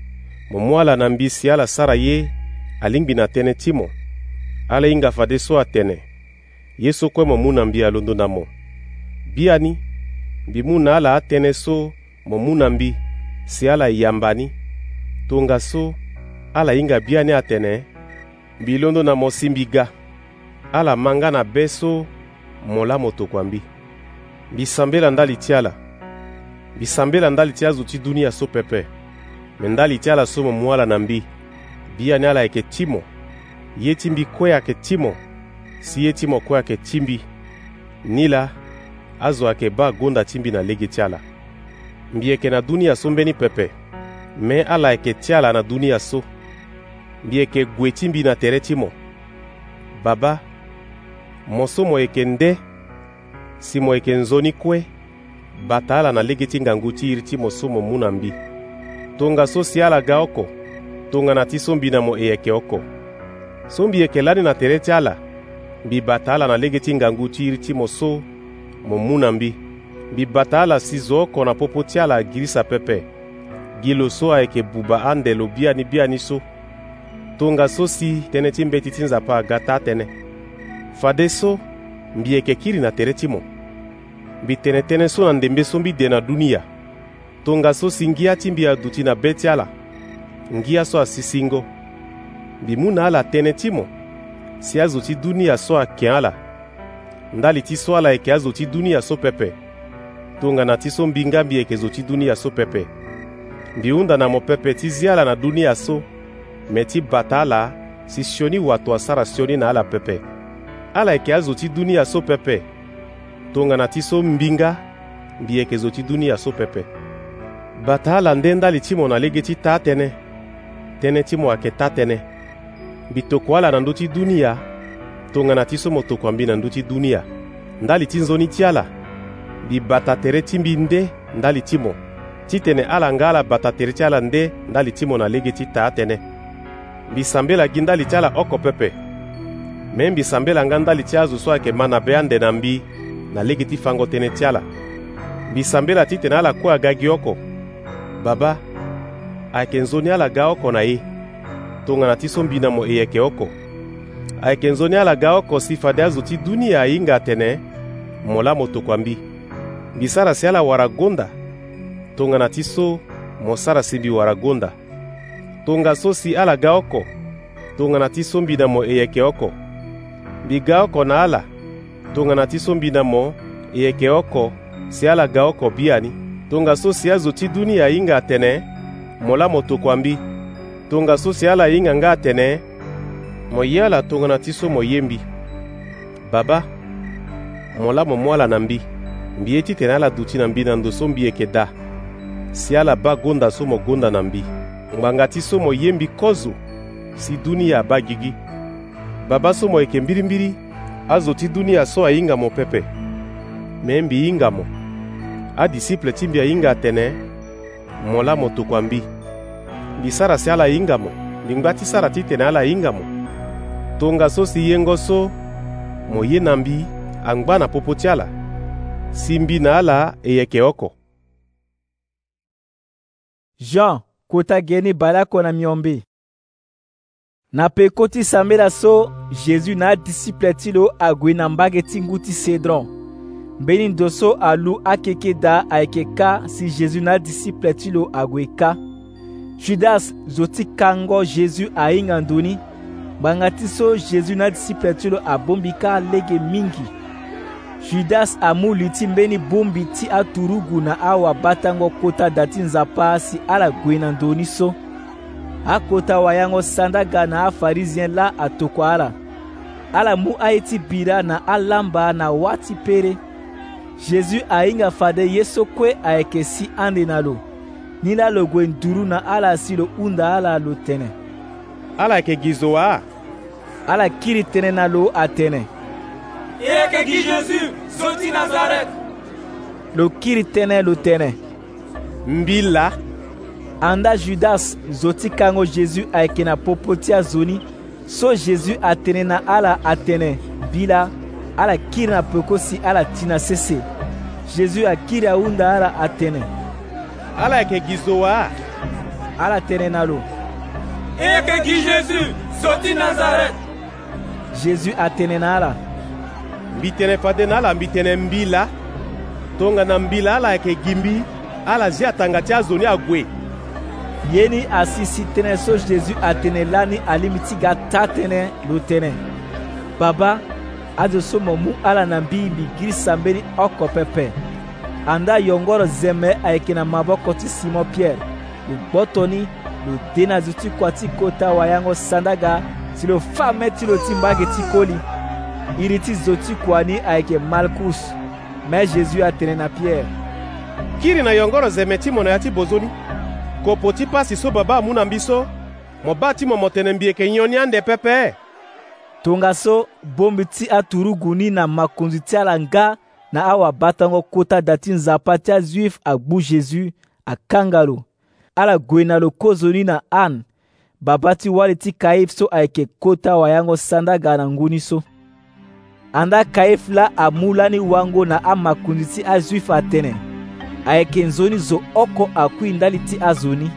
mu ala na mbi si ala sara ye alingbi na tënë ti mo. Ala hinga fade so atene, ye so kue mo mu na mbi alondo na mo. Bia ni, mbi mu na ala atene so mo mu na mbi si ala yamba ni. Tonga so, ala hinga bia ni atene, mbi londo na mo si mbi ga. Ala manga na be so mo la mo tokua mbi. Mbi sambela ndali ti ala. Mbi sambela ndali ti azo ti dunia so pepe. Me ndali ti ala so mo mu ala na mbi. Bia ni ala yeke ti mo. Ye ti mbi kue ayeke ti mo, si ye ti mo kue ayeke ti mbi. Ni la, azo ayeke ba gonda ti mbi na lege ti ala. Mbi yeke na dunia so mbeni pepe, me ala yeke ti ala na dunia so. Mbi yeke gue ti mbi na tere ti mo. Baba, mo so mo yeke nde, si mo yeke nzoni kue, bata ala na lege ti ngangu ti iri ti mo so mo mu na mbi. Tonga so si ala ga oko, tonga na ti so mbi na mo e yeke oko. So mbi yeke lani na tere ti ala, mbi bata ala na lege ti ngangu ti iri ti mo so mo mu na mbi. Mbi bata ala si zo oko na popo ti ala girisa pepe, gi lo so ayeke buba ande lo bia ni so. Tonga so si tënë ti mbeti ti nzapa aga ta tënë. Fade so, mbi yeke kiri na tere ti mo. Mbi tënë so na ndembe so mbi de na dunia. Tonga so si ngia ti mbi aduti na be ti ala, ngia so asisingo. Mbi mu na ala tënë ti mo, si azo ti dunia so ayeke ala. Ndali ti so ala yeke azo ti dunia so pepe. Tonga na ti so mbi nga mbi yeke zo ti dunia so pepe. Mbi hunda na mo pepe ti zi ala na dunia so, me ti bata ala si sioni watu asara sioni na ala pepe. Ala yeke azo ti dunia so pepe. Tonga na ti so mbi nga mbi yeke zo ti dunia so pepe. Bata ala nde ndali ti mo na lege ti ta tënë, tënë ti mo ayeke ta tënë. Mbi tokua ala na ndö ti dunia, tonga na ti so mo tokua mbi na ndö ti dunia. Ndali ti nzoni ti ala, mbi bata tere ti mbi nde ndali ti mo. Ti tene ala nga ala bata tere ti ala nde ndali ti mo na lege ti ta tënë. Mbi sambela gi ndali ti ala oko pepe, me mbi sambela nga ndali ti azo so ayeke ma na be ande na mbi na lege ti fango tënë ti ala. Mbi sambela ti tene ala kue aga gi oko. Baba, ayeke nzoni ala ga oko na ye, tonga na ti so mbi na mo e yeke oko. Ayeke nzoni ala ga oko si fade azo ti dunia ahinga atene, mo la mo tokua mbi. Mbi sara si ala wara gonda, tonga na ti so mo sara si mbi wara gonda. Tonga so si ala ga oko, tonga na ti so mbi na mo e yeke oko. Mbi ga oko na ala, tonga na ti so mbi na mo e yeke oko si ala ga oko bia ni. Tonga so si azo ti dunia ahinga atene, mo la mo tokua mbi. Tonga so si ala hinga nga atene, mo ye ala tonga na ti so mo ye mbi. Baba, mo la mo mu ala na mbi. Mbi ye ti tene ala duti na mbi na ndo so mbi yeke da. Si ala ba gonda so mo gonda na mbi. Ngbanga ti so mo ye mbi kozo, si dunia aba gigi. Baba so mo yeke mbiri azo ti dunia so ahinga mo pepe. Me mbi hinga mo. Adisiple ti mbi ahinga atene, mo la mo tokua mbi. Mbi sara si ala hinga mo, mbi ngba ti sara ti tene ala hinga mo. Tonga so si yengo so, mo ye na mbi angba na popo ti ala. Si mbi na ala e yeke oko. Jean kota ge ni balako na miombe. Na peko ti sambela so, Jésus na adisiple ti lo ague na mbage ti ngu ti Cédron. Mbeni ndo so alu akeke da ayeke ka si Jésus na adisiple ti lo ague ka. Judas zo ti kango Jésus ahinga ndöni. Gbanga ti so Jésus na adisiple ti lo abombi ka lege mingi. Judas amu li ti mbeni bombi ti aturugu na awa batango kota da ti nzapa si ala gue na ndöni so. Akota wayango sandaga na afarizien la atokua ala. Ala mu aye ti bira na alamba na wati pere. Jésus ahinga fade ye so kue ayeke si ande na lo. Ni la lo gue nduru na ala si lo hunda ala lo tene. Ala yeke gi zo a? Ala kiri tene na lo atene. E yeke gi Jésus, zo ti Nazaret. Lo kiri tene lo tene. Mbi la? Anda Judas zo ti kango Jésus ayeke na popo ti azoni, so Jésus atene na ala atene bila ala kiri na peko si ala tina sese. Jésus akiri aunda ala atene. Ala yeke gi zo wa? Ala tene na lo. Eke gi Jésus, soti Nazareth. Jésus atene na ala. Mbitene fade na ala mbitene mbila. Tonga na mbila ala yeke gimbi. Ala zi atanga ti azoni agwe. Yeni asisi tene so Jésus atene lani alimiti ga ta tene lo tene. Baba, azo so momu ala na mbi giri sambeni oko pepe. Anda yongoro zeme ayeke na maboko ti Simon Pierre. Lo gbotoni, lo dena zuti kwa ti kota wayango sandaga, si lo fame ti lo ti mbage ti koli. Iri ti zo ti kwani ayeke Malkus. Mais Jésus atene na Pierre. Kiri na yongoro zeme ti mo na ya ti bozoni. Kopo ti pasi so baba amu na mbiso, mo ba ti mo mo tene mbi yeke nyoni ande pepe. Tonga so bombi ti aturugu ni na makonzi ti ala nga na awa batango kota da ti nzapa ti azuif agbu Jésus akanga lo. Ala gue na lo kozo ni na Anne, baba ti wali ti Kaif so ayeke kota wayango sandaga na nguni so. Anda Kaif la amu lani wango na amakonzi ti azuif atene. Ayeke nzoni zo oko akui ndali ti azoni.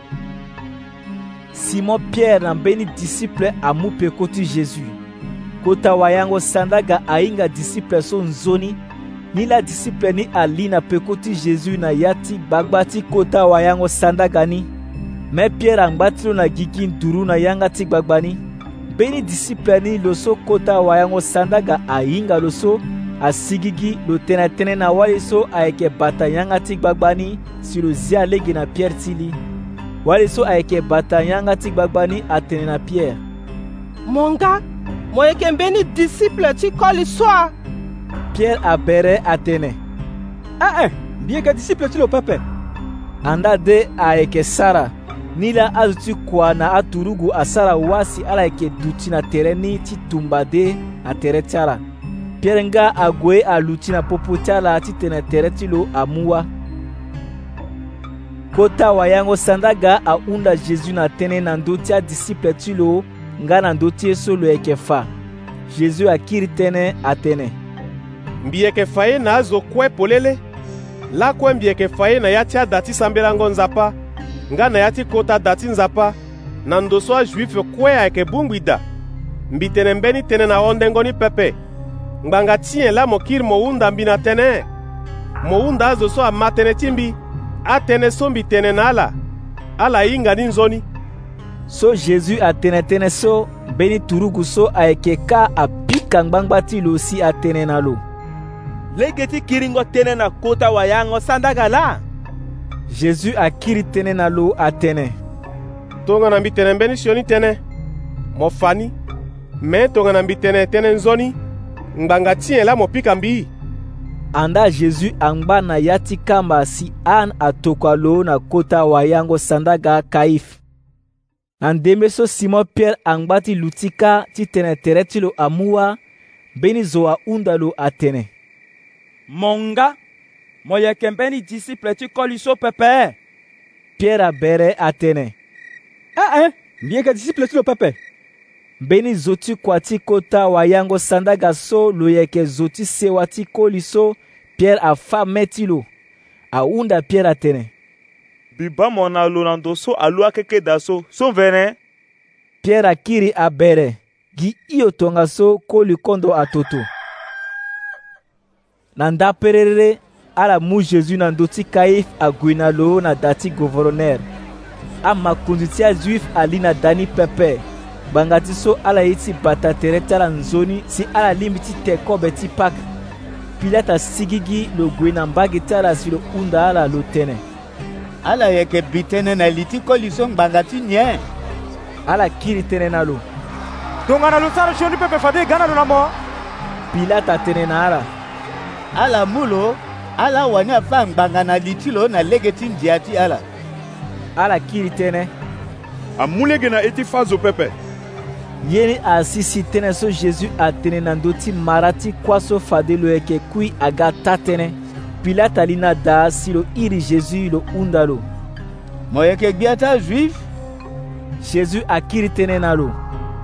Simon Pierre na mbeni disciple amu peko ti Jésus. Kota wayango sandaga ainga disciple so nzoni. Ni la disciple ni ali na peko ti Jésus na yati gbagba ti kota wayango sandaga ni. Me Pierre angbati lo na gigi nduru na yanga ti gbagba ni. Mbeni disciple ni lo so kota wayango sandaga ainga lo so asigigi lo tene na wali so ayeke bata yanga ti gbagba ni si lo zi alege na Pierre ti li. Wali so ayeke bata yanga ti gbagba ni atene na Pierre. Monga, mo yeke mbeni disciple ti koli so a. Pierre abere atene. Mbi yeke disciple ti lo pepe. Anda de ayeke sara. Ni la azo ti kua na aturugu asara wasi ala yeke duti na tere ni ti tumba de na tere ti ala. Pierre nga ague aluti na popo ti ala ti tene tere ti lo amua. Kota wayango sandaga aunda Jésus na tene na ndö ti adisciple ti lo nga na ndö ti ye so lo yeke fa. Jésus akiri tënë atene. Mbi yeke fa ye na azo kue polele. Lakue mbi yeke fa ye na ya ti ada ti sambelango nzapa. Nga na ya ti kota da ti nzapa. Na ndo so ajuife kue ayeke bungbida. Mbi tene mbeni tene na hondengo ni pepe. Ngbanga ti e la mo kiri mo hunda mbi na tene. Mo hunda azo so ama tene ti mbi. Atene so mbi tene na ala. Ala hinga ni nzoni. So Jésus atene tënë so mbeni turugu so ayeke ka apika ngbangba ti lo si atene na lo. Lege ti kiringo tene na kota wayango sandaga la. Jésus akiri tënë na lo atene. Tonga na mbi tene mbeni sioni tene. Mo fani. Me tonga na mbi tene nzoni. Ngbanga ti e la mo pika mbi. Anda Jésus angba na ya ti kamba si Anne atokua lo na kota wayango sandaga Kaif. Na ndembe so Simon Pierre angba ti lutika ti tene tere ti lo amua mbeni zo ahunda lo atene. Monga, mo yeke mbeni disciple ti koli so pepe. Pierre abere atene. Mbi yeke disciple ti lo pepe. Mbeni zo ti kua ti kota wayango sandaga so lo yeke zo ti sewa ti koli so Pierre afame ti lo. Ahunda Pierre atene. Bi ba mo na lo na ndo so alu akeke da so vene. Pierre akiri abere gi iyo tonga so koli kondo atoto. Na nda perere ala mu Jésus na ndö ti Kaif ague na lo na da ti gouverneur. Amakonzi ti azuif ali na da ni pepe. Gbanga ti so ala ye ti bata tere ti ala nzoni si ala limbi ti tekobe ti Pâques. Pilate asigigi lo gue na mbage ti ala si lo hunda ala lo tene. Ala yeke bi tënë na li ti koli so ngbanga ti nye. Ala kiri tënë na lo. Tonga na lo sara sioni pepe fade ga na lo na mo. Pilate atene na ala. Ala mu lo, ala wani afa ngbanga na li ti lo na lege ti ndia ti ala. Ala kiri tënë. Amu lege na e ti fa zo pepe. Yeni asisi tënë so Jésus atene na ndö ti mara ti kuâ so fade lo yeke kui aga ta tënë. Pilate ali na da si lo iri Jésus lo hunda lo. Mo yeke gbia ti azuif. Jésus akiri tënë na lo.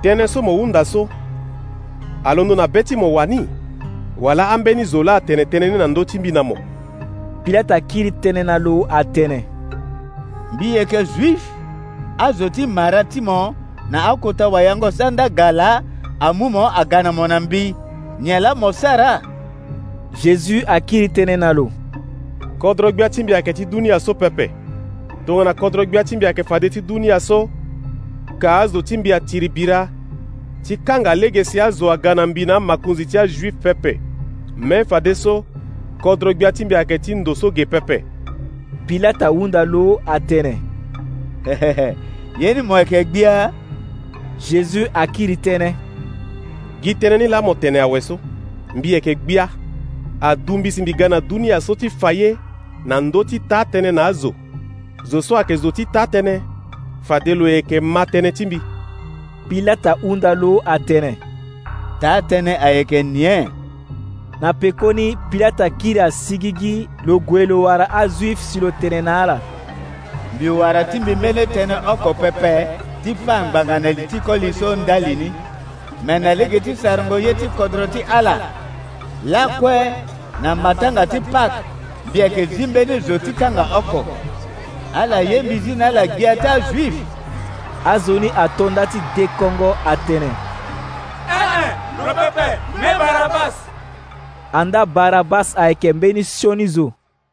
tënë so mo hunda so alondo na beti mo wani wala an mbeni zo la atene-tene ni na ndö ti mbi na mo. Pilata kiri tënë na lo atene. Mbi yeke Juif azo ti mara ti mo na akota wayango sanda ga la amu mo aga na mo na mbi nye la mo sara. Jésus akiri tënë na lo. Kodro gbia ti mbi ayeke ti dunia so pepe tongana kodro gbia ti mbi ayeke fade ti dunia so ka azo ti mbi atiri bira ti kanga lege si azo aga na mbi na amakunzi ti ajuif pepe me fade so kodro gbia ti mbi ayeke ti ndo so ge pepe. Pilata hunda lo atene. Ye ni mo yeke gbia? Jésus akiri tënë. Gi tënë ni la mo tene awe so mbi yeke gbia adumbisi mbi ga na dunia so ti fa ye na ndö ti ta tënë na azo zo so ayeke zo ti ta tënë fade lo yeke ma tënë ti mbi. Pilata hunda lo atene. Ta tënë ayeke nie. Na pekoni Pilata kiri asigi gi lo gue lo wara ajuif si lo tene na ala. Mbi wara ti mbi mbeni tënë oko pepe ti fa ngbanga na li ti koli so ndali ni me na lege ti sarango ye ti kodro ti ala lakue na matanga ti pak mbi yeke zi mbeni zo ti kanga oko ala ye mbi zi na ala gbia ti ajuif. Azo ni atonda ti dekongo atene. Lo pepe me Barabas. Anda Barabas ayeke mbeni sioni zo.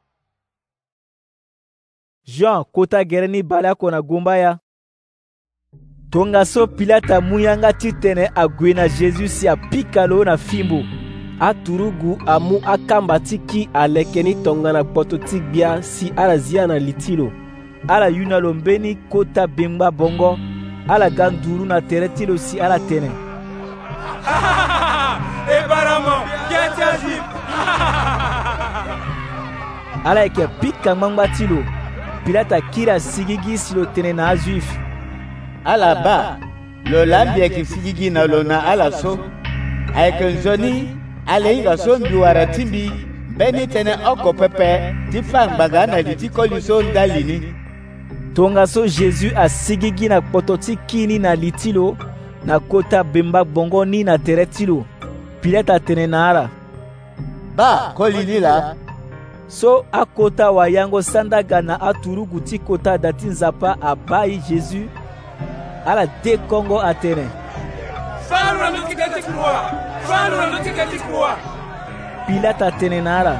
Jean kota gere ni bale ako na gumba ya. Tongaso Pilata mu yanga ti tene ague na Jésus si apika lo na fimbu aturugu amu akamba ti ki aleke ni tongana poto ti gbia si ala zia na li ti lo ala yuna lo mbeni kota bengba bongo ala ga nduru na tere ti lo si ala tene. Ebaramo gbia ti ajuif. Ala yeke pika ngbangba ti lo. Pilata kiri asigi gi si lo tene na ajuif. Ala ba lo la mbi yeke sigi gi na lo na ala so ayeke nzoni ala hinga so mbi wara ti mbi mbeni tënë oko pepe ti fa ngbanga na li ti koli so ndali ni. Tongaso Jésus asigi gi na poto ti kini na li ti lo na kota bemba bongo ni na tere ti lo. Pilata atene na ala. Ba koli ni la. So akota wayango sanda ga na aturugu ti kota da ti nzapa abai Jésus ala dekongo atene. Fanu na ndö ti ga ti krua. Fanu na ndö ti ga ti krua. Pilata atene na ala.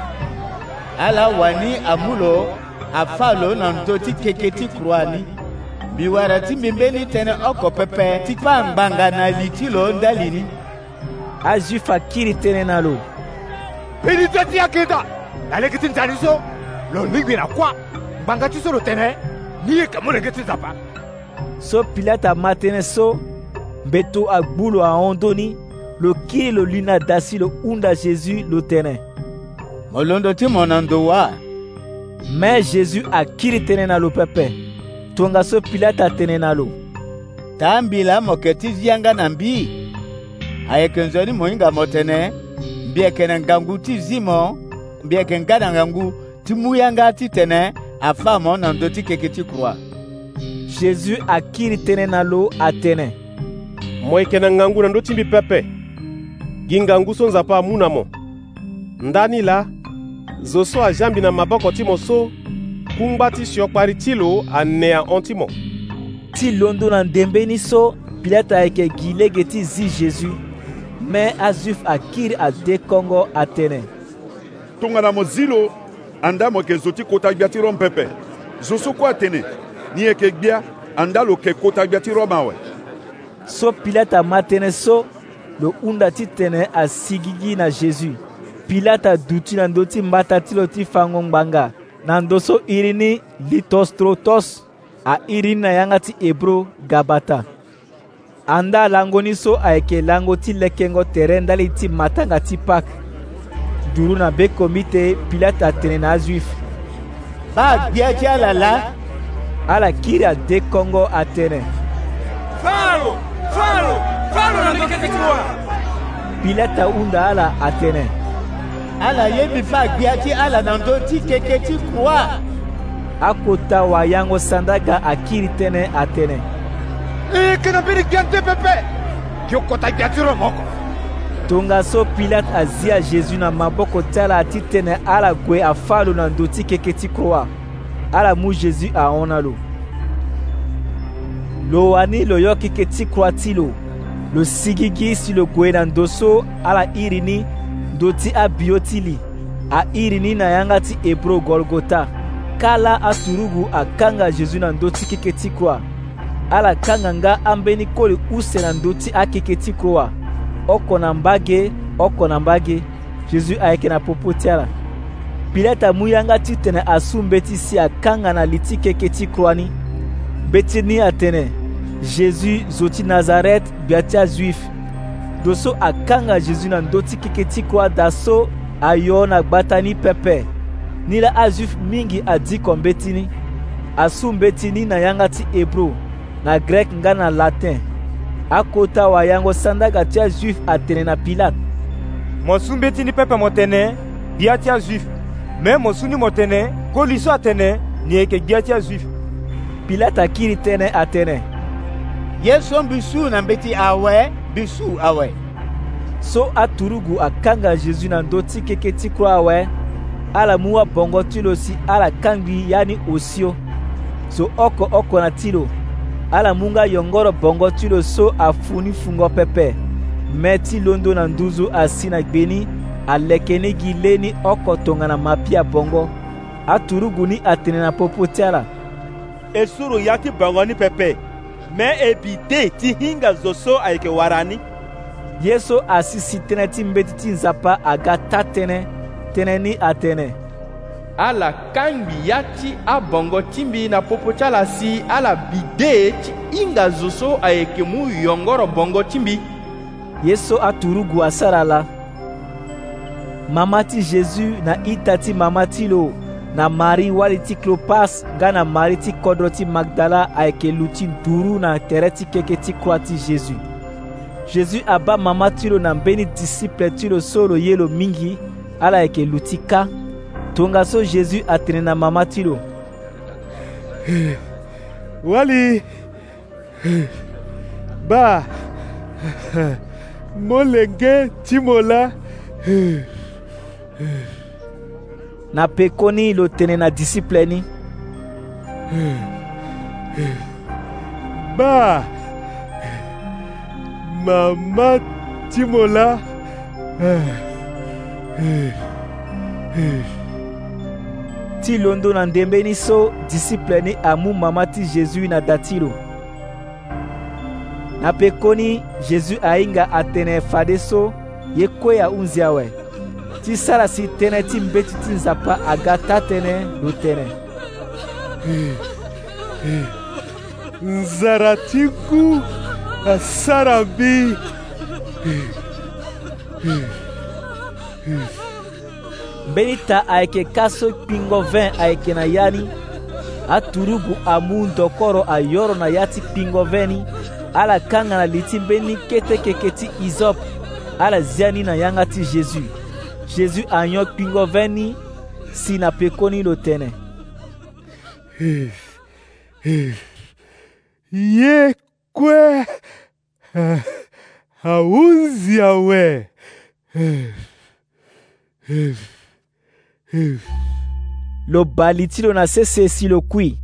Ala wani amulo afalo na ndö ti keke ti krua ni mbi wara ti mbi mbeni tënë oko pepe ti fa ngbanga na li ti lo ndali ni. Ajuif akiri tënë na lo. Peni to ti akeda aleke ti nzali so lo lingbi na kuâ ngbanga ti so lo tene ni yeke mu lenge ti nzapa. So Pilata ma tënë so mbeto agbu lo ahondo ni lo kiri lo lui na dasi lo hunda Jésus lo tene. Mo londo ti mo na ndo wa. Me Jésus akiri tënë na lo pepe. Tongaso Pilata atene na lo. Ta mbi la mo yeke ti zianga na mbi ayeke nzoni mo hinga mo tene mbi yeke na ngangu ti zi mo mbi yeke nga na ngangu ti mu yanga ti tene afa mo na ndö ti keke ti krua. Jésus akiri tënë na lo atene. Mo yeke na ngangu na ndö ti mbi pepe gi ngangu so nzapa amu na mo ndani la zo so azambi na maboko ti mo so kungba ti siokpari ti lo ane ahon ti mo. Ti londo na ndembeni so Pilata ayeke gi lege ti zi Jésus me ajuif akiri adekongo atene. Tongana mo zi lo anda mo yeke zo ti kota gbia ti Rome pepe zo so kue atene ni yeke gbia anda lo yeke kota gbia ti Rome awe. So Pilata ma tënë so lo hunda ti tene asigi gi na Jésus. Pilata duti na ndö ti mbata ti lo ti fango ngbanga na ndö so iri ni Litostrotos airi ni na yanga ti Hebro Gabata. Anda lango ni so ayeke lango ti lekengo tere ndali ti matanga ti pak. Duru na bekomi te Pilata atene na ajuif. Ba gbia ti ala la. Ala kiri adekongo atene. Fanu na ndö ti krua. Pilata hunda ala atene. Ala ye mbi fa gbia ti ala na ndö ti keke ti krua. Akota wayango sandaga akiri tënë atene. Eke na mbeni gbia nde pepe giokota bia ti ro moko. Tonga so Pilate azia Jésus na maboko ti ala ati tene ala gue afa lo na ndö ti keke ti kroa ala mu Jésus ahona lo. Lo wani lo yo keke ti kroa ti lo sigi gi si lo gue na ndö so ala iri ni ndö ti abio ti li airi ni na yanga ti Hébreu Golgota. Kala aturugu akanga Jésus na ndö ti keke ti kroa ala kanga nga ambeni koli use na ndö ti akeke ti kroa. Oko na mbage Jésus ayeke na popo ti ala. Pilate amu yanga ti tene asu mbeti si akanga na li ti keke ti kroa ni. Mbeti ni atene Jésus zo ti Nazareth bia ti azuif. Do so akanga Jésus na ndö ti keke ti kroa daso ayo na gbata ni pepe. Ni la azuif mingi adiko mbeti ni. Asu mbeti ni na yanga ti Hébreu, na grek nga na latin. Akota wa yango sandaga ti azuif atene na Pilate. Mo su mbeti ni pepe mo tene bia ti azuif, me mo su ni mo tene koli so atene ni yeke bia ti azuif. Pilate akiri tënë atene. Ye so bisu na mbeti awe bisu awe. So aturugu akanga Jésus na ndö ti keke ti kroa awe ala mu abongo ti lo si ala kangbi yani osio. So oko na ti lo ala mu nga yongoro bongo ti lo so afuni fungo pepe. Me ti londo na nduzu asi na gbeni aleke ni gi leni oko tongana mapi abongo. Aturugu ni atene na popo ti ala. E suru ya ti bongo ni pepe, me ebide ti hinga zo so ayeke wara ni. Ye so asi si tënë ti mbeti ti nzapa aga ta tënë ni atene. Ala kangbi ya ti abongo ti mbi na popo ti ala si ala bide ti hinga zo so ayeke mu yongoro bongo ti mbi. Ye so aturugu asara la. Mama ti Jésus na ita ti mama ti lo na Marie wali ti Clopas nga na Marie ti kodro ti Magdala ayeke lu ti nduru na tere ti keke ti kroa ti Jésus. Jésus aba mama ti lo na mbeni disiple ti lo so lo ye lo mingi ala ayeke lu ti ka. Tonga so Jésus atene na mama ti lo. Wali ba molenge ti mo la. Na peko ni lo tene na disiple ni. Ba mama ti mo la. Ti londo na ndembe ni so disiple ni amu mama ti Jésus na da ti lo. Na peko ni Jésus ahinga atene fade so ye kue ahunzi awe. Ti sara si tënë ti mbeti ti nzapa aga ta tënë lo tënë. Nzara ti gu asara mbi. Mbeni ta ayeke ka so kpingo 20 ayeke na ya ni. Aturugu amu ndokoro ayoro na ya ti kpingo 20 ni ala kanga na li ti mbeni kete keke ti izope ala zia ni na yanga ti Jésus. Jésus anyo kpingo 20 ni si na peko ni lo tene. Ye kue ahunzi awe. Lo bali ti lo na sese si lo kui.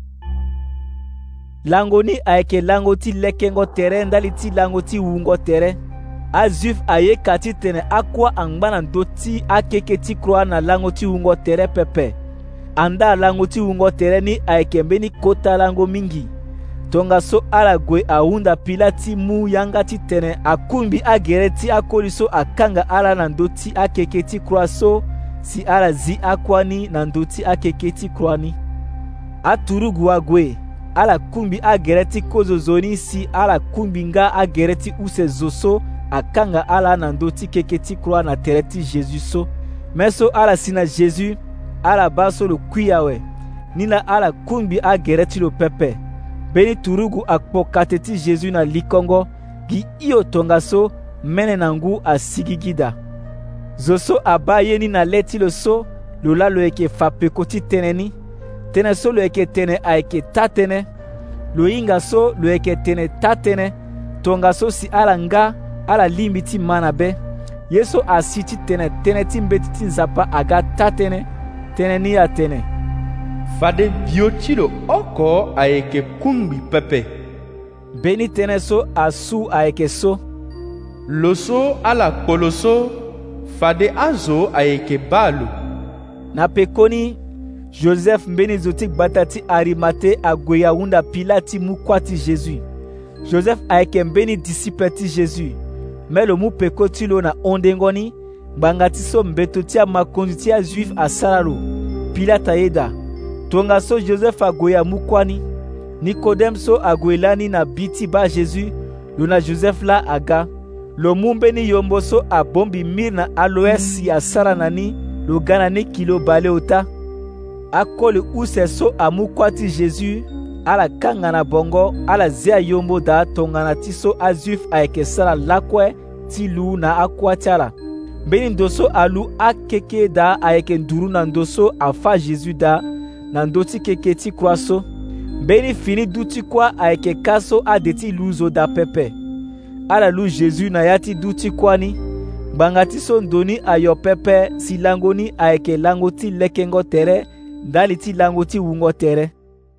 Lango ni ayeke lango ti lekengo tere ndali ti lango ti wungo tere. Azuif aye kati tene akua angba na ndö ti akeke ti kroa na lango ti wungo tere pepe. Anda lango ti wungo tere ni ayeke mbeni kota lango mingi. Tonga so ala gue ahunda Pilate ti mu yanga ti tene akumbi agere ti akoli so akanga ala na ndö ti akeke ti kroa so si ala zi akua ni na ndö ti akeke ti kroa ni. Aturugu ague ala kumbi agere ti kozozo ni si ala kumbi nga agere ti use zo so akanga ala na ndö ti keke ti kroa na tere ti Jésus so. Me so ala si na Jésus ala ba so lo kui awe ni la ala kumbi agere ti lo pepe. Beni turugu akpokate ti Jésus na likongo gi iyo tonga so mene na ngu asigi gi da. Zo so aba ye ni na le ti lo so lo la lo yeke fa peko ti tënë ni. Tënë so lo yeke tene ayeke ta tënë. Lo hinga so lo yeke tene ta tënë. tonga so si ala nga ala limbi ti mana be ye so asi ti tene tënë ti mbeti ti nzapa aga ta tënë ni atene fade bio ti lo oko ayeke kungbi pepe mbeni tënë so asu ayeke so lo so ala kpolo so fade azo ayeke ba lo na pekoni Joseph mbeni zo ti gbata ti Arimate ague ya hunda pila ti mu kuâ ti Jésus. Joseph ayeke mbeni disiple ti Jésus me lo mu peko ti lo na honde ngoni ngbanga ti so mbeto ti amakonzi ti ajuif asara lo Pilate ayeda tonga so Joseph ague ya mu kuâ ni Nikodem so ague lani na bi ti ba Jésus lo na Joseph la aga lo mu mbeni yombo so abombi mir na aloès si asara na ni lo ga na ni kilo bale ota akoli use so amu kuâ ti Jésus ala kanga na bongo ala zia yombo da tongana ti so ajuif ayeke sara lakue ti lu na akua ti ala mbeni ndo so alu akeke da ayeke nduru na ndo so afa Jésus da na ndö ti keke ti krua so mbeni fini du ti kuâ ayeke ka so ade ti lu zo da pepe ala lu Jésus na ya ti du ti kuâ ni ngbanga ti so ndöni ayo pepe si lango ni ayeke lango ti lekengo tere ndali ti lango ti wungo tere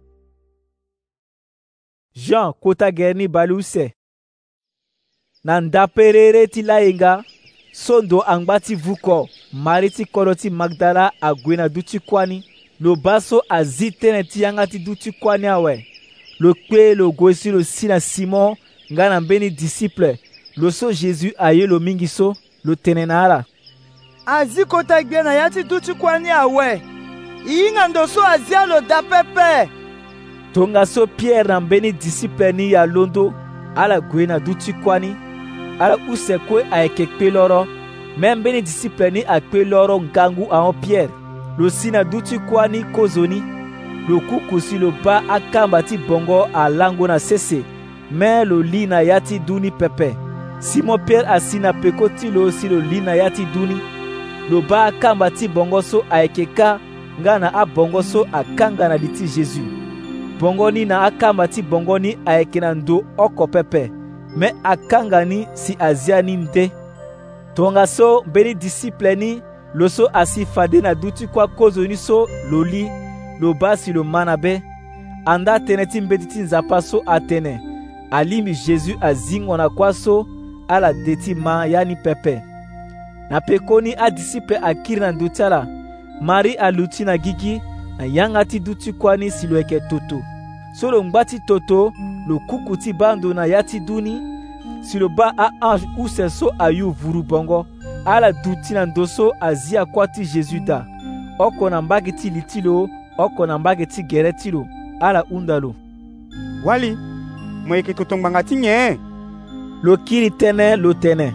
Jean kota gere ni bali use na ndaperere ti layenga so ndo angba ti vuko Mari ti kodro ti Magdala ague na du ti kuâ ni lo ba so azi tënë ti yanga ti du ti kuâ ni awe lo kpe lo gue si lo si na Simon nga na mbeni disiple lo so Jésus aye lo mingi so lo tene na ala azi kota gbia na ya ti du ti kuâ ni awe hinga ndo so azia lo da pepe tonga so Pierre na mbeni disiple ni ya londo ala gue na du ti kuâ ni ala use kue ayeke kpe loro me mbeni disiple ni akpe loro ngangu ahon Pierre lo si na du ti kuâ ni kozo ni lo kuku si lo ba akamba ti bongo alango na sese me lo li na ya ti du ni pepe Simon Pierre asi na peko ti lo si lo li na ya ti du ni lo ba akamba ti bongo so ayeke ka nga na abongo so akanga na li ti Jésus bongo ni na akamba ti bongo ni ayeke na ndo oko pepe me akanga ni si azia ni nde tonga so mbeni disiple ni lo so asi fade na du ti kuâ kozo ni so lo li lo ba si lo mana be anda tënë ti mbeti ti nzapa so atene alimi Jésus azingo na kuâ so ala de ti ma ya ni pepe na peko ni adisiple akiri na ndö ti ala Mari alu ti na gigi na yanga ti du ti kuâ ni si lo yeke toto so lo ngba ti toto lo kuku ti ba ndo na ya ti du ni si lo ba aange use so ayu vuru bongo ala du ti na ndo so azia kuâ ti Jésus da oko na mbage ti li ti lo oko na mbage ti gere ti lo ala hunda lo wali mo yeke toto ngbanga ti nyen lo kiri tënë lo tene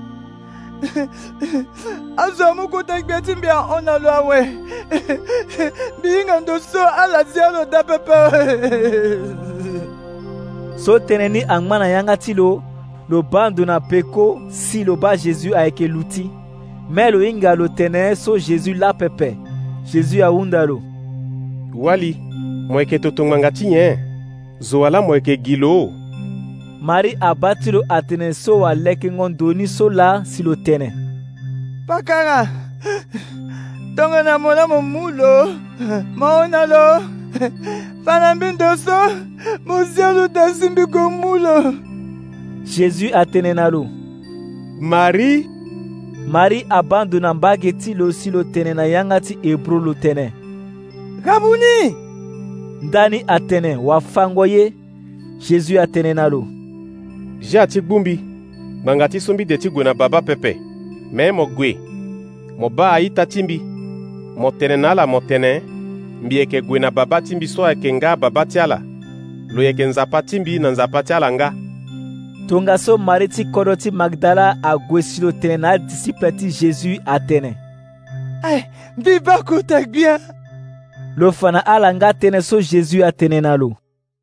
azo amu kota gbia ti mbia ona lo awe mbi hinga ndo so ala zia lo da pepe so tënë ni angma na yanga ti lo ba ndo na peko si lo ba Jésus ayeke lu ti me lo hinga lo tene so Jésus la pepe Jésus ahunda lo wali mo yeke toto ngbanga ti nyen zo ala mo yeke gi lo Mari aba ti lo atene so alekengo ndöni so la si lo tene pakanga tonga na mo na mo mu lo mo ona lo fana mbi ndo so mo zia lo da si mbi go mu lo Jésus atene na lo Mari abando na mbage ti lo si lo tene na yanga ti Hébreu lo tene Rabuni ndani atene wafango ye Jésus atene na lo je ati gbungbi ngbanga ti so mbi de ti gue na baba pepe me mo gue mo ba aita ti mbi mo tene na ala mo tene mbi yeke gue na baba ti mbi so ayeke nga baba ti ala lo yeke nzapa ti mbi na nzapa ti ala nga tonga so Mari ti kodro ti Magdala ague si lo tene na adisiple ti Jésus atene mbi ba kota gbia lo fa na ala nga tënë so Jésus atene na lo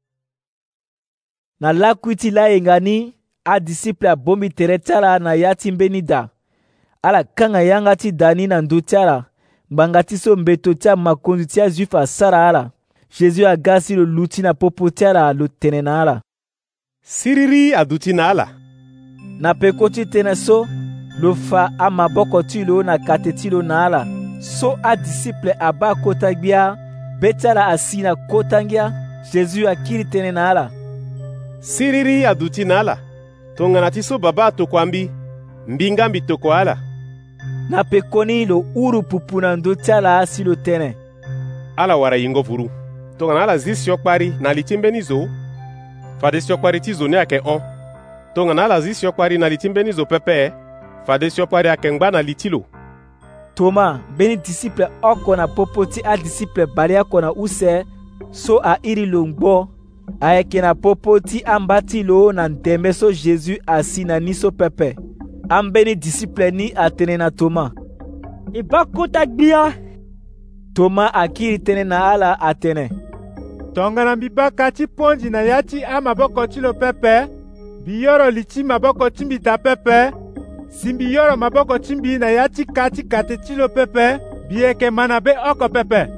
na lakui ti layenga ni adisiple abombi tere ti ala na ya ti mbeni da ala kanga yanga ti da ni na ndö ti ala ngbanga ti so mbeto ti amakonzi ti ajuif asara ala Jésus aga si lo lu ti na popo ti ala lo tene na ala siriri a duti na ala na peko ti tënë so lo fa amaboko ti lo na kate ti lo na ala so adisiple aba kota gbia be ti ala asi na kota ngia Jésus akiri tënë na ala siriri a duti na ala tongana ti so baba atoko ambi mbinga mbi toko ala na peko ni lo uru pupu na ndö ti ala asi lo tënë ala wara yingo vuru tongana ala zi siokpari na li ti mbeni zo fade siokpari ti zo ni ayeke hon tongana ala zi siokpari na li ti mbeni zo pepe fade siokpari ayeke ngba na li ti lo Toma mbeni disiple oko na popo ti adisiple bale oko na use so ahiri lo ngbo ayeke na popo ti amba ti lo na ndembe so Jésus asi na ni so pepe ambeni disiple ni atene na Toma e ba kota gbia Toma akiri tënë na ala atene tongana mbi ba ka ti ponzi na ya ti amaboko ti lo pepe mbi yoro li ti maboko ti mbi da pepe si mbi yoro maboko ti mbi na ya ti ka ti kate ti lo pepe mbi yeke mana be oko pepe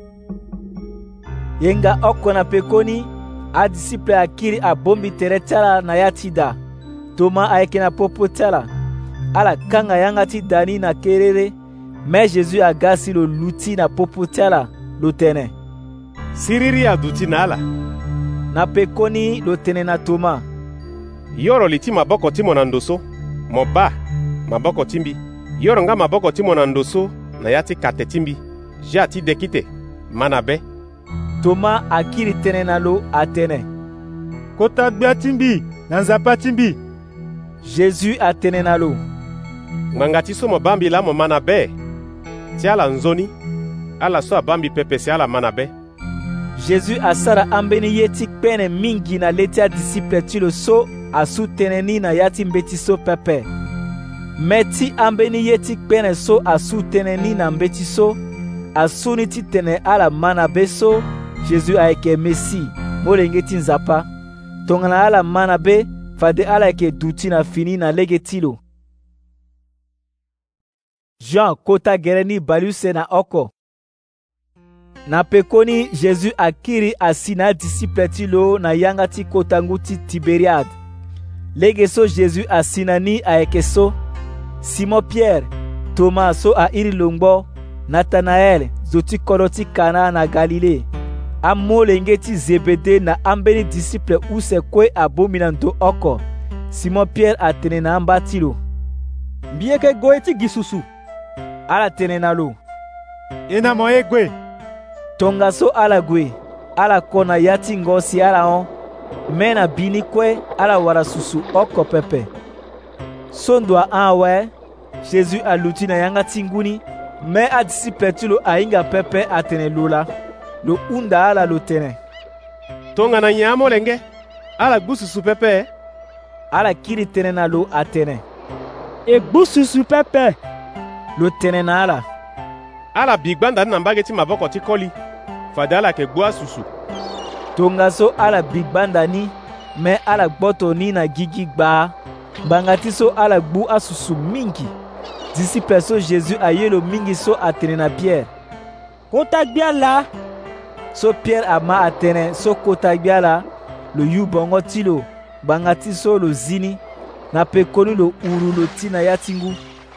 yenga oko na peko ni adisiple akiri abombi tere ti ala na ya ti da Toma ayeke na popo ti ala ala kanga yanga ti da ni na kerere me Jésus aga si lo lu ti na popo ti ala lo tene siriri a duti na ala na peko ni lo tene na Toma yoro li ti maboko ti mo na ndo so mo ba maboko ti mbi yoro nga maboko ti mo na ndo so na ya ti kate ti mbi je ati deki te mana be Toma akiri tënë na lo atene kota gbia ti mbi na nzapa ti mbi Jésus atene na lo ngbanga ti so mo ba mbi la mo mana be ti ala nzoni ala so abambi pepe si ala mana be Jésus asara ambeni ye ti kpene mingi na le ti adisiple ti lo so asu tënë ni na ya ti mbe ti so pepe me ti ambeni ye ti kpene so asu tënë ni na mbe ti so asu ni ti tene ala mana be so Jésus ayeke Mesi molenge ti nzapa tongana ala mana be fade ala yeke duti na fini na lege ti lo Jean kota gere ni baluse na oko na peko ni Jésus akiri asi na adisiple ti lo na yanga ti kota ngu ti Tiberiade lege so Jésus asi na ni ayeke so Simon Pierre Thomas so ahiri lo ngbo Nathanael zo ti kodro ti Kana na Galile amolenge ti Zebede na ambeni disiple use kue abomi na ndo oko Simon Pierre atene na amba ti lo mbi yeke gue ti gi susu ala tene na lo e na mo ye gue tongaso ala gue ala kona ya ti ngo si ala hon me na bini kue ala wara susu oko pepe sondo awe Jésus aluti na yanga ti nguni me adisiple ti lo ahinga pepe atene lo la lo hunda ala lo tene tongana nya molenge ala gbu susu pepe ala kiri tënë na lo atene e gbu susu pepe lo tene na ala ala bi gbanda ni na mbage ti maboko ti koli fade ala yeke gbu asusu tongaso ala bi gbanda ni me ala gboto ni na gigi gbaa ngbanga ti so ala gbu asusu mingi disiple so Jésus aye lo mingi so atene na Pierre kota gbia la so Pierre ama atene so kota gbia la lo yu bongo ti lo ngbanga ti so lo zini na peko ni lo uru lo ti na ya ti ngu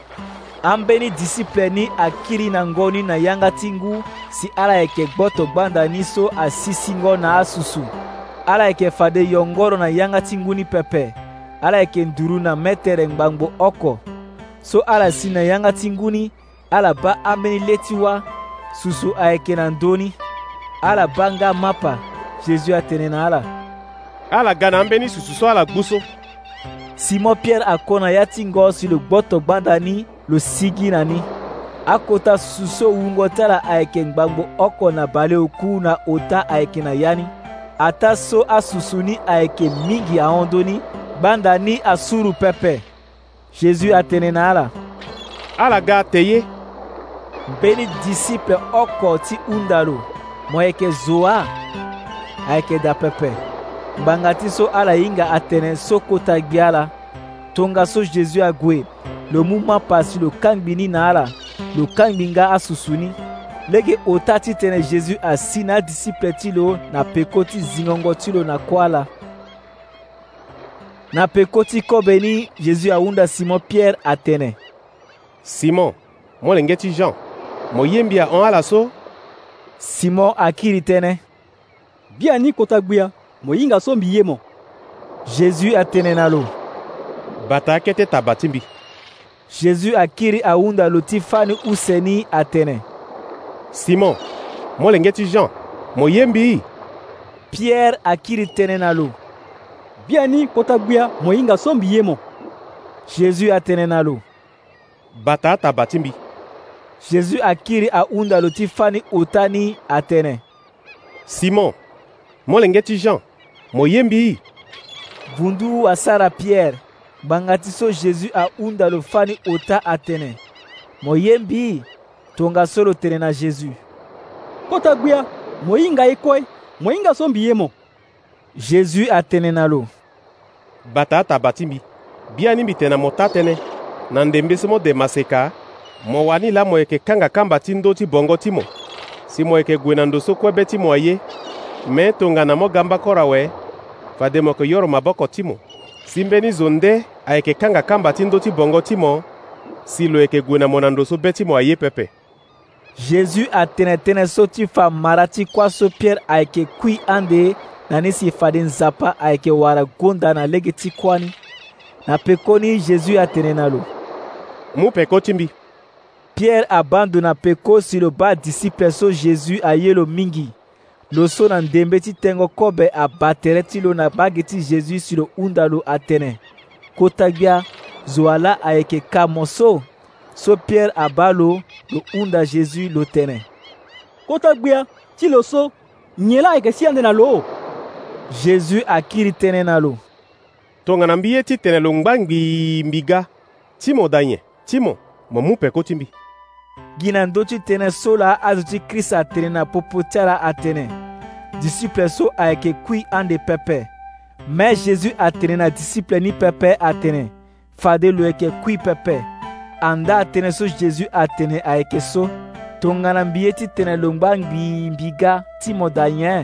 ambeni disiple ni akiri na ngo ni na yanga ti ngu si ala yeke gboto gbanda ni so asisi ngo na asusu ala yeke fade yongoro na yanga ti ngu ni pepe ala yeke nduru na metere ngbangbo oko so ala si na yanga ti ngu ni ala ba ambeni le ti wa susu ayeke na ndöni ala ba nga mapa Jésus atene na ala ala ga na ambeni susu so ala gbu so Simon Pierre akona ya ti ngo si lo gboto gbanda ni lo sigi na ni akota susu so wungo ti ala ayeke ngbangbo oko na bale oku na ota ayeke na ya ni ata so asusu ni ayeke mingi ahondo ni gbanda ni asuru pepe Jésus atene na ala ga teye mbeni disiple oko ti hunda lo mo yeke zo ayeke da pepe ngbanga ti so ala hinga atene so kota gbi ala tongaso Jésus ague lo mu mapa si lo kangbi ni na ala lo kangbi nga asusu ni lege ota ti tene Jésus asi na adisiple ti lo na peko ti zingongo ti lo na kuâ ala Na peko ti kobe ni Jésus ahunda Simon Pierre atene. Simon, molenge ti Jean, mo yembi ahon ala so? Simon akiri tënë. Bia ni kota gbia, mo hinga so mbi ye mo. Jésus atene na lo. Bata kete taba ti mbi. Jésus akiri ahunda lo ti fani use ni atene. Simon, molenge ti Jean, mo yembi? Pierre akiri tënë na lo. Bia ni kota gbia, mo hinga so mbi ye mo. Jésus atene na lo. Bata taba ti mbi. Jésus akiri ahunda lo ti fani ota ni atene. Simon, molenge ti Jean, mo yembi? Vundu asara Pierre, banga ti so Jésus ahunda lo fani ota atene. Mo yembi? Tonga so lo tene na Jésus. Kota gbia, mo hinga ye koi, mo hinga so mbi ye mo. Jésus atene na lo. Bata taba ti mbi. Bia ni mbi tene mo ta tënë. Na ndembe so mo de maseka, mo wani la mo yeke kanga kamba ti ndö ti bongo ti mo. Si mo yeke gue na ndo so kue be ti mo aye. Me tongana mo gamba koro awe, fade mo yeke yoro maboko ti mo. Si mbeni zo nde ayeke kanga kamba ti ndö ti bongo ti mo, si lo yeke gue na mo na ndo so be ti mo aye pepe. Jésus atene tënë so ti fa mara ti kuâ so Pierre ayeke kui ande na ni si fade nzapa ayeke wara gonda na lege ti kuâ ni. Na peko ni Jésus atene na lo. Mu peko ti mbi. Pierre abando na peko si lo ba disciple so Jésus aye lo mingi. Lo so na ndembe ti tengo kobe abatere ti lo na bage ti Jésus si lo hunda lo atene. Kota gbia zo ala ayeke ka mo so. So Pierre aba lo hunda Jésus lo tene. Kota gbia ti lo so nye la ayeke si ande na lo. Jésus akiri tënë na lo. Tongana mbi ye ti tene lo ngba ngbi mbiga. Ti mo da nye, ti mo mu peko ti mbi. Gi na ndö ti tene so la azo ti Krista atene na popo ti ala atene. Disciple so ayeke kui ande pepe. Me Jésus atene na disciple ni pepe atene. Fade lo yeke kui pepe. Anda atene so Jésus atene ayeke so. Tongana mbi ye ti tene lo ngba ngbi mbiga ti mo da nye.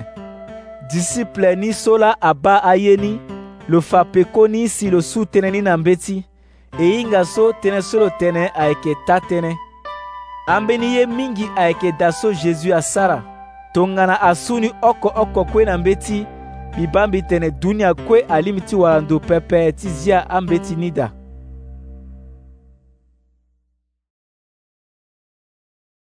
Disciple ni so la aba aye ni. Lo fa peko ni si lo su tene ni na mbeti. E hinga so tene so lo tene ayeke ta tënë. Ambeni ye mingi ayeke da so Jésus asara. Tongana asuni oko kue na mbeti. Bi ba mbi tene dunia kue alimi ti wara ndo pepe ti zia ambeti ni da.